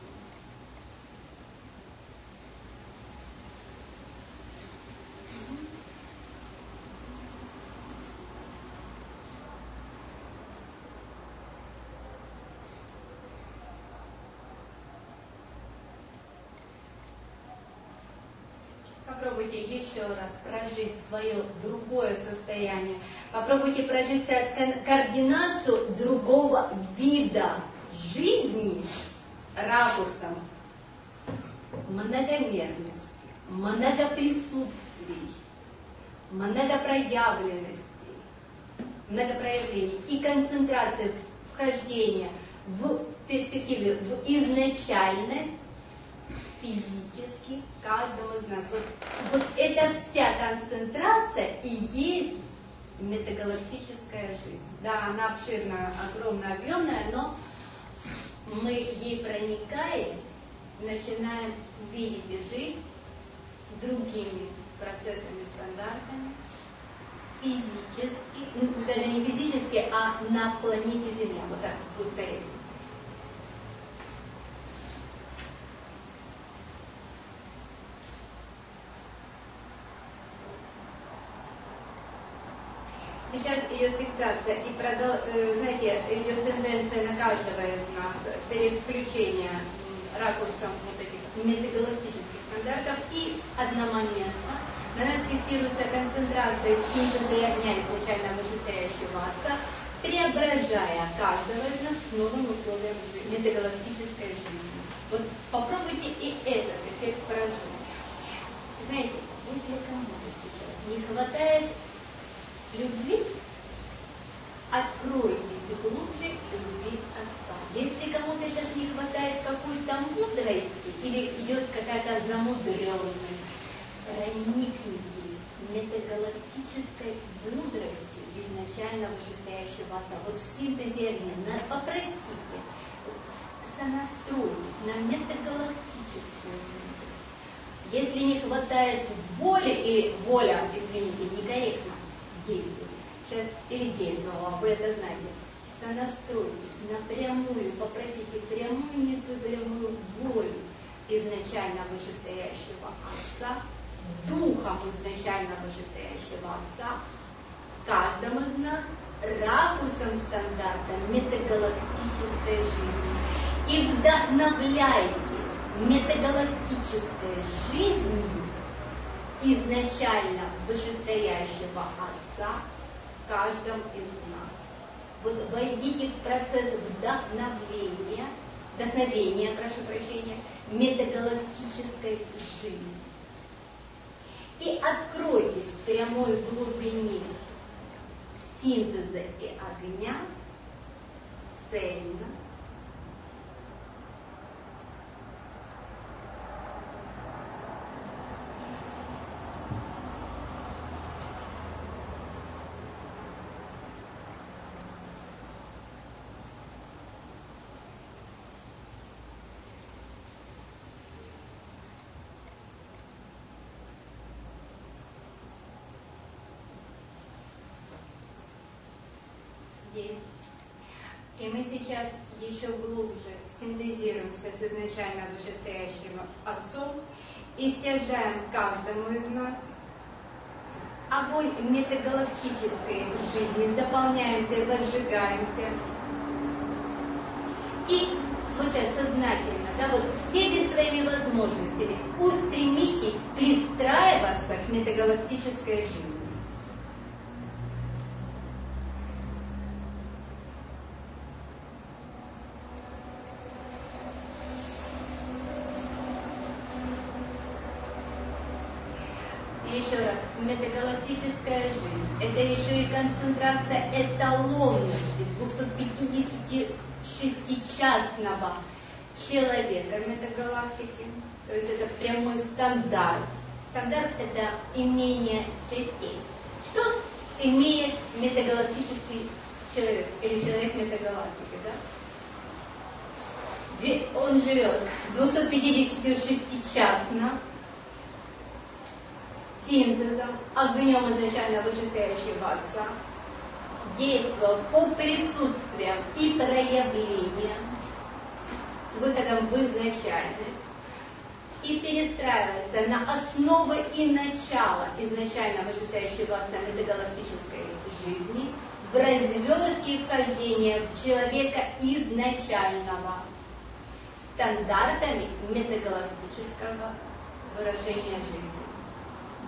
Попробуйте попробуйте еще раз прожить свое другое состояние. Попробуйте прожить координацию другого вида жизни ракурсом многомерности, многоприсутствий, многопроявлений и концентрации вхождения в перспективе, в изначальность физически каждого из нас. Вот эта вся концентрация и есть метагалактическая жизнь. Да, она обширная, огромная, объемная, но мы ей проникаясь, начинаем видеть и жить другими процессами, стандартами, физически, даже не физически, а на планете Земля. Вот так будет корректно. Сейчас идет фиксация и, знаете, идет тенденция на каждого из нас переключения ракурсом вот этих метагалактических стандартов, и одномоментно на нас фиксируется концентрация синтеза огня изначально вышестоящего Отца, преображая каждого из нас к новым условиям метагалактической жизни. Вот попробуйте и этот эффект прожить. Знаете, если кому-то сейчас не хватает любви, откройтесь глубже любви Отца. Если кому-то сейчас не хватает какой-то мудрости или идет какая-то замудренность, проникнитесь метагалактической мудростью изначально вышестоящего Отца. Вот в синтезе огня попросите, сонастройтесь на метагалактическую мудрость. Если не хватает воли, или воля, извините, некорректно действует, сейчас или действовала, вы это знаете, сонастройтесь напрямую, попросите прямую, незабываемую волю изначально вышестоящего Отца, духом изначально вышестоящего Отца, каждому из нас ракурсом стандарта метагалактической жизни. И вдохновляйтесь метагалактической жизнью изначально вышестоящего Отца в каждом из нас. Вот войдите в процесс вдохновения, метагалактической жизни. И откройтесь в прямой глубине синтеза и огня цельно, есть. И мы сейчас еще глубже синтезируемся с изначально вышестоящим Отцом и стяжаем каждому из нас огонь метагалактической жизни, заполняемся, возжигаемся. И вот сейчас сознательно, да, вот всеми своими возможностями устремитесь пристраиваться к метагалактической жизни. Еще раз, метагалактическая жизнь – это еще и концентрация эталонности 256-частного человека метагалактики. То есть это прямой стандарт. Стандарт – это имение частей. Что имеет метагалактический человек или человек метагалактики, да? Он живет 256-частно, синтезом, огнем изначально вышестоящего Отца, действуя по присутствиям и проявлениям с выходом в изначальность и перестраивается на основы и начало изначально вышестоящего Отца метагалактической жизни в развертке вхождения в человека изначального стандартами метагалактического выражения жизни.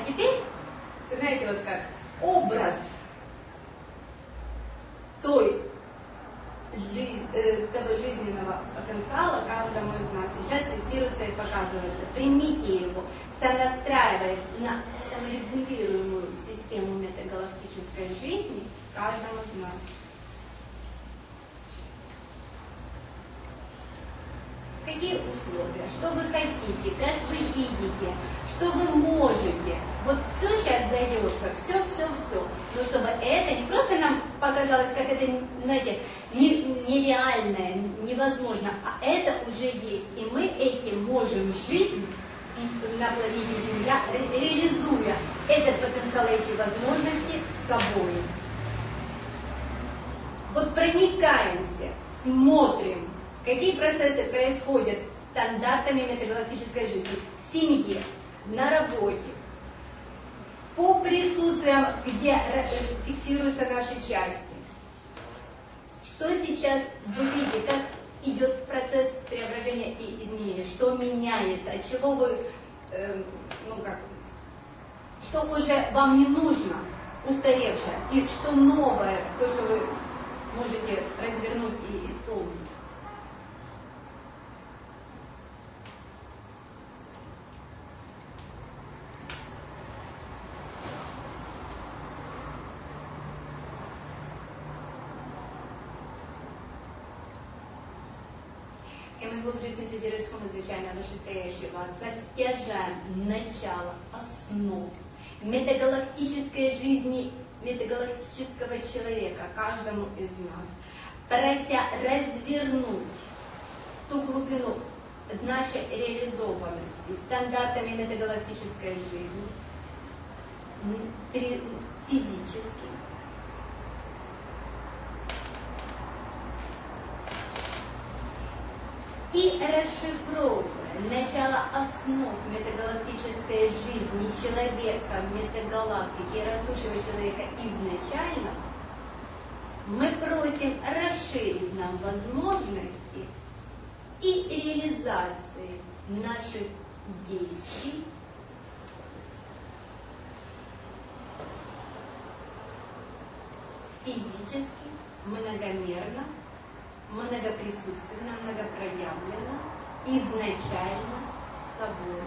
теперь, знаете, вот как образ того жизненного потенциала каждому из нас сейчас фиксируется и показывается. Примите его, сонастраиваясь на саморегулируемую систему метагалактической жизни каждому из нас. Какие условия, что вы хотите, как вы видите, что вы можете. Вот все сейчас дается, все. Но чтобы это не просто нам показалось, как это, знаете, нереальное, невозможно, а это уже есть. И мы этим можем жить на планете Земля, реализуя этот потенциал, эти возможности с собой. Вот проникаемся, смотрим, какие процессы происходят стандартами метагалактической жизни в семье, на работе, по присутствиям, где фиксируются наши части. Что сейчас вы видите, как идет процесс преображения и изменения, что меняется, от чего вы, что уже вам не нужно, устаревшее, и что новое, то, что вы можете развернуть и исполнить. И мы глубже синтезируем изначально вышестоящего Отца, стяжаем начало, основу метагалактической жизни, метагалактического человека, каждому из нас, прося развернуть ту глубину нашей реализованности стандартами метагалактической жизни, физически, и расшифровывая начало основ метагалактической жизни человека, метагалактики, растущего человека изначально, мы просим расширить нам возможности и реализации наших действий физически, многомерно, многоприсутственно, многопроявленно, изначально собой.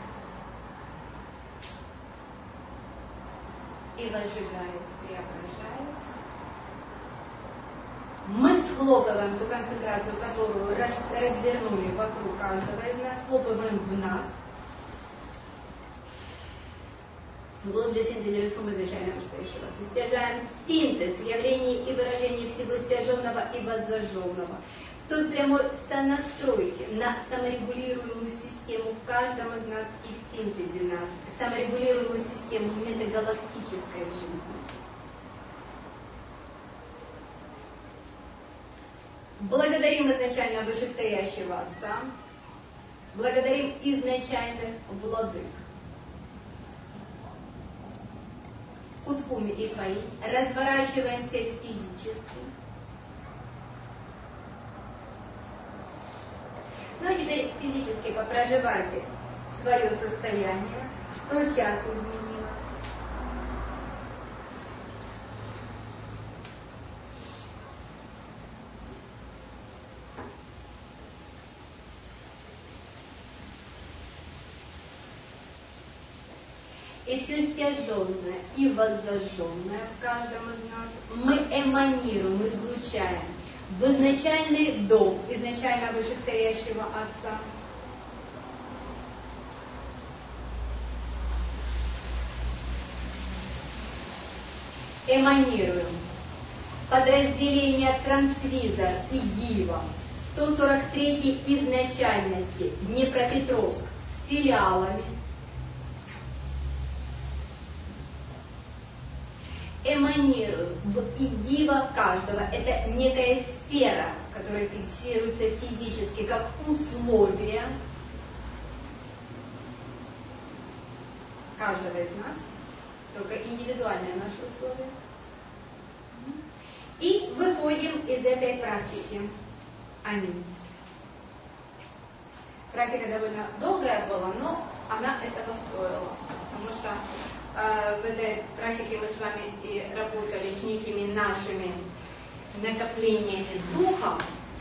И возжигаясь, преображаясь, мы схлопываем ту концентрацию, которую развернули вокруг каждого из нас, схлопываем в нас. Глубже синтезируем изначально вышестоящего. Стяжаем синтез явлений и выражений всего стяженного и воззаженного. Той прямой сонастройки на саморегулируемую систему в каждом из нас и в синтезе нас, саморегулируемую систему метагалактической жизни. Благодарим изначально вышестоящего Отца, благодарим изначальных владык. Кутхуми и Фаи, разворачиваемся физически. Ну а теперь физически попроживайте свое состояние, что сейчас изменилось. И все стяженное и воззаженное в каждом из нас мы эманируем, излучаем в изначальный дом, изначально вышестоящего Отца. Эманируем подразделение Трансвизор и Дива 143-й изначальности Днепропетровск с филиалами. Эманируем в идива каждого. Это некая сфера, которая фиксируется физически как условие каждого из нас, только индивидуальное наше условие. И выходим из этой практики. Аминь. Практика довольно долгая была, но она этого стоила. потому что в этой практике мы с вами и работали с некими нашими накоплениями духа,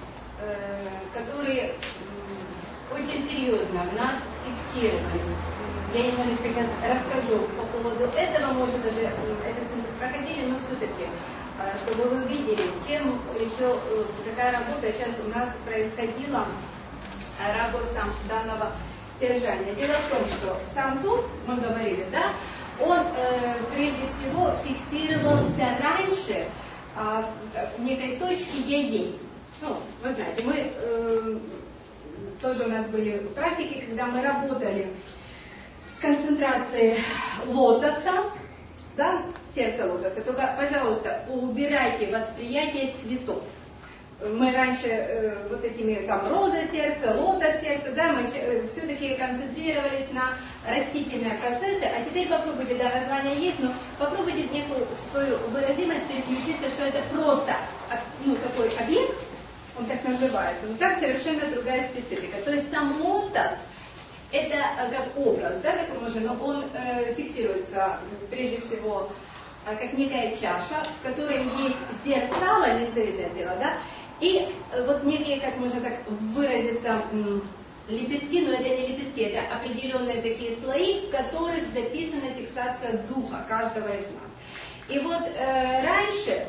которые очень серьезно в нас фиксировались. Я немножечко сейчас расскажу по поводу этого, может даже этот синтез проходили, но все-таки, чтобы вы увидели, чем еще какая работа сейчас у нас происходила ракурсом данного стержания. Дело в том, что сам дух, мы говорили, да, он прежде всего фиксировался раньше в некой точке «я есть». Ну, вы знаете, мы тоже у нас были практики, когда мы работали с концентрацией лотоса, да, сердца лотоса. Только, пожалуйста, убирайте восприятие цветов. Мы раньше вот этими там роза сердца, лотос сердца, да, мы все-таки концентрировались на растительные процессы, а теперь попробуйте, да, название есть, но попробуйте некую свою выразимость переключиться, что это просто, ну, такой объект, он так называется, но там совершенно другая специфика. То есть сам лотос, это как образ, да, такой можно, но он фиксируется прежде всего как некая чаша, в которой есть зеркало, лицевидное тело, да, и вот некие, как можно так выразиться, лепестки, но это не лепестки, это определенные такие слои, в которых записана фиксация духа каждого из нас. И вот раньше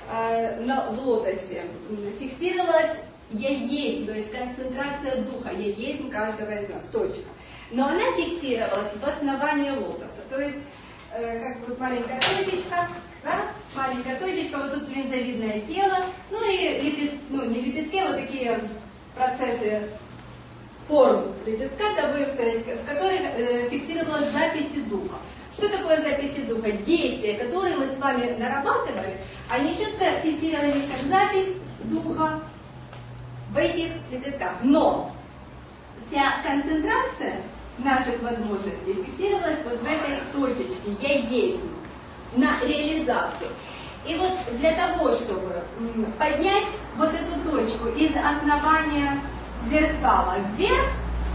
в лотосе фиксировалась «я есть», то есть концентрация духа, «я есть» каждого из нас, точка. Но она фиксировалась в основании лотоса, то есть как вот маленькая точечка, да? Маленькая точечка, вот тут линзовидное тело, ну и не лепестки, вот такие процессы форм лепестка, в которых фиксировалась записи духа. Что такое записи духа? Действия, которые мы с вами нарабатывали, они четко фиксировались как запись духа в этих лепестках. Но вся концентрация наших возможностей фиксировалась вот в этой точечке «я есть», на реализацию. И вот для того, чтобы поднять вот эту точку из основания зеркала вверх,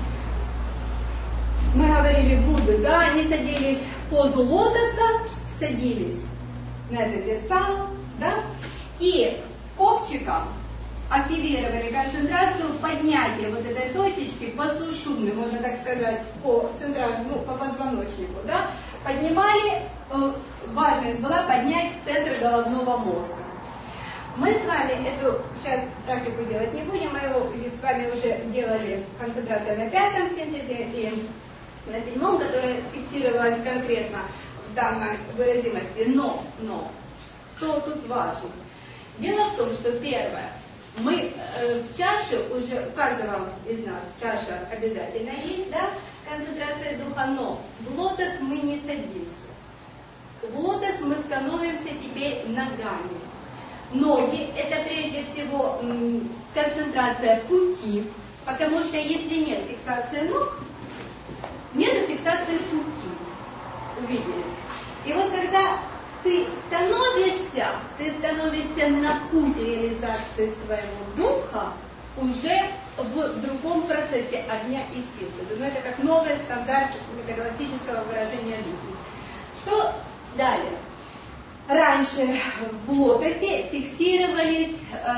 мы говорили Будды, да, они садились в позу лотоса, садились на это зеркало, да, и копчиком активировали концентрацию поднятия вот этой точечки по сушумной, можно так сказать, по центральному, по позвоночнику, да, поднимали, важность была поднять в центр головного мозга. Мы с вами эту сейчас практику делать не будем, мы его с вами уже делали концентрацию на 5-м синтезе и на 7-м, которая фиксировалась конкретно в данной выразимости. Но, что тут важно? Дело в том, что первое, мы в чаше уже, у каждого из нас чаша обязательно есть, да, концентрация духа, но в лотос мы не садимся. В лотос мы становимся теперь ногами. Ноги – это прежде всего концентрация пути, потому что если нет фиксации ног, нет фиксации пути. Увидели? И вот когда ты становишься на путь реализации своего духа уже в другом процессе огня и синтеза. Но это как новый стандарт метагалактического выражения жизни. Что далее? Раньше в лотосе фиксировались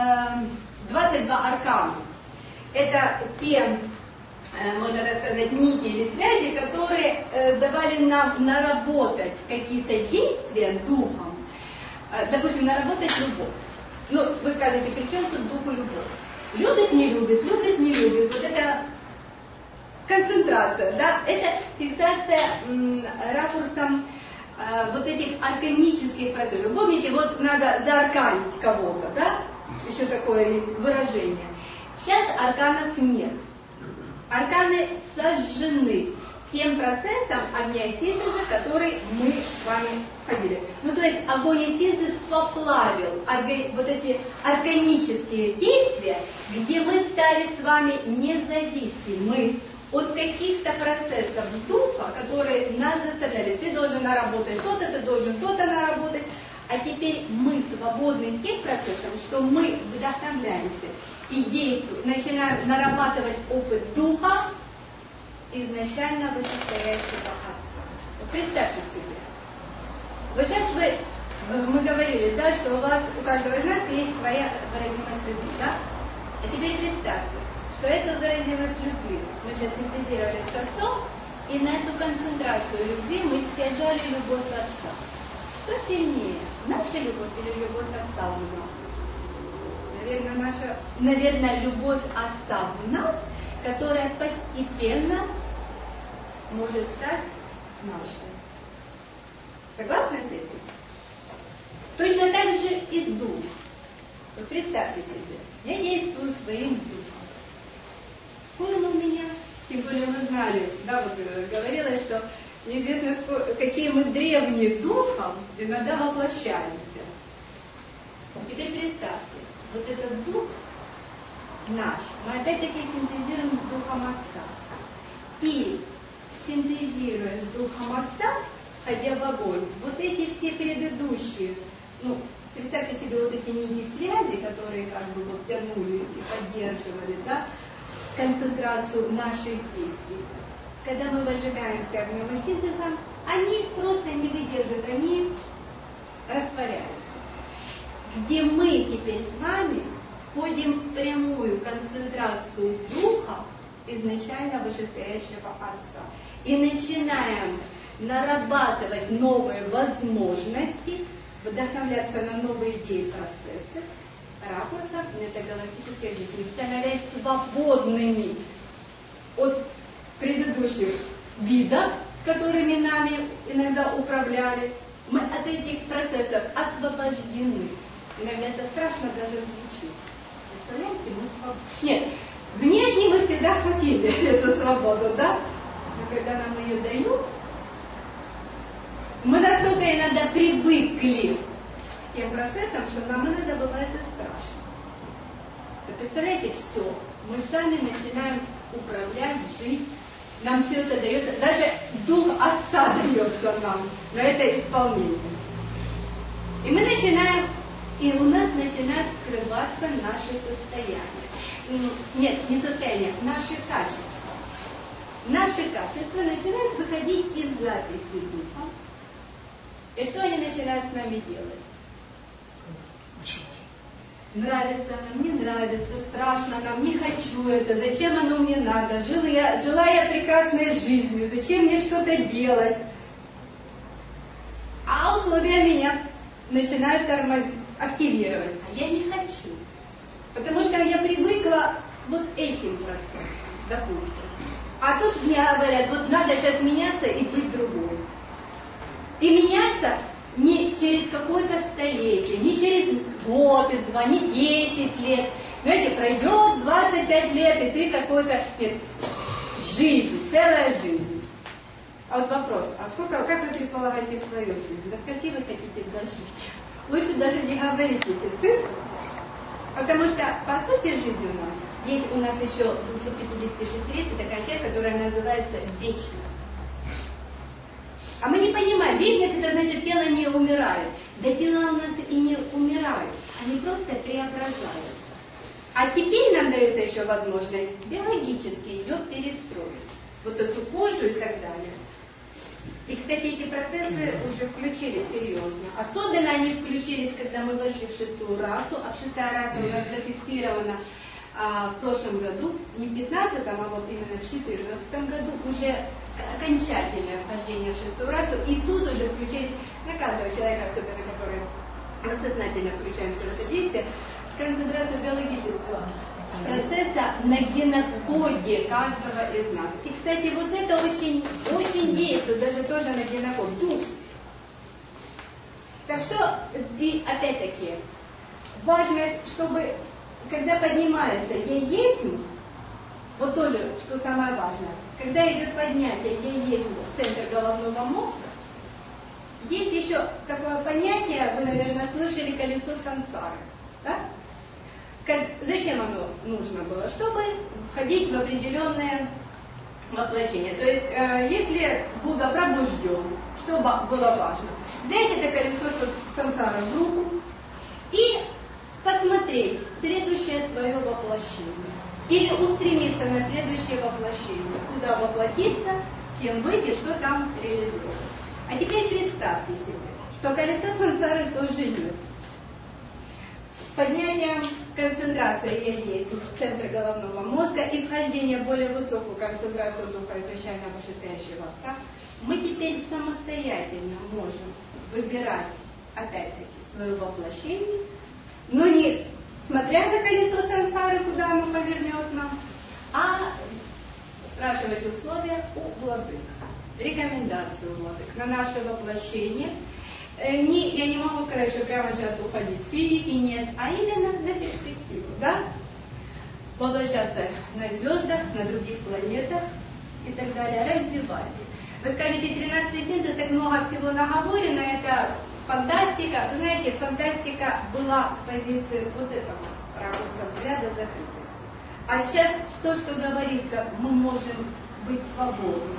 22 аркана. Это те, можно так сказать, нити или связи, которые давали нам наработать какие-то действия духом, допустим, наработать любовь. Ну, вы скажете, при чем тут дух и любовь? Любит, не любит, любит, не любит. Вот это концентрация, да, это фиксация ракурсом вот этих органических процессов. Помните, вот надо заарканить кого-то, да? Еще такое есть выражение. Сейчас арканов нет. Арканы сожжены тем процессом огня и синтеза, который мы с вами входили. Ну, то есть огонь и синтез поплавил вот эти органические действия, где мы стали с вами независимы от каких-то процессов духа, которые нас заставляли. Ты должен наработать то-то, ты должен то-то наработать. А теперь мы свободны тех процессов, что мы вдохновляемся и действуем, начинаем нарабатывать опыт духа изначально вышестоящего Отца. Вот Представьте себе. Вот сейчас мы говорили, да, что у каждого из нас есть своя выразимость любви, да? А теперь представьте, что эту выразимость любви мы сейчас синтезировали с Отцом, и на эту концентрацию любви мы стяжали любовь Отца. Что сильнее, наша любовь или любовь Отца в нас? Наверное, любовь Отца в нас, которая постепенно может стать нашей. Согласны с этим? Точно так же и дух. Вот представьте себе, я действую своим духом. Какой он у меня? Тем более мы знали, да, вот говорилось, что неизвестно, какие мы древние духом, иногда воплощаемся. Теперь представьте, вот этот дух наш, мы опять-таки синтезируем с духом Отца. И синтезируя с духом Отца, ходя в огонь, вот эти все предыдущие, представьте себе вот эти нити связи, которые как бы вот тянулись и поддерживали, да, концентрацию наших действий. Когда мы возжигаемся огнем и синтезом, они просто не выдержат, они растворяются. Где мы теперь с вами входим в прямую концентрацию духа изначально вышестоящего Отца и начинаем нарабатывать новые возможности, вдохновляться на новые идеи и процессы, ракурсов метагалактической жизни, становясь свободными от предыдущих видов, которыми нами иногда управляли. Мы от этих процессов освобождены. Иногда это страшно даже звучит. Представляете, мы свободны. Нет, внешне мы всегда хотели эту свободу, да? Но когда нам ее дают, мы настолько иногда привыкли к тем процессам, что нам иногда бывает и страшно. Вы представляете, все, мы сами начинаем управлять, жить, нам все это дается, даже Дух Отца дается нам на это исполнение. И мы начинаем, и у нас начинают скрываться наши состояния. Нет, не состояния, наши качества. Наши качества начинают выходить из записи Духа. И что они начинают с нами делать? Нравится нам, не нравится, страшно нам, не хочу это, зачем оно мне надо, жила я прекрасной жизнью, зачем мне что-то делать? А условия меня начинают активировать. А я не хочу. Потому что я привыкла к вот этим процессам, допустим. А тут мне говорят, вот надо сейчас меняться и быть другой. И меняться не через какое-то столетие, не через год, и два, не 10 лет. Знаете, пройдет 25 лет, и ты какой-то... Нет, жизнь, целая жизнь. А вот вопрос, как вы предполагаете свою жизнь? До скольки вы хотите дожить? Лучше даже не говорить эти цифры. Потому что, по сути, жизни у нас еще в 256 лет такая часть, которая называется вечность. А мы не понимаем, вечность это значит тело не умирает. Да тела у нас и не умирают, они просто преображаются. А теперь нам дается еще возможность биологически ее перестроить. Вот эту кожу и так далее. И, кстати, эти процессы уже включились серьезно. Особенно они включились, когда мы вошли в шестую расу, а шестая раса у нас зафиксирована в прошлом году, не в 15-м, а вот именно в 14-м году, уже окончательное вхождение в шестую расу, и тут уже включились на каждого человека, особенно который мы сознательно включаемся в это действие, концентрацию биологического процесса на генокоде каждого из нас. И, кстати, вот это очень, очень действует, даже тоже на генокод, дух. Так что, и опять-таки, важность, чтобы, когда поднимается «я есть», вот тоже, что самое важное, когда идет поднятие «я есть» в центр головного мозга, есть еще такое понятие, вы, наверное, слышали, колесо сансары. Да? Зачем оно нужно было? Чтобы входить в определенное воплощение. То есть, если Будда пробужден, что было важно? Взять это колесо сансары в руку и посмотреть следующее свое воплощение. Или устремиться на следующее воплощение. Куда воплотиться, кем быть и что там реализовать. А теперь представьте себе, что колеса сансары тоже нет. С поднятием концентрации есть в центре головного мозга и вхождение в более высокую концентрацию духа изначально вышестоящего Отца, мы теперь самостоятельно можем выбирать, опять-таки, свое воплощение, но не смотря на колесо сансары, куда оно повернет нам, а спрашивать условия у владык, рекомендацию владык на наше воплощение. Я не могу сказать, что прямо сейчас уходить с физики, нет, а именно на перспективу, да? Воплощаться на звездах, на других планетах и так далее, развивать. Вы скажете, 13-й синтез, так много всего наговорено, это фантастика. Вы знаете, фантастика была с позиции вот этого ракурса взгляда закрытости. А сейчас то, что говорится, мы можем быть свободны.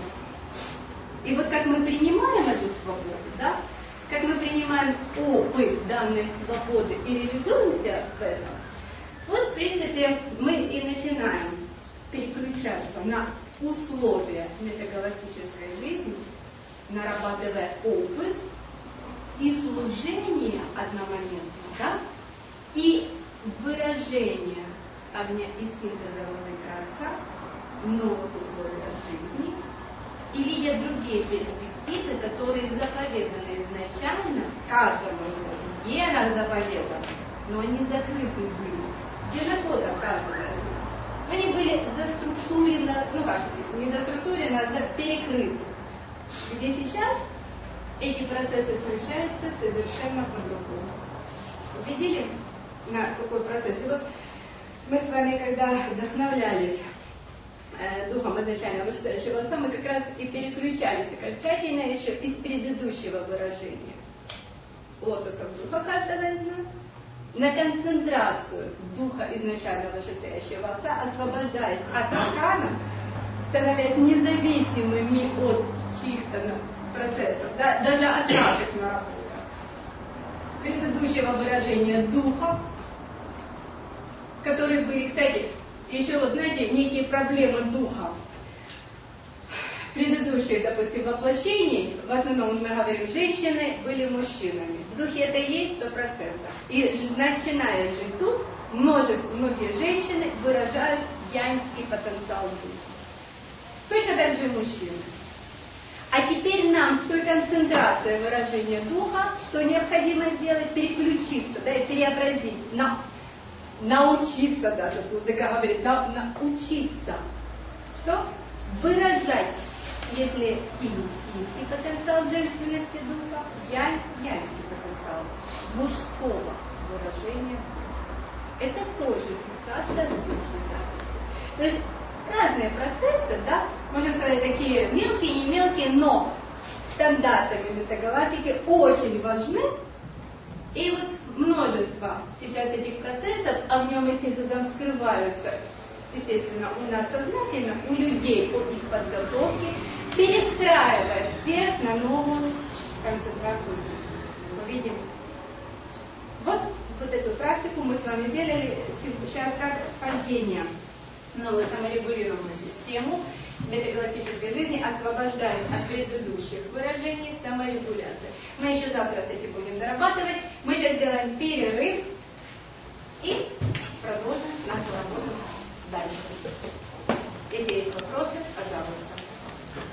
И вот как мы принимаем эту свободу, да, как мы принимаем опыт данной свободы и реализуемся в этом, вот, в принципе, мы и начинаем переключаться на условия метагалактической жизни, нарабатывая опыт и служение одномоментно, да, и выражение огня и синтеза владыка Отца в новых условиях жизни и видя другие перспективы, которые заповеданы изначально, каждому из нас, в генах заповеданы, но они закрыты были. Где закона каждого из нас? Они были заструктурены, не заструктурены, а перекрыты. Где сейчас эти процессы включаются совершенно по-другому. Видели, на какой процесс? И вот мы с вами, когда вдохновлялись духом изначально вышестоящего Отца, мы как раз и переключались окончательно еще из предыдущего выражения лотосов духа каждого из нас на концентрацию духа изначально вышестоящего Отца, освобождаясь от аркана, становясь независимыми от чьих-то процессов, да, даже от наших наработок, предыдущего выражения духа, которые были, кстати, еще вот знаете, некие проблемы духа. Предыдущие, допустим, воплощений, в основном мы говорим, женщины были мужчинами. В духе это и есть 100%. И начиная жить тут, многие женщины выражают яньский потенциал духа. Точно так же мужчины. А теперь нам с той концентрацией выражения духа, что необходимо сделать, переключиться, да, и переобразить, научиться даже, буду говорить, научиться, что? Выражать, если инский потенциал женственности духа, яньский потенциал мужского выражения. Это тоже фиксация в духе записи. То есть разные процессы, да, можно сказать, такие мелкие, не мелкие, но стандартами метагалактики очень важны. И вот множество сейчас этих процессов огнем и синтезом скрываются, естественно, у нас сознательно, у людей по их подготовке, перестраивая всех на новую концентрацию жизни. Мы видим. Вот эту практику мы с вами делали сейчас как вхождение в новую саморегулируемую систему метагалактической жизни, освобождаясь от предыдущих выражений саморегуляции. Мы еще завтра с этим будем дорабатывать. Мы сейчас сделаем перерыв и продолжим нашу работу дальше. Если есть